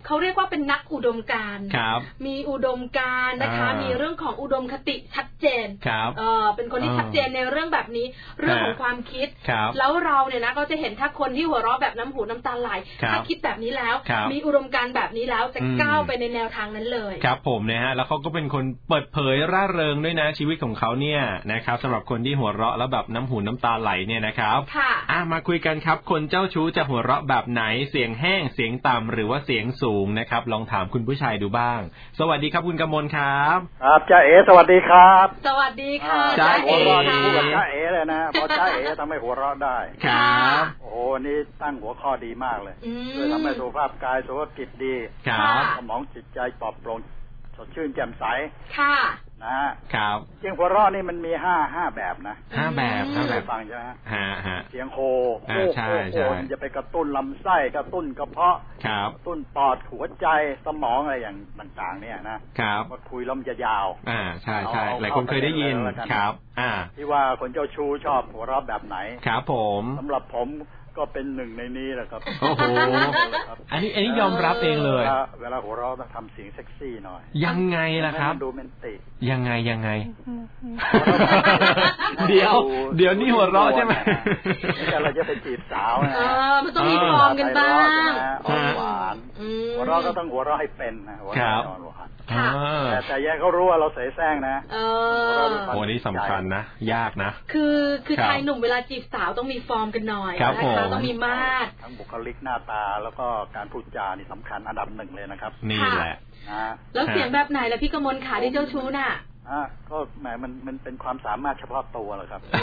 เขาเรียกว่าเป็นนักอุดมการณ์มีอุดมการณ์นะคะมีเรื่องของอุดมคติชัดเจนเป็นคนที่ชัดเจนในเรื่องแบบนี้เรื่องของความคิดแล้วเราเนี่ยนะก็จะเห็นถ้าคนที่หัวเราะแบบน้ำหูน้ำตาไหลถ้าคิดแบบนี้แล้วมีอุดมการณ์แบบนี้แล้วจะก้าวไปในแนวทางนั้นเลยครับผมนะฮะแล้วเขาก็เป็นคนเปิดเผยร่าเริงด้วยนะชีวิตของเขาเนี่ยนะครับสำหรับคนที่หัวเราะแล้วแบบน้ำหูน้ำตาไหลเนี่ยนะครับมาคุยกันครับคนเจ้าชู้จะหัวเราะแบบไหนเสียงแห้งเสียงต่ำหรือว่าเสียงสูงนะครับลองถามคุณผู้ชายดูบ้างสวัสดีครับคุณกมลครับครับจ้าเอ๋สวัสดีครับสวัสดีค่ะจ้าเอ๋พูดกับจ้าเอ๋เลยนะพอจ้าเอ๋ทำให้หัวเราะได้ครับโอ้โหนี่ตั้งหัวข้อดีมากเลยช่วยทำให้สุขภาพกายสุขภาพจิตดีสมองจิตใจปลอดโปร่งสดชื่นแจ่มใสค่ะนะครับเสียงหัวเราะนี่มันมีห้าแบบนะ 5แบบฟังใช่ไหมเสียงโฮใช่จะไปกระตุ้นลำไส้กระตุ้นกระเพาะกระตุ้นปอดหัวใจสมองอะไรอย่างต่างๆเนี่ยนะครับมาคุยแล้วมันจะยาวใช่หลายคนเคยได้ยินครับที่ว่าคนเจ้าชู้ชอบหัวเราะแบบไหนครับผมสำหรับผมก็เป็นหนึ่งในนี้แหละครับโอ้โหอันนี้ยอมรับเองเลยเวลาหัวเราะต้องทำเสียงเซ็กซี่หน่อยยังไงล่ะครับดูเมนติยังไงเดี๋ยวนี่หัวเราะใช่ไหมเราจะไปจีบสาวนะมันต้องมีฟอร์มกันบ้างหวานหัวเราะก็ต้องหัวเราะให้เป็นนะหัวเราะหวานแต่แย่เขารู้ว่าเราเสแสร้งนะโอ้นี่สำคัญนะยากนะคือชายหนุ่มเวลาจีบสาวต้องมีฟอร์มกันหน่อยนะคะต้องมีมาตรทั้งบุคลิกหน้าตาแล้วก็การพูดจานี่สำคัญอันดับหนึ่งเลยนะครับนี่แหละแล้วเสียงแบบไหนล่ะพี่กมลขาที่เจ้าชู้น่ะก็แหมมันเป็นความสามารถเฉพาะตัวเหรอครับ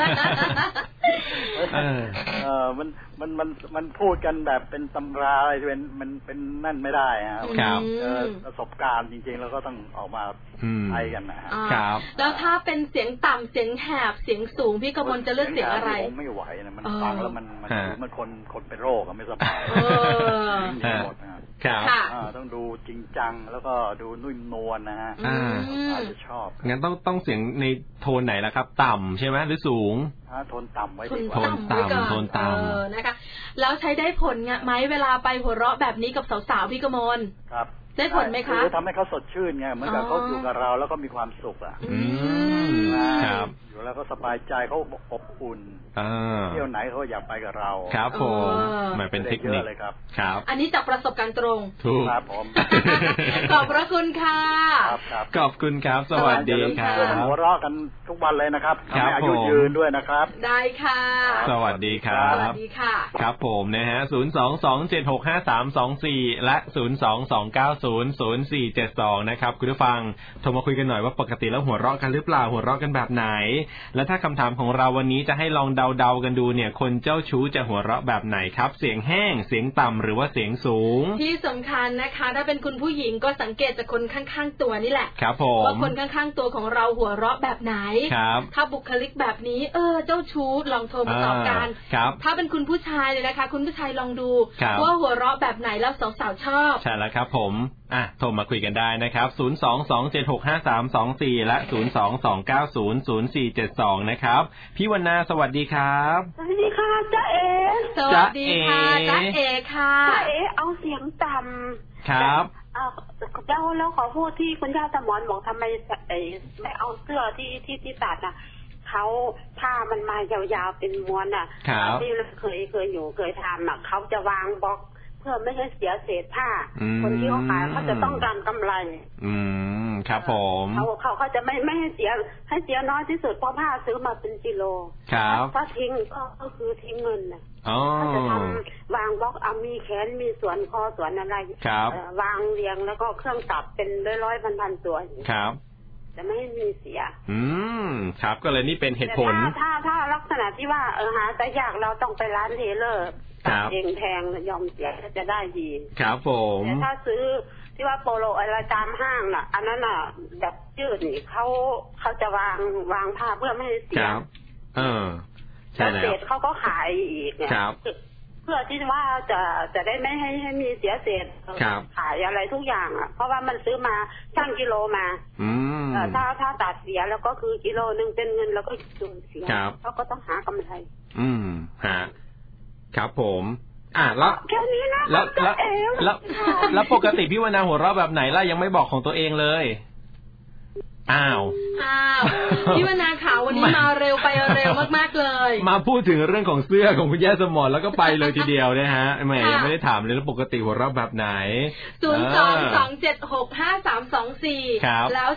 มันพูดกันแบบเป็นตำราอะไรเป็นนั่นไม่ได้ครับประสบการณ์จริงๆแล้วก็ต้องออกมาใช้กันนะครับแล้วถ้าเป็นเสียงต่ำเสียงแหบเสียงสูงพี่กมลจะเลือกเสียงอะไรผมไม่ไหวนะมันฟังแล้วมันคนเป็นโรคไม่สบายหมดนะครับต้องดูจริงจังแล้วก็ดูนุ่มนวลนะฮะอาจจะชอบงั้นต้องเสียงในโทนไหนล่ะครับต่ำใช่ไหมหรือสูงโทนต่ำไว้ดีกว่าโทนต่ำนะคะแล้วใช้ได้ผลไหมเวลาไปหัวเราะแบบนี้กับสาวๆพี่กมลครับได้ผลไหมคะคือทำให้เขาสดชื่นไงเหมือนกับเขาอยู่กับเราแล้วก็มีความสุขครับอยู่แล้วก็สบายใจเขาอบอุ่นเที่ยวไหนเขาอยากไปกับเราครับผมมันเป็นเทคนิคเลยครับอันนี้จากประสบการณ์ตรงถูกครับผมขอบพระคุณค่ะขอบคุณครับสวัสดีครับหัวเราะกันทุกวันเลยนะครับทำให้อายุยืนด้วยนะครับได้ค่ะสวัสดีครับสวัสดีค่ะครับผมนะฮะ022765324และ022900472นะครับคุณผู้ฟังโทรมาคุยกันหน่อยว่าปกติแล้วหัวเราะกันหรือเปล่าหัวเราะกันแบบไหนและถ้าคำถามของเราวันนี้จะให้ลองเดาๆกันดูเนี่ยคนเจ้าชู้จะหัวเราะแบบไหนครับเสียงแห้งเสียงต่ำหรือว่าเสียงสูงที่สำคัญนะคะถ้าเป็นคุณผู้หญิงก็สังเกตจากคนข้างๆตัวนี่แหละครับผมว่าคนข้างๆตัวของเราหัวเราะแบบไหนครับถ้าบุคลิกแบบนี้เจ้าชู้ลองโทรมาตอบกันถ้าเป็นคุณผู้ชายเลยนะคะคุณผู้ชายลองดูว่าหัวเราะแบบไหนแล้วสาวๆชอบใช่แล้วครับผมโทรมาคุยกันได้นะครับ022765324และ022900472นะครับพี่วรรณาสวัสดีครับสวัสดีค่ะจ้าเอสวัสดีค่ะจ้าเอค่ะจ้าเอเอาเสียงต่ำครับเจ้าแล้วขอพูดที่คุณย่าสมรบอกทำไมไม่เอาเสื้อที่ตัดเขาผ้ามันมายาวๆเป็นม้วนที่เคยทำเขาจะวางบล็อกเพื่อไม่ให้เสียเศษผ้าคนที่เขาขายเขาจะต้องการกำไรครับผมเขาจะไม่ให้เสียน้อยที่สุดเพราะผ้าซื้อมาเป็นกิโลถ้าทิ้งก็คือทิ้งเงินเขาจะทำวางบล็อกมีแขนมีส่วนคอส่วนอะไรวางเรียงแล้วก็เครื่องตัดเป็นร้อยพันตัวครับจะไม่ให้มีเสียครับก็เลยนี่เป็นเหตุผลถ้าลักษณะที่ว่าหาแต่ยากเราต้องไปร้านเทเลอร์ตัดเองแพงยอมเสียจะได้ดีครับผมแต่ถ้าซื้อที่ว่าโปโลอะไรตามห้างน่ะอันนั้นน่ะแบบยืดนี่เขาจะวางผ้าเพื่อไม่ให้เสียใช่แล้วเศษเขาก็ขายอีกเนี่ยเพื่อที่ว่าจะได้ไม่ให้มีเสียเศษขายอะไรทุกอย่างเพราะว่ามันซื้อมาชั่งกิโลมาถ้าตัดเสียแล้วก็คือกิโลนึงเป็นเงินแล้วก็สูญเสียเขาก็ต้องหากำไรฮะครับผมแล้วแค่นี้นะแล้วปกติพี่วนาหัวเราะแบบไหนล่ะยังไม่บอกของตัวเองเลยอ้าวพี่วนาขาววันนี้มาเร็วไปเร็วมากๆเลยมาพูดถึงเรื่องของเสื้อของคุณย่าสมรแล้วก็ไปเลยทีเดียวนะฮะแหมยังไม่ได้ถามเลยแล้วปกติหัวเราะแบบไหน 022765324แล้ว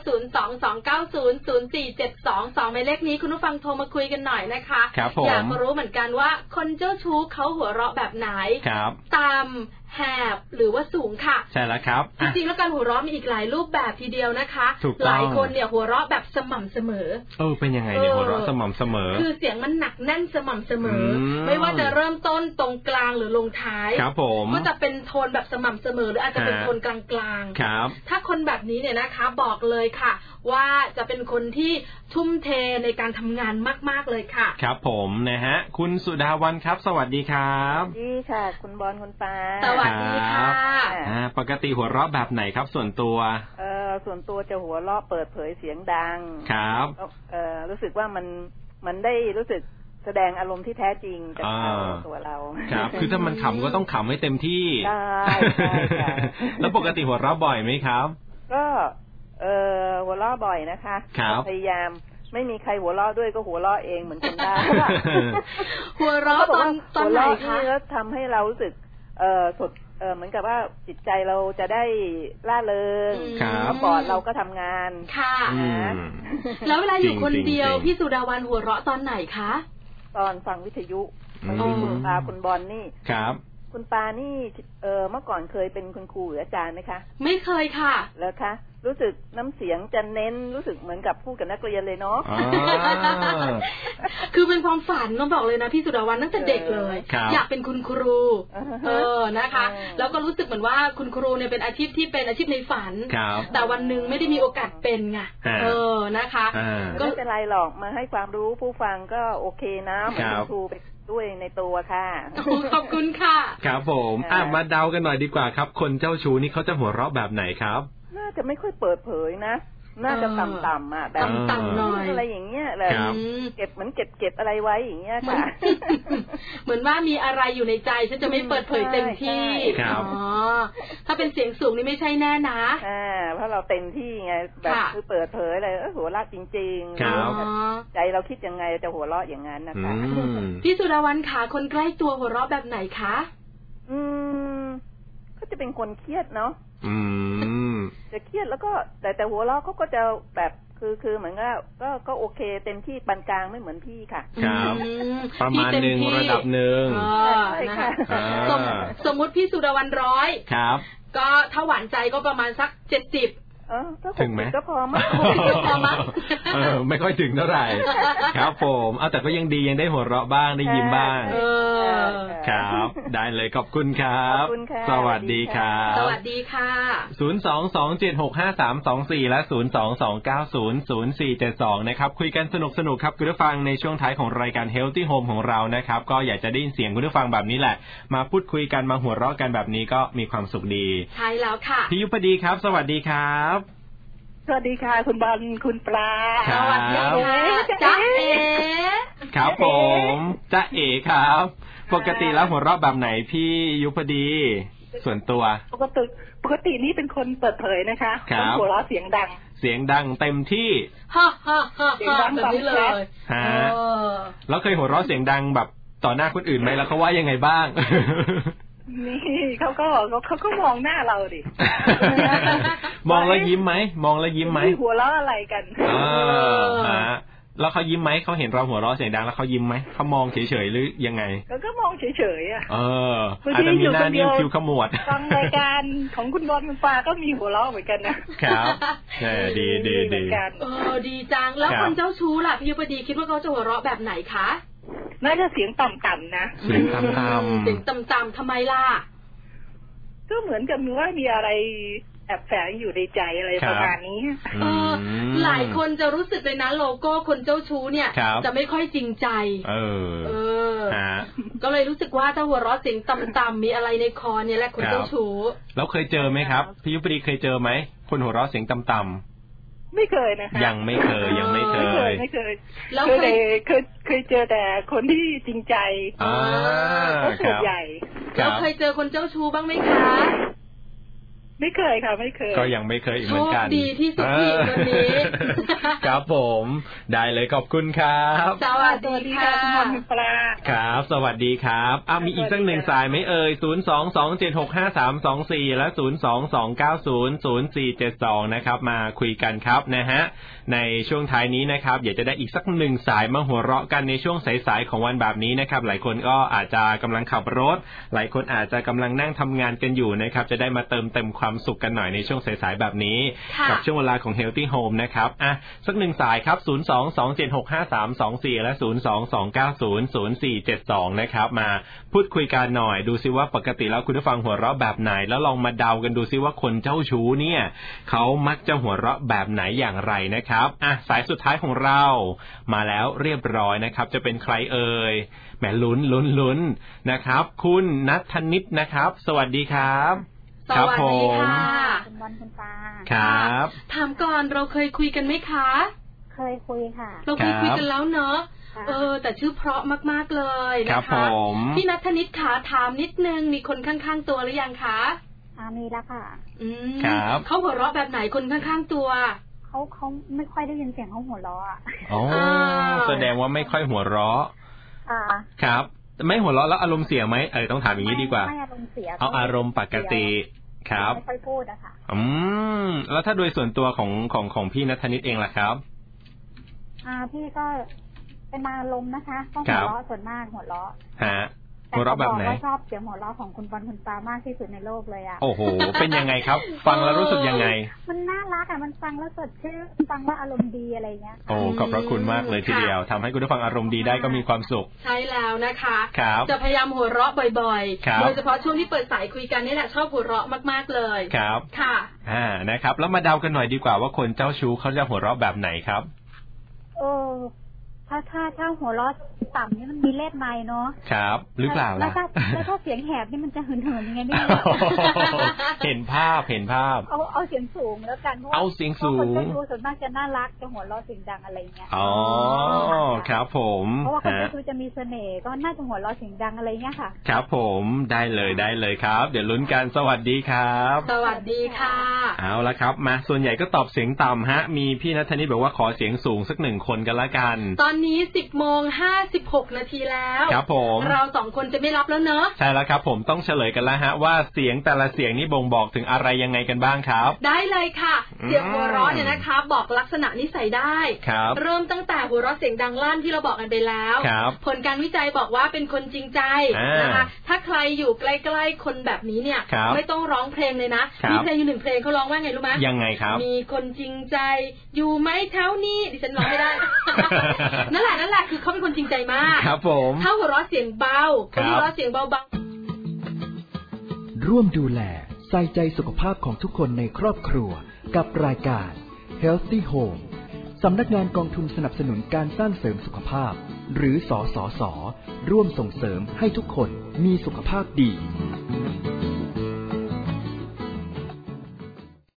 022900472หมายเลขนี้คุณผู้ฟังโทรมาคุยกันหน่อยนะคะอยากรู้เหมือนกันว่าคนเจ้าชู้เขาหัวเราะแบบไหนต่ำแหบหรือว่าสูงค่ะใช่แล้วครับจริงๆแล้วการหัวเราะมีอีกหลายรูปแบบทีเดียวนะคะหลายคนเนี่ยหัวเราะแบบสม่ำเสมอเป็นยังไงเนี่ยหัวเราะสม่ำเสมอคือเสียงมันหนักแน่นสม่ำเสมอไม่ว่าจะเริ่มต้นตรงกลางหรือลงท้ายครับผมก็จะเป็นโทนแบบสม่ำเสมอหรืออาจจะเป็นโทนกลางๆครับถ้าคนแบบนี้เนี่ยนะคะบอกเลยค่ะว่าจะเป็นคนที่ทุ่มเทในการทำงานมากๆเลยค่ะครับผมนะฮะคุณสุดาวันครับสวัสดีครับดีค่ะคุณบอลคุณปาสวัสดีค่ะปกติหัวเราะแบบไหนครับส่วนตัวส่วนตัวจะหัวเราะเปิดเผยเสียงดังครับรู้สึกว่ามันได้รู้สึกแสดงอารมณ์ที่แท้จริงจากตัวเราครับคือถ้ามันขำก็ต้องขำให้เต็มที่ใช่แล้วปกติหัวเราะบ่อยไหมครับก็หัวเราะบ่อยนะคะพยายามไม่มีใครหัวเราะด้วยก็หัวเราะเองเหมือนคนได้หัวเราะตอนไหนคะแล้วทำให้เรารู้สึกสดเหมือนกับว่าจิตใจเราจะได้ล่าเริงก่อนเราก็ทำงานค่ะแล้วเวลาอยู่คนเดียวพี่สุดาวันหัวเราะตอนไหนคะตอนฟังวิทยุบางทีคุณปาคุณบอลนี่ครับคุณปานี่เมื่อก่อนเคยเป็นคุณครูหรืออาจารย์ไหมคะไม่เคยค่ะแล้วคะรู้สึกน้ำเสียงจะเน้นรู้สึกเหมือนกับพูดกับนักเรียนเลยเนาะคือเป็นความฝันต้องบอกเลยนะพี่สุดาวันตั้งแต่เด็กเลยอยากเป็นคุณครูนะคะแล้วก็รู้สึกเหมือนว่าคุณครูเนี่ยเป็นอาชีพที่เป็นอาชีพในฝันแต่วันนึงไม่ได้มีโอกาสเป็นไงนะคะก็ไม่เป็นไรหรอกมาให้ความรู้ผู้ฟังก็โอเคนะเหมือนคุณครูไปด้วยในตัวค่ะขอบคุณค่ะครับผมมาเดากันหน่อยดีกว่าครับคนเจ้าชู้นี่เขาจะหัวเราะแบบไหนครับน่าจะไม่ค่อยเปิดเผยนะน่าจะต่ำๆแบบต่ำๆหน่อยอะไรอย่างเงี้ยแหละเก็บเหมือนเก็บอะไรไว้อย่างเงี้ยค่ะเหมือนว่ามีอะไรอยู่ในใจฉันจะไม่เปิดเผยเต็มที่ถ้าเป็นเสียงสูงนี่ไม่ใช่แน่นะเพราะเราเต็มที่ไงแบบคือเปิดเผยเลยหัวเราะจริงๆใจเราคิดยังไงจะหัวเราะอย่างนั้นนะคะพี่สุดาวันขาคนใกล้ตัวหัวเราะแบบไหนคะก็จะเป็นคนเครียดเนาะจะเครียดแล้วก็แต่หัวเราะเขาก็จะแบบคือเหมือนก็โอเคเต็มที่ปานกลางไม่เหมือนพี่ค่ะครับประมาณนึงระดับนึงนะคะสมมุติพี่สุดาวัน100 ครับก็ถ้าหวานใจก็ประมาณสัก70 ถึงไหมก็พอมั้งไม่ค่อยถึงเท่าไหร่ครับผมแต่ก็ยังดียังได้หัวเราะบ้างได้ยิ้มบ้างครับได้เลยขอบคุณครับสวัสดีครับสวัสดีค่ะ 022765324และ022900472นะครับคุยกันสนุกครับคุณผู้ฟังในช่วงท้ายของรายการ Healthy Home ของเรานะครับก็อยากจะได้ยินเสียงคุณผู้ฟังแบบนี้แหละมาพูดคุยกันมาหัวเราะกันแบบนี้ก็มีความสุขดีใช่แล้วค่ะพี่ยุพดีครับสวัสดีครับสวัสดีค่ะคุณบอลคุณปลาสวัสดีค่ะจ๊ะเอ๋ครับผมจ๊ะเอ๋ครับปกติแล้วหัวเราะแบบไหนพี่ยุพดีส่วนตัวปกตินี่เป็นคนเปิดเผยนะคะหัวเราะเสียงดังเต็มที่เสียงดังแบบนี้เลยแล้วเคยหัวเราะเสียงดังแบบต่อหน้าคนอื่นไหมแล้วเขาว่ายังไงบ้างนี่เขาก็มองหน้าเราดิมองแล้วยิ้มไหมหัวเราะอะไรกันแล้วเขายิ้มไหมเขาเห็นเราหัวเราะเสียงดังแล้วเขายิ้มไหมเขามองเฉยๆหรือยังไงก็มองเฉยๆอาจจะมีหน้านิ่งคิ้วขมวดฟังรายการของคุณบอลคุณปาก็มีหัวเราะเหมือนกันนะครับดีดีจังแล้วคนเจ้าชู้ล่ะพี่ยุพดีคิดว่าเขาจะหัวเราะแบบไหนคะน่าจะเสียงต่ำๆนะเสียงต่ำทำไมล่ะก็เหมือนกับว่ามีอะไรแอบแฝงอยู่ในใจอะไรประมาณนี้หลายคนจะรู้สึกเลยนะโลโก้คนเจ้าชู้เนี่ยจะไม่ค่อยจริงใจก็เลยรู้สึกว่าถ้าหัวเราะเสียงต่ำๆมีอะไรในคอเนี่ยแหละคนเจ้าชู้แล้วเคยเจอไหมครับพี่ยุพดีเคยเจอไหมคนหัวเราะเสียงต่ำไม่เคยนะคะยังไม่เคยแล้วเคยเจอแต่คนที่จริงใจก็ส่วนใหญ่เราเคยเจอคนเจ้าชู้บ้างไหมคะไม่เคยค่ะไม่เคยก็ยังไม่เคยเหมือนกันโชคดีที่สุดที่คนนี้ครับผมได้เลยขอบคุณครับสวัสดีค่ะคุณพรปลาครับสวัสดีครับมีอีกสักหนึ่งสายไหมเอ่ย022765324และ022900472นะครับมาคุยกันครับนะฮะในช่วงท้ายนี้นะครับอยากจะได้อีกสักหนึ่งสายมาหัวเราะกันในช่วงสายๆของวันแบบนี้นะครับหลายคนก็อาจจะกำลังขับรถหลายคนอาจจะกำลังนั่งทำงานกันอยู่นะครับจะได้มาเติมเต็มความสุขกันหน่อยในช่วงสายๆแบบนี้กับช่วงเวลาของ Healthy Home นะครับสักหนึ่งสายครับ022765324และ022900472นะครับมาพูดคุยกันหน่อยดูซิว่าปกติแล้วคุณผู้ฟังหัวเราะแบบไหนแล้วลองมาเดากันดูซิว่าคนเจ้าชู้เนี่ยเขามักจะหัวเราะแบบไหนอย่างไรนะครับสายสุดท้ายของเรามาแล้วเรียบร้อยนะครับจะเป็นใครเอ่ยแหมลุ้นนะครับคุณณัฐนิตนะครับสวัสดีครับสวัสดีค่ะคุณบอลคุณปาครับถามก่อนเราเคยคุยกันไหมคะเคยคุยค่ะเราเคยคุยกันแล้วเนอะแต่ชื่อเพราะมากๆเลยนะคะพี่ณัฐนิตขาถามนิดนึงมีคนข้างๆตัวหรือยังคะมีแล้วค่ะครับเขาหัวเราะแบบไหนคนข้างๆตัวเขาไม่ค่อยได้ยินเสียงเขาหัวเราะแสดงว่าไม่ค่อยหัวเราะครับไม่หัวเราะแล้วอารมณ์เสียไหมต้องถามอย่างนี้ดีกว่าไม่อารมณ์เสียเอาอารมณ์ปกติครับไม่ค่อยพูดนะคะแล้วถ้าโดยส่วนตัวของพี่ณัฐนิตเองล่ะครับพี่ก็เป็นอารมณ์นะคะต้องหัวเราะส่วนมากหัวเราะหัวเราะแบบไหนชอบเสียงหัวเราะของคุณบอลคุณปามากที่สุดในโลกเลยโอ้โหเป็นยังไงครับฟังแล้วรู้สึกยังไงมันน่ารักมันฟังแล้วสดชื่นฟังแล้วอารมณ์ดีอะไรเงี้ยขอบพระคุณมากเลยทีเดียวทำให้คุณผู้ฟังอารมณ์ดีได้ก็มีความสุขใช่แล้วนะคะจะพยายามหัวเราะบ่อยๆโดยเฉพาะช่วงที่เปิดสายคุยกันนี่แหละชอบหัวเราะมากๆเลยครับค่ะนะครับแล้วมาเดากันหน่อยดีกว่าว่าคนเจ้าชู้เขาจะหัวเราะแบบไหนครับถ้าหัวเราะต่ำนี่มันมีเล็บไม้เนาะครับหรือเปล่าล่ะแล้วถ้าเสียงแหบนี่มันจะเหินยังไงไม่รู้เห็นภาพเอาเสียงสูงแล้วกันเอาเสียงสูงคนจะดูส่วนมากจะน่ารักจะหัวเราะเสียงดังอะไรเงี้ยครับผมเพราะว่าคนจะดูจะมีเสน่ห์ก็น่าจะหัวเราะเสียงดังอะไรเงี้ยค่ะครับผมได้เลยครับเดี๋ยวลุ้นกันสวัสดีครับสวัสดีค่ะเอาละครับมาส่วนใหญ่ก็ตอบเสียงต่ำฮะมีพี่ณัฐนิตบอกว่าขอเสียงสูงสัก1คนกันละกันตอนนี้ 10:56 นาทีแล้วครับผมเรา2คนจะไม่รับแล้วเนอะใช่แล้วครับผมต้องเฉลยกันแล้วฮะว่าเสียงแต่ละเสียงนี้บ่งบอกถึงอะไรยังไงกันบ้างครับได้เลยค่ะเสียงหัวเราะเนี่ยนะคะบอกลักษณะนิสัยได้เริ่มตั้งแต่หัวเราะเสียงดังลั่นที่เราบอกกันไปแล้วผลการวิจัยบอกว่าเป็นคนจริงใจนะคะถ้าใครอยู่ใกล้ๆคนแบบนี้เนี่ยไม่ต้องร้องเพลงเลยนะมีเพลงอยู่1เพลงเขาร้องว่าไงรู้ไหมยังไงครับมีคนจริงใจอยู่ไหมเท่านี้ดิฉันร้องไม่ได้ นั่นแหละคือเขาเป็นคนจริงใจมากครับผมถ้าหัวเราะเสียงเบาหัวเราะเสียงเบาๆร่วมดูแลใส่ใจสุขภาพของทุกคนในครอบครัวกับรายการ Healthy Home สำนักงานกองทุนสนับสนุนการสร้างเสริมสุขภาพหรือสสส.ร่วมส่งเสริมให้ทุกคนมีสุขภาพดี